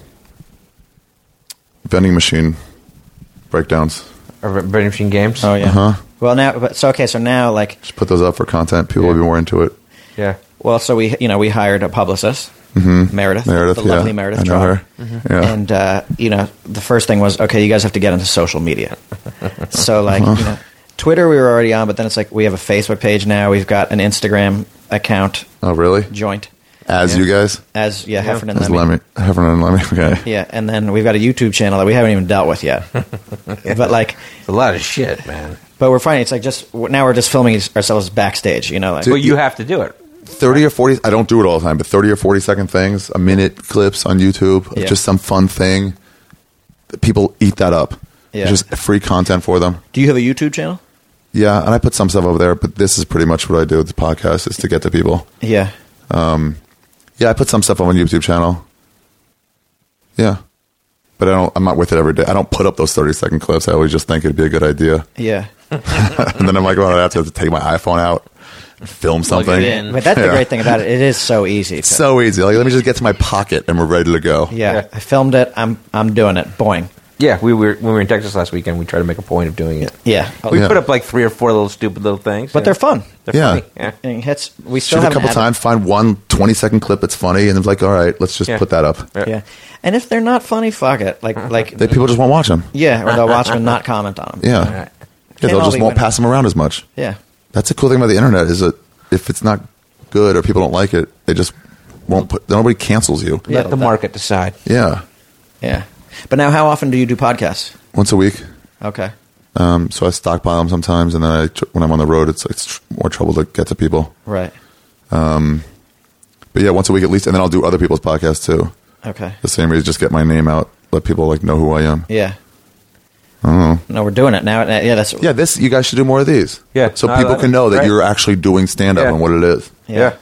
vending machine breakdowns. Or vending machine games. Oh yeah. Uh-huh. Well now, so now like, Just put those up for content. People will be more into it. Yeah. well, so we hired a publicist, Meredith, Meredith, the lovely yeah. Meredith. I know Trott. her. Yeah. And the first thing was, okay, you guys have to get into social media. So like Twitter we were already on, but then it's like we have a Facebook page now. We've got an Instagram account Oh, really? joint As you guys? as Heffernan and As Lemmy. Heffernan and Lemmy. Okay. Yeah, and then we've got a YouTube channel that we haven't even dealt with yet. But like, It's a lot of shit, man. but we're finding it's like now we're just filming ourselves backstage. Like, Dude, Well, you have to do it. 30 or 40, I don't do it all the time, but 30 or 40-second things, a minute clips on YouTube, of Yeah. just some fun thing. People eat that up. Yeah. It's just free content for them. do you have a YouTube channel? Yeah, and I put some stuff over there, but this is pretty much what I do with the podcast, is to get to people. Yeah. Yeah, I put some stuff on my YouTube channel. Yeah. But I'm not with it every day. I don't put up those 30-second clips. I always just think it'd be a good idea. Yeah. And then I'm like, well, I have to take my iPhone out and film Plug it something. in. But that's the Yeah. great thing about it. It is so easy. It's so easy. Like, let me just get to my pocket and we're ready to go. yeah. I filmed it. I'm doing it. Boing. Yeah, when we were in Texas last weekend, we tried to make a point of doing it. Yeah. We Yeah. put up like 3 or 4 little stupid little things. But they're fun. They're Yeah. funny. Yeah. And we still Shoot a haven't couple had times, find one 20-second clip that's funny, and it's like, all right, let's just Yeah. put that up. it. Yeah. And if they're not funny, fuck it. Like People just won't watch them. yeah, or they'll watch them and not comment on them. Yeah. Right. Yeah, Can't they'll all just be won't winners. pass them around as much. Yeah. That's the cool thing about the internet is that if it's not good or people don't like it, they just won't put. Nobody cancels you. Yeah. Let the market decide. Yeah, Yeah. But now, how often do you do podcasts? once a week. Okay. So I stockpile them sometimes, and then when I'm on the road, it's more trouble to get to people. Right. But yeah, once a week at least, and then I'll do other people's podcasts too. Okay. The same reason, just get my name out, let people like know who I am. Yeah. I don't know. No, we're doing it now. Yeah, that's Yeah, you guys should do more of these. Yeah. so No, people can know that right. you're actually doing stand up Yeah. and what it is. yeah.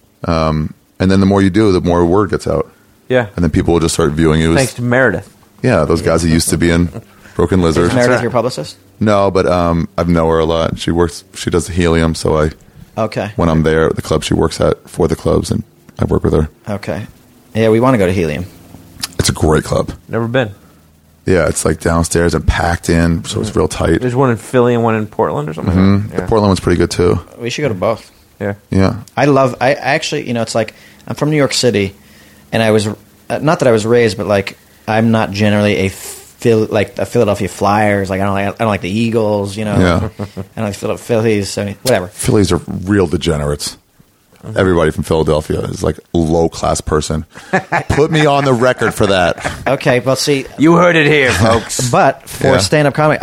And then the more you do, the more word gets out, Yeah. and then people will just start viewing you. Thanks to Meredith. Yeah, those guys that used to be in Broken Lizard. Is Meredith right. your publicist? No, but I've known her a lot. She does Helium, so Okay. when I'm there at the club she works at for the clubs, and I work with her. Okay. Yeah, we want to go to Helium. It's a great club. Never been. Yeah, it's like downstairs and packed in, so it's real tight. There's one in Philly and one in Portland or something. Mhm. Like that. The Portland one's pretty good too. We should go to both. Yeah. Yeah. I actually, it's like, I'm from New York City, and I was, not that I was raised, but like, I'm not generally a Philadelphia Flyers. Like, I don't like the Eagles, Yeah. I don't like Phillies, so whatever. Phillies are real degenerates. Everybody from Philadelphia is like a low-class person. Put me on the record for that. Okay, well, see, You heard it here, folks. but for Yeah. stand-up comedy,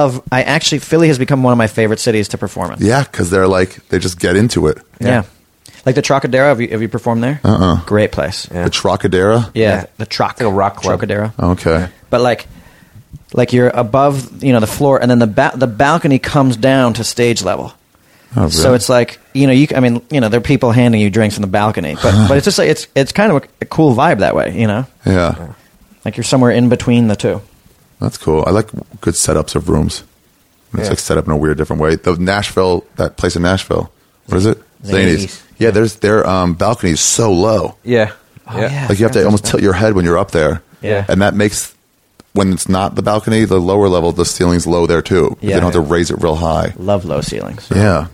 Philly has become one of my favorite cities to perform in. Yeah, because they just get into it. Yeah. Like the Trocadero, have you performed there? Great place. Yeah. The Trocadero? Yeah, the Like a rock club. Trocadero. Okay. But like you're above, the floor, and then the balcony comes down to stage level. Oh, really? So it's like there are people handing you drinks from the balcony, but it's just like it's kind of a cool vibe that way, Yeah. like you're somewhere in between the two. That's cool. I like good setups of rooms. It's Yeah. like set up in a weird, different way. That place in Nashville. What is it? Zanies. Yeah, their balcony is so low. Yeah. Oh, yeah. Like you have to almost tilt your head when you're up there. Yeah. And that makes, when it's not the balcony, the lower level, the ceiling's low there too. Yeah. They don't have to raise it real high. Love low ceilings. Yeah.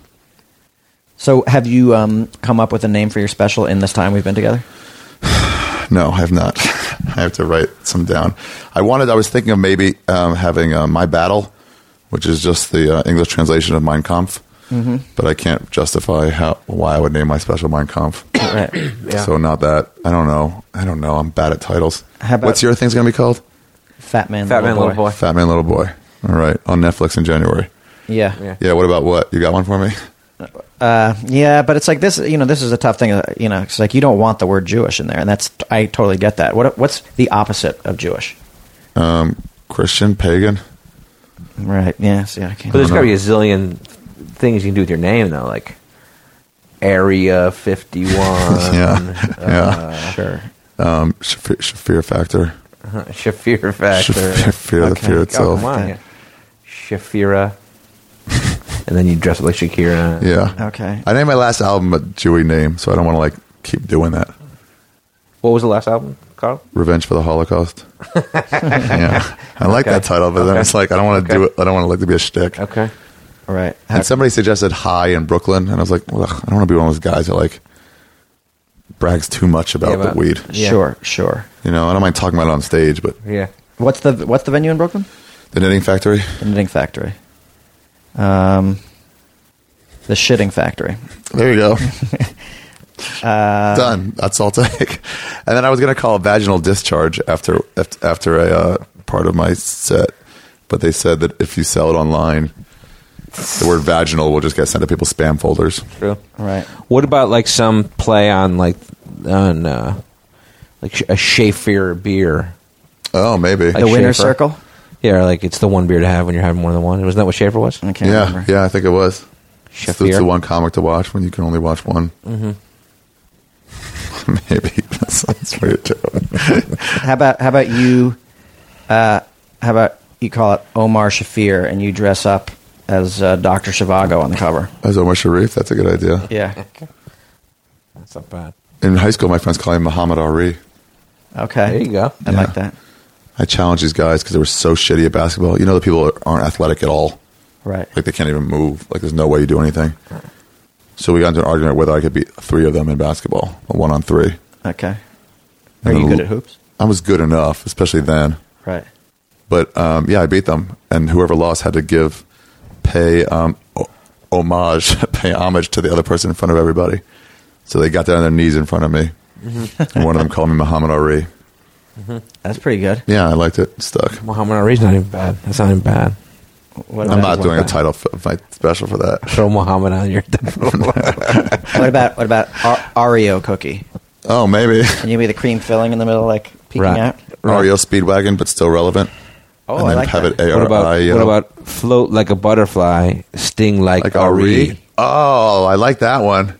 So have you come up with a name for your special in this time we've been together? No, I have not. I have to write some down. I was thinking of maybe having My Battle, which is just the English translation of Mein Kampf. Mm-hmm. But I can't justify why I would name my special Mein Kampf. Right. Yeah. So not that. I don't know. I'm bad at titles. How about- What's your thing's going to be called? Fat Man, Fat Man, Little Boy. Fat Man, Little Boy. All right. On Netflix in January. Yeah. Yeah. Yeah, what about what? You got one for me? Yeah, but it's like this. This is a tough thing. It's like you don't want the word Jewish in there, and I totally get that. What's the opposite of Jewish? Christian, pagan. Right. Yes. Yeah. I can't. But there's got to be a zillion things you can do with your name, though, like Area 51. Yeah. Sure. Shafir Factor. Shafir Factor. Shafir, the fear Oh, itself. come on. Okay. Yeah. Shafira. And then you dress up like Shakira. Yeah. Okay. I named my last album a Jewy name, so I don't want to keep doing that. What was the last album, Carl? Revenge for the Holocaust. Yeah. I like Okay. that title, but then Okay. it's like I don't want to do it. I don't want it to be a shtick. Okay. All right. And somebody suggested High in Brooklyn, and I was like, well, I don't want to be one of those guys that brags too much about the weed. Yeah. Sure. I don't mind talking about it on stage, but Yeah. What's the venue in Brooklyn? the Knitting Factory. The Knitting Factory. The Shitting Factory. There you go. Done. That's all I'll take. And then I was going to call it Vaginal Discharge after a part of my set, but they said that if you sell it online, the word vaginal will just get sent to people's spam folders. True. Right. What about some play on a Shafir beer? Oh, maybe. The winner's Schaefer. circle. Yeah, or it's the one beer to have when you're having more than one. Wasn't that what Schaefer was? I can't Yeah, remember. yeah, I think it was. It's Shafir. the one comic to watch when you can only watch one. Mm-hmm. Maybe that sounds weird too. How about you? How about you call it Omar Shafir and you dress up as Dr. Zhivago on the cover? As Omar Sharif, that's a good idea. Yeah. That's not bad. In high school, my friends call him Muhammad Ari. Okay. There you go. I like that. I challenged these guys because they were so shitty at basketball. You know, the people aren't athletic at all. Right. Like, they can't even move. Like, there's no way you do anything. So we got into an argument whether I could beat 3 of them in basketball, a 1-on-3. Okay. Are And you then good at hoops? I was good enough, especially then. Right. But yeah, I beat them, and whoever lost had to pay homage to the other person in front of everybody. So they got down on their knees in front of me, and one of them called me Muhammad Ali. That's pretty good. Yeah, I liked it. It stuck. Muhammad Ali's not even bad. That's not even bad. What I'm about, not doing a title fight special for that. Throw Muhammad on your what about Oreo cookie? Oh, maybe And you be the cream filling in the middle, like peeking Right. out. Oreo Speedwagon, but still relevant. Oh, and I then like have that. it What about float like a butterfly, sting like Ari? Oh, I like that one.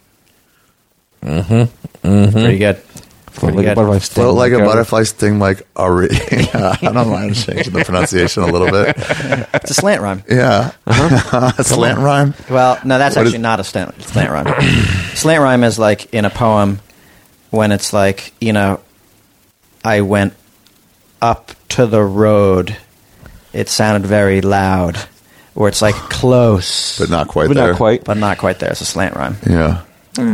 Pretty good. Float Pretty like a good. butterfly, sting Float like a Ari. butterfly, sting like Ari. Yeah, I don't mind changing the pronunciation a little bit. It's a slant rhyme. Yeah. Slant rhyme. Well, no, that's What actually is- not a slant rhyme. Slant rhyme is like in a poem when it's like, you know, I went up to the road. It sounded very loud. Or it's like close. But not quite But there. not quite. But not quite there. It's a slant rhyme. Yeah. All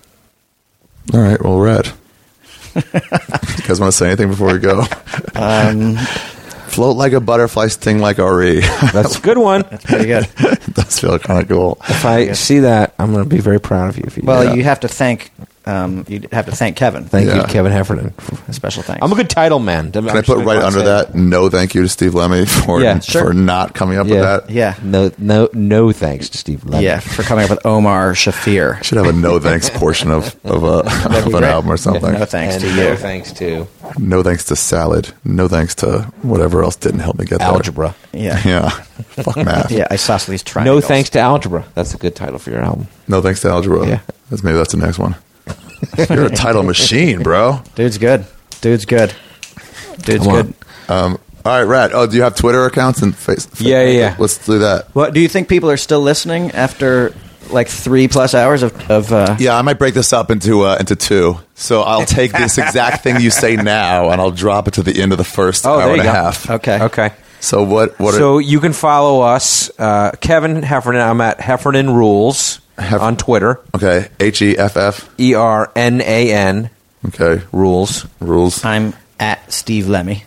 right, well, Red. You guys want to say anything before we go? Float like a butterfly, sting like Ari. That's a good one. That's pretty good. It does feel kind of cool. If I see that, I'm going to be very proud of you. If you do Well, that. you have to thank Kevin. Thank you, Yeah. Kevin Heffernan. A special thanks. I'm a good title man. Can I put right under that? No, thank you to Steve Lemmy for Yeah, sure. for not coming up with that. Yeah. No thanks to Steve Lemmy. Yeah, for coming up with Omar Shafir. Should have a no thanks portion of an great. album or something. No thanks And to no you. thanks to No thanks to salad. No thanks to whatever else didn't help me get there. algebra. Yeah. Yeah. Fuck math. Yeah, isosceles triangles. No thanks to algebra. That's a good title for your album. No thanks to algebra. Yeah. Maybe that's the next one. You're a title machine, bro. Dude's good. Dude's good. Dude's Come on. good. All right, Rat. Oh, do you have Twitter accounts and Facebook? Yeah. Let's do that. What do you think people are still listening after like 3+ hours of Yeah, I might break this up into 2. So I'll take this exact thing you say now, and I'll drop it to the end of the first Oh, hour there and you a go. half. Okay. Okay. So what? So you can follow us, Kevin Heffernan. I'm at Heffernan Rules on Twitter. Okay, HEFF. ERNAN Okay, Rules. rules. I'm at Steve Lemmy.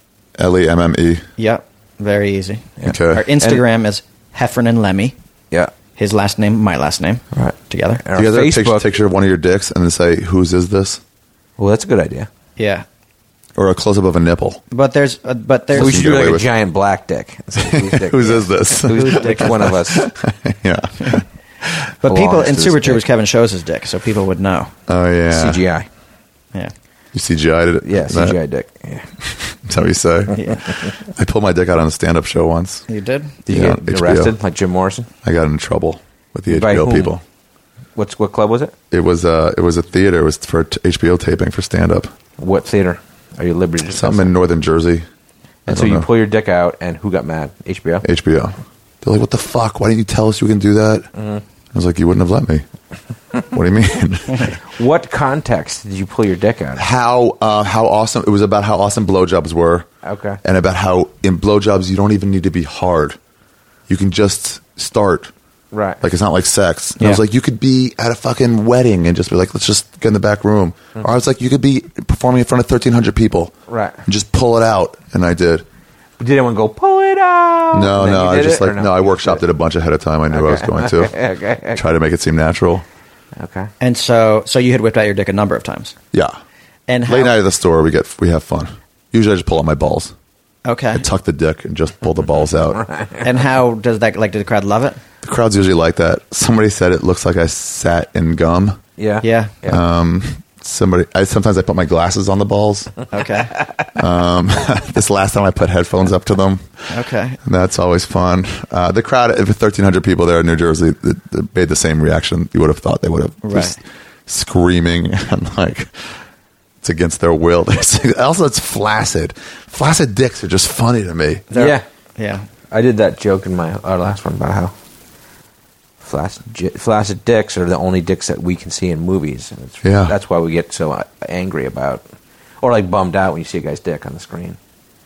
LEMME. Yep. Very easy. Okay. Our Instagram is Heffernan Lemmy. Yeah. His last name, my last name. Right. Together. And Do you our ever take a Facebook. picture of one of your dicks and then say, "Whose is this?" Well, that's a good idea. Yeah. Or a close up of a nipple. But there's We Listen, should get do away like a with- giant black dick. It's like, whose dick Whose is this? Which one of us? Yeah. but people belongs in to Super his Troopers dick. Kevin shows his dick, so people would know. Oh yeah. CGI. Yeah. You CGI'd it. Yeah, That- CGI dick. Yeah. That's how you say. Yeah. I pulled my dick out on a stand-up show once. You did? Did you Yeah, get HBO. arrested like Jim Morrison? I got in trouble with the By HBO whom? people. What club was it? It was a theater. It was for HBO taping for stand-up. What theater? Are you at liberty to Something in northern Jersey. And I so don't you know. pull your dick out, and who got mad? HBO? HBO. They're like, "What the fuck? Why didn't you tell us you can do that?" Mm-hmm. I was like, "You wouldn't have let me." What do you mean? What context did you pull your dick out of? how awesome it was about how awesome blowjobs were. Okay. And about how in blowjobs you don't even need to be hard. You can just start. Right. Like, it's not like sex. And I was Yeah. like, you could be at a fucking wedding and just be like, let's just get in the back room. Or I was like, you could be performing in front of 1,300 people. Right. And just pull it out. And I did. Did anyone go, pull it out? No, And then no. you I did just it, or like, no, I You workshopped did it a bunch ahead of time. I knew I was going to. Okay. Try to make it seem natural. Okay. And so you had whipped out your dick a number of times. Yeah. And how, Late night at the store, we have fun. Usually I just pull out my balls. Okay. I tuck the dick and just pull the balls out. And how does that, like, did the crowd love it? The crowd's usually like that. Somebody said it looks like I sat in gum. Yeah. Yeah. Sometimes I put my glasses on the balls. Okay. This last time I put headphones up to them. Okay. That's always fun. The crowd, with 1,300 people there in New Jersey, they made the same reaction you would have thought they would have. Just Right. screaming and like it's against their will. Also, it's flaccid. Flaccid dicks are just funny to me. Yeah. Yeah. I did that joke in our last one about how flaccid dicks are the only dicks that we can see in movies. And Yeah. That's why we get so angry about, or like bummed out when you see a guy's dick on the screen.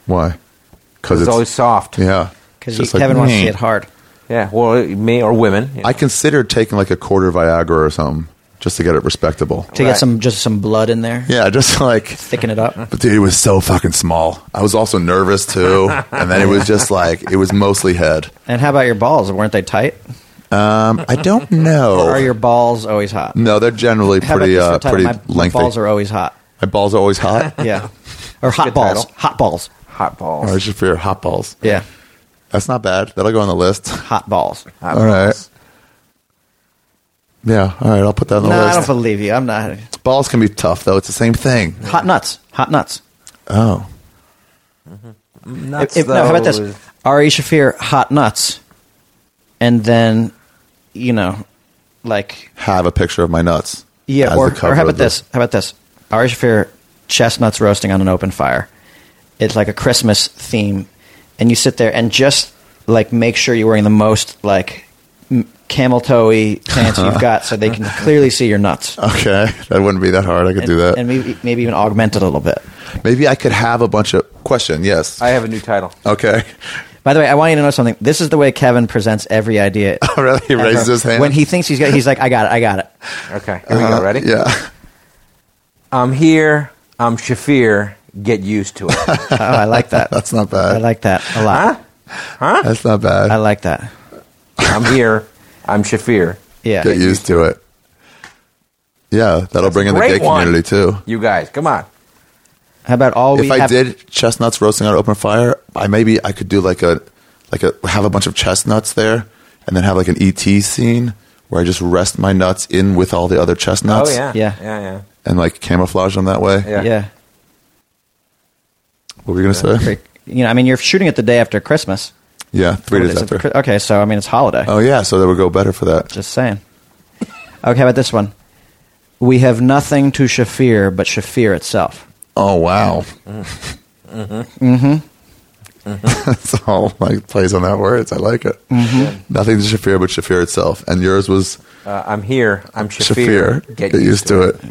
Why? Because It's always soft. yeah. Because Just like, Kevin wants to "Meh." see it hard. Yeah, well, me or women. I considered taking like a quarter Viagra or something just to get it respectable. To get some blood in there, Yeah, just like. thicken it up. But dude, it was so fucking small. I was also nervous too, and then it was just like it was mostly head. And how about your balls? Weren't they tight? I don't know. Or are your balls always hot? No, they're generally How about pretty this for a title? pretty My lengthy. balls are always hot. My balls are always hot. Yeah. Or hot good balls. title. Hot balls. Hot balls. Or I should fear hot balls. Yeah. That's not bad. That'll go on the list. Hot balls. Hot All right. balls. Yeah, all right. I'll put that on the No, I don't list. believe you. I'm not. Balls can be tough though. It's the same thing. Hot nuts. Hot nuts. Oh, Nuts, No, how about this? though, is- Ari Shafir, hot nuts. And then, you know, like, have a picture of my nuts. yeah, as or the cover how of about the- this? How about this? Ari Shafir, chestnuts roasting on an open fire. It's like a Christmas theme. And you sit there and just, like, make sure you're wearing the most, like, camel toe-y pants you've got so they can clearly see your nuts. Okay, that wouldn't be that hard. I could do that. And maybe even augment it a little bit. Maybe I could have a bunch of question. Yes. I have a new title. Okay. By the way, I want you to know something. This is the way Kevin presents every idea. Oh, really? He raises his hand. When he thinks he's like, I got it. Okay, here we go. Ready? Yeah. I'm here. I'm Shafir. Get used to it. Oh, I like that. That's not bad. I like that a lot. That's not bad. I like that. I'm here. I'm Shafir. Yeah. Get used to it. Yeah, that'll bring in the Great gay one. community too. You guys, come on. How about all we If I have? did chestnuts roasting on an open fire, I could do like a have a bunch of chestnuts there, and then have like an ET scene where I just rest my nuts in with all the other chestnuts. Oh yeah, Yeah. yeah. and like camouflage them that way. Yeah. Yeah. What were you gonna say? Great. You know, I mean, you're shooting it the day after Christmas. Yeah, 3 What days is it? after. Okay, so I mean, it's holiday. Oh yeah, so that would go better for that. Just saying. Okay, how about this one? We have nothing to Shafir but Shafir itself. Oh wow. That's all like plays on that words. I like it. Nothing to Shafir but Shafir itself. And yours was I'm here. I'm Shafir. Shafir. Get used to it.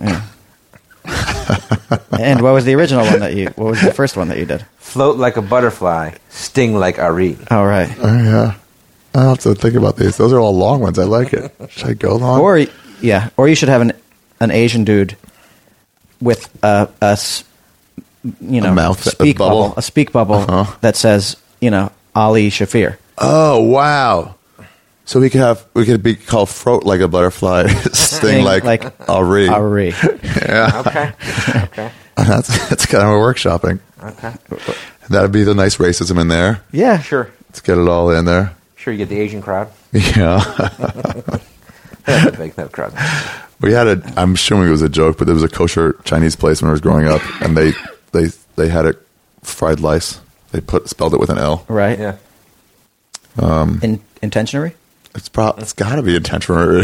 And what was the original one that you? What was the first one that you did? Float like a butterfly. Sting like Ari. Oh, right. Oh yeah. I'll have to think about these. Those are all long ones. I like it. Should I go long? Or you should have an Asian dude with a mouth, a speak bubble. a speak bubble Uh-huh. that says Ali Shafir. Oh wow! So we could be called float like a butterfly, sting like Ari. Ari. Yeah, Okay. Okay. that's kind of a workshopping. Okay. That'd be the nice racism in there. Yeah, Sure. Let's get it all in there. Sure, you get the Asian crowd. Yeah, That's a big crowd. we had a. I'm assuming it was a joke, but there was a kosher Chinese place when I was growing up, and they had it fried lice. They spelled it with an L. right. Yeah. Intentionary. It's got to be intentional.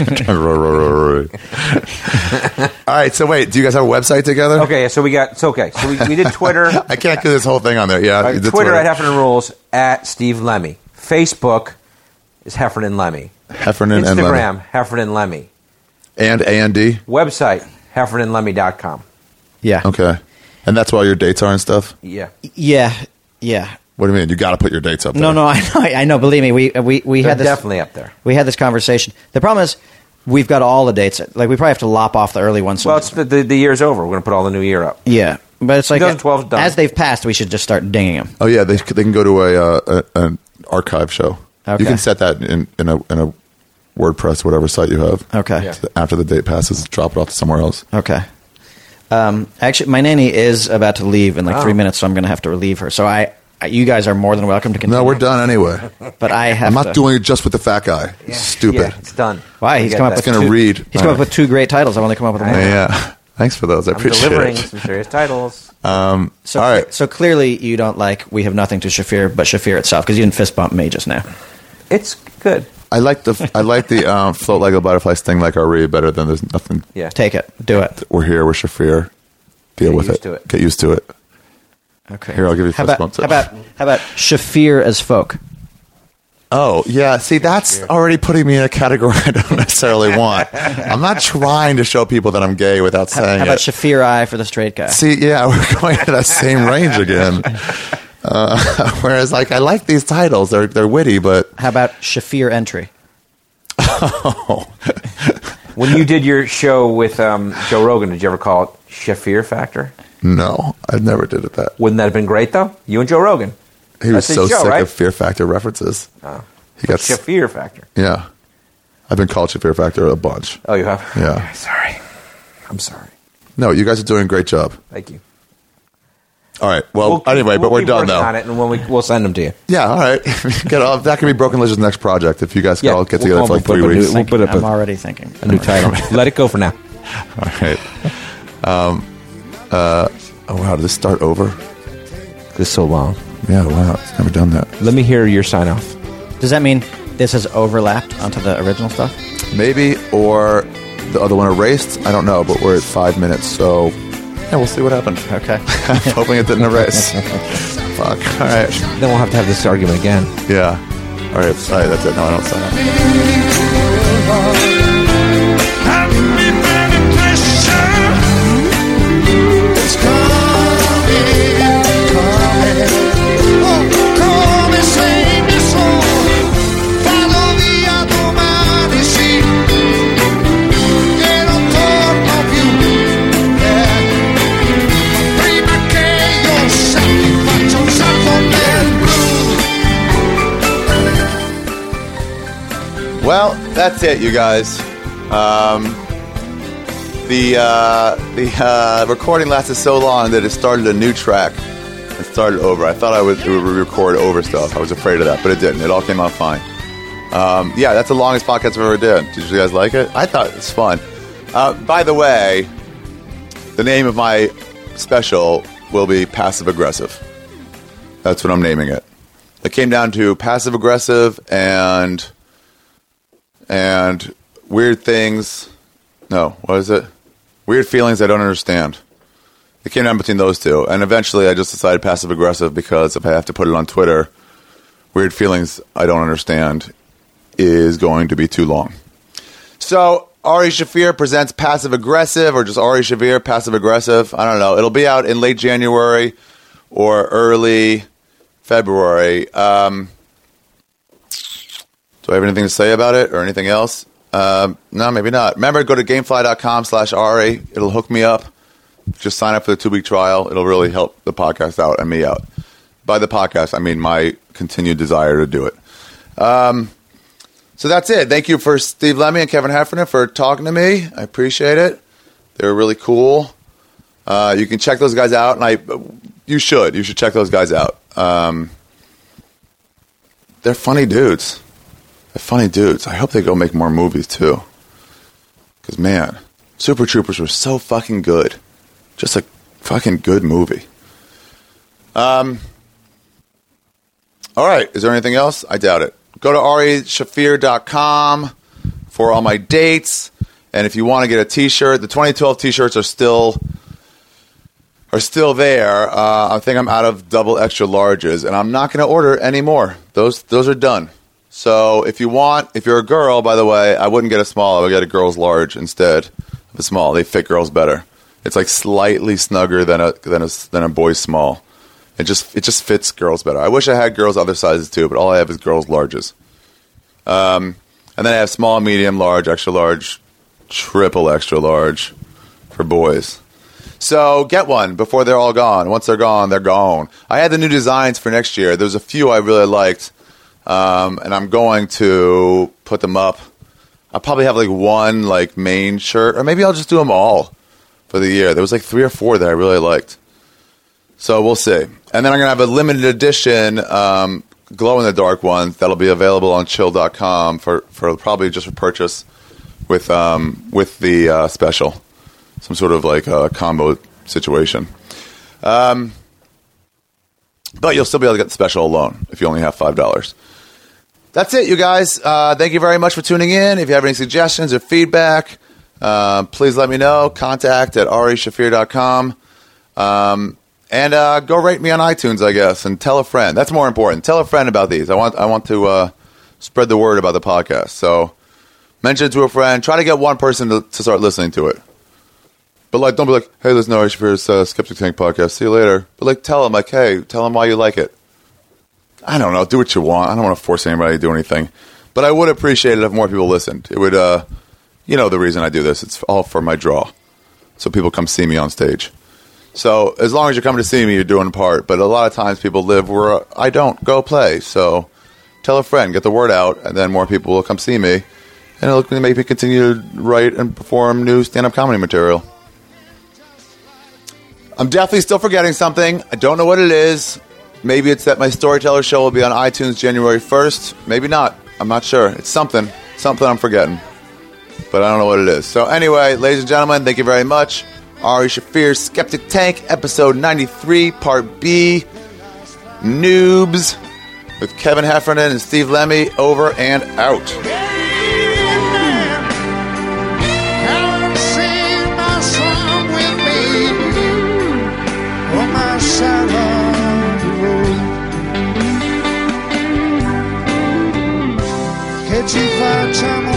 All right, so wait, do you guys have a website together? Okay, so we did Twitter. I can't do this whole thing on there. Yeah, you did Twitter at Heffernan Rules, at Steve Lemmy. Facebook is Heffernan Lemmy. Heffernan and Lemmy. Instagram, Heffernan Lemmy. And A&D? Website, heffernanlemmy.com. Yeah. Okay. And that's why your dates are and stuff? Yeah. Yeah. Yeah. What do you mean? You got to put your dates up there. No, I know. Believe me, we They're had this definitely up there. We had this conversation. The problem is we've got all the dates. Like we probably have to lop off the early ones. Well, it's the year's over. We're going to put all the new year up. yeah, but it's like 2012 's done. as they've passed, we should just start dinging them. Oh, yeah, they can go to an archive show. Okay. You can set that in a WordPress, whatever site you have. Okay. Yeah. So after the date passes, drop it off to somewhere else. Okay. Actually, my nanny is about to leave in like Oh. 3 minutes, so I'm going to have to relieve her. So you guys are more than welcome to continue. No, we're done anyway. But I have. I'm not to. doing it just with the fat guy. Yeah. Stupid. Yeah, it's done. Why? I He's get come up that. with It's gonna two, read. He's come up with two great titles. I've only come up with one. Yeah. Thanks for those. I I'm appreciate delivering it. some serious titles. So, all right. So clearly, you don't like We Have Nothing to Shafir but Shafir itself because you didn't fist bump me just now. It's good. I like the float like a butterfly, sting like Ari better than there's nothing. Yeah. Take it. Do it. We're here. We're Shafir. Deal Get with used it. to it. Get used to it. Okay. Here, I'll give you how fist about, bumps. how about Shafir as folk? Oh, yeah. See, that's already putting me in a category I don't necessarily want. I'm not trying to show people that I'm gay without saying How about it. Shafir I for the straight guy? See, yeah, we're going to that same range again. Whereas, like, I like these titles. They're witty, but How about Shafir Entry? When you did your show with Joe Rogan, did you ever call it Shafir Factor? no, I never did it that. Wouldn't that have been great, though? You and Joe Rogan. He was That's so his show, sick right? of Fear Factor references. Oh. He got Shafir Factor. Yeah, I've been called Fear Factor a bunch. Oh, you have? Yeah. Okay, sorry. I'm sorry. No, you guys are doing a great job. Thank you. All right. Well, anyway, but we'll we're keep done working now. on it, and we'll send them to you. Yeah. All right. That could be Broken Lizard's next project if you guys can all get together for like 3 weeks. We'll put up I'm already thinking. a new title. Let it go for now. All right. Oh wow! Did this start over? It's so long. Yeah. Wow. It's never done that. Let me hear your sign off. Does that mean this has overlapped onto the original stuff? Maybe, or the other one erased. I don't know, but we're at 5 minutes, so yeah, we'll see what happens. Okay. I'm hoping it didn't erase. Fuck. All right. Then we'll have to have this argument again. Yeah. All right. That's it. No, I don't sign up. It's coming, coming. Oh, come and sing this song. Follow via domani, sì. E non torno più. Yeah. Prima che io salti, faccio un salto nel blu. Well, that's it, you guys. The recording lasted so long that it started a new track. It started over. I thought it would record over stuff. I was afraid of that, but it didn't. It all came out fine. Yeah, that's the longest podcast I've ever did. Did you guys like it? I thought it was fun. By the way, the name of my special will be Passive Aggressive. That's what I'm naming it. It came down to passive aggressive and weird things. No, what is it? Weird feelings I don't understand. It came down between those two. And eventually I just decided passive aggressive because if I have to put it on Twitter, weird feelings I don't understand is going to be too long. So Ari Shaffir presents Passive Aggressive, or just Ari Shaffir Passive Aggressive. I don't know. It'll be out in late January or early February. Do I have anything to say about it or anything else? No, maybe not. Remember, go to gamefly.com/Ari. It'll hook me up. Just sign up for the 2-week trial. It'll really help the podcast out and me out. By the podcast, I mean my continued desire to do it. So that's it. Thank you for Steve Lemmy and Kevin Heffernan for talking to me. I appreciate it. They were really cool. You can check those guys out, and you should check those guys out. They're funny dudes. I hope they go make more movies too. Because man, Super Troopers were so fucking good. Just a fucking good movie. All right. Is there anything else? I doubt it. Go to arishafir.com for all my dates. And if you want to get a t-shirt, the 2012 t-shirts are still there. I think I'm out of double extra larges, and I'm not going to order any more. Those are done. So if you're a girl, by the way, I wouldn't get a small. I would get a girl's large instead of a small. They fit girls better. It's like slightly snugger than a boy's small. It just fits girls better. I wish I had girls other sizes too, but all I have is girls' larges. And then I have small, medium, large, extra large, triple extra large for boys. So get one before they're all gone. Once they're gone, they're gone. I had the new designs for next year. There's a few I really liked. And I'm going to put them up. I'll probably have like one like main shirt, or maybe I'll just do them all for the year. There was like 3 or 4 that I really liked. So we'll see. And then I'm going to have a limited edition glow-in-the-dark one that'll be available on chill.com for probably just for purchase with the special. Some sort of like a combo situation. But you'll still be able to get the special alone if you only have $5. That's it, you guys. Thank you very much for tuning in. If you have any suggestions or feedback, please let me know. Contact at arishafir.com. And go rate me on iTunes, I guess, and tell a friend. That's more important. Tell a friend about these. I want to spread the word about the podcast. So mention it to a friend. Try to get one person to start listening to it. But like, don't be like, hey, listen to Ari Shafir's Skeptic Tank podcast. See you later. But like, tell them, like, hey, tell them why you like it. I don't know, do what you want. I don't want to force anybody to do anything. But I would appreciate it if more people listened. It would, you know the reason I do this. It's all for my draw. So people come see me on stage. So as long as you're coming to see me, you're doing part. But a lot of times people live where I don't go play. So tell a friend, get the word out, and then more people will come see me. And it'll make me continue to write and perform new stand-up comedy material. I'm definitely still forgetting something. I don't know what it is. Maybe it's that my Storyteller show will be on iTunes January 1st. Maybe not. I'm not sure. It's something. Something I'm forgetting. But I don't know what it is. So anyway, ladies and gentlemen, thank you very much. Ari Shaffir's Skeptic Tank, episode 93, part B. Noobs with Kevin Heffernan and Steve Lemmy, over and out. Come sing my song with me on my side of the road. Che ci facciamo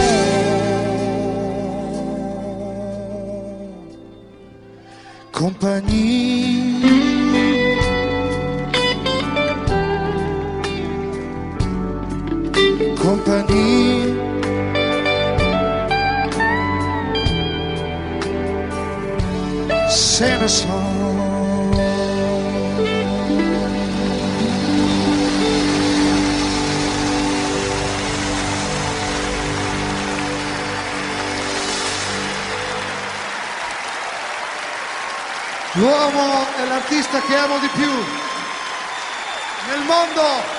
compagnia. Compagnia. Sing a song. L'uomo è l'artista che amo di più nel mondo.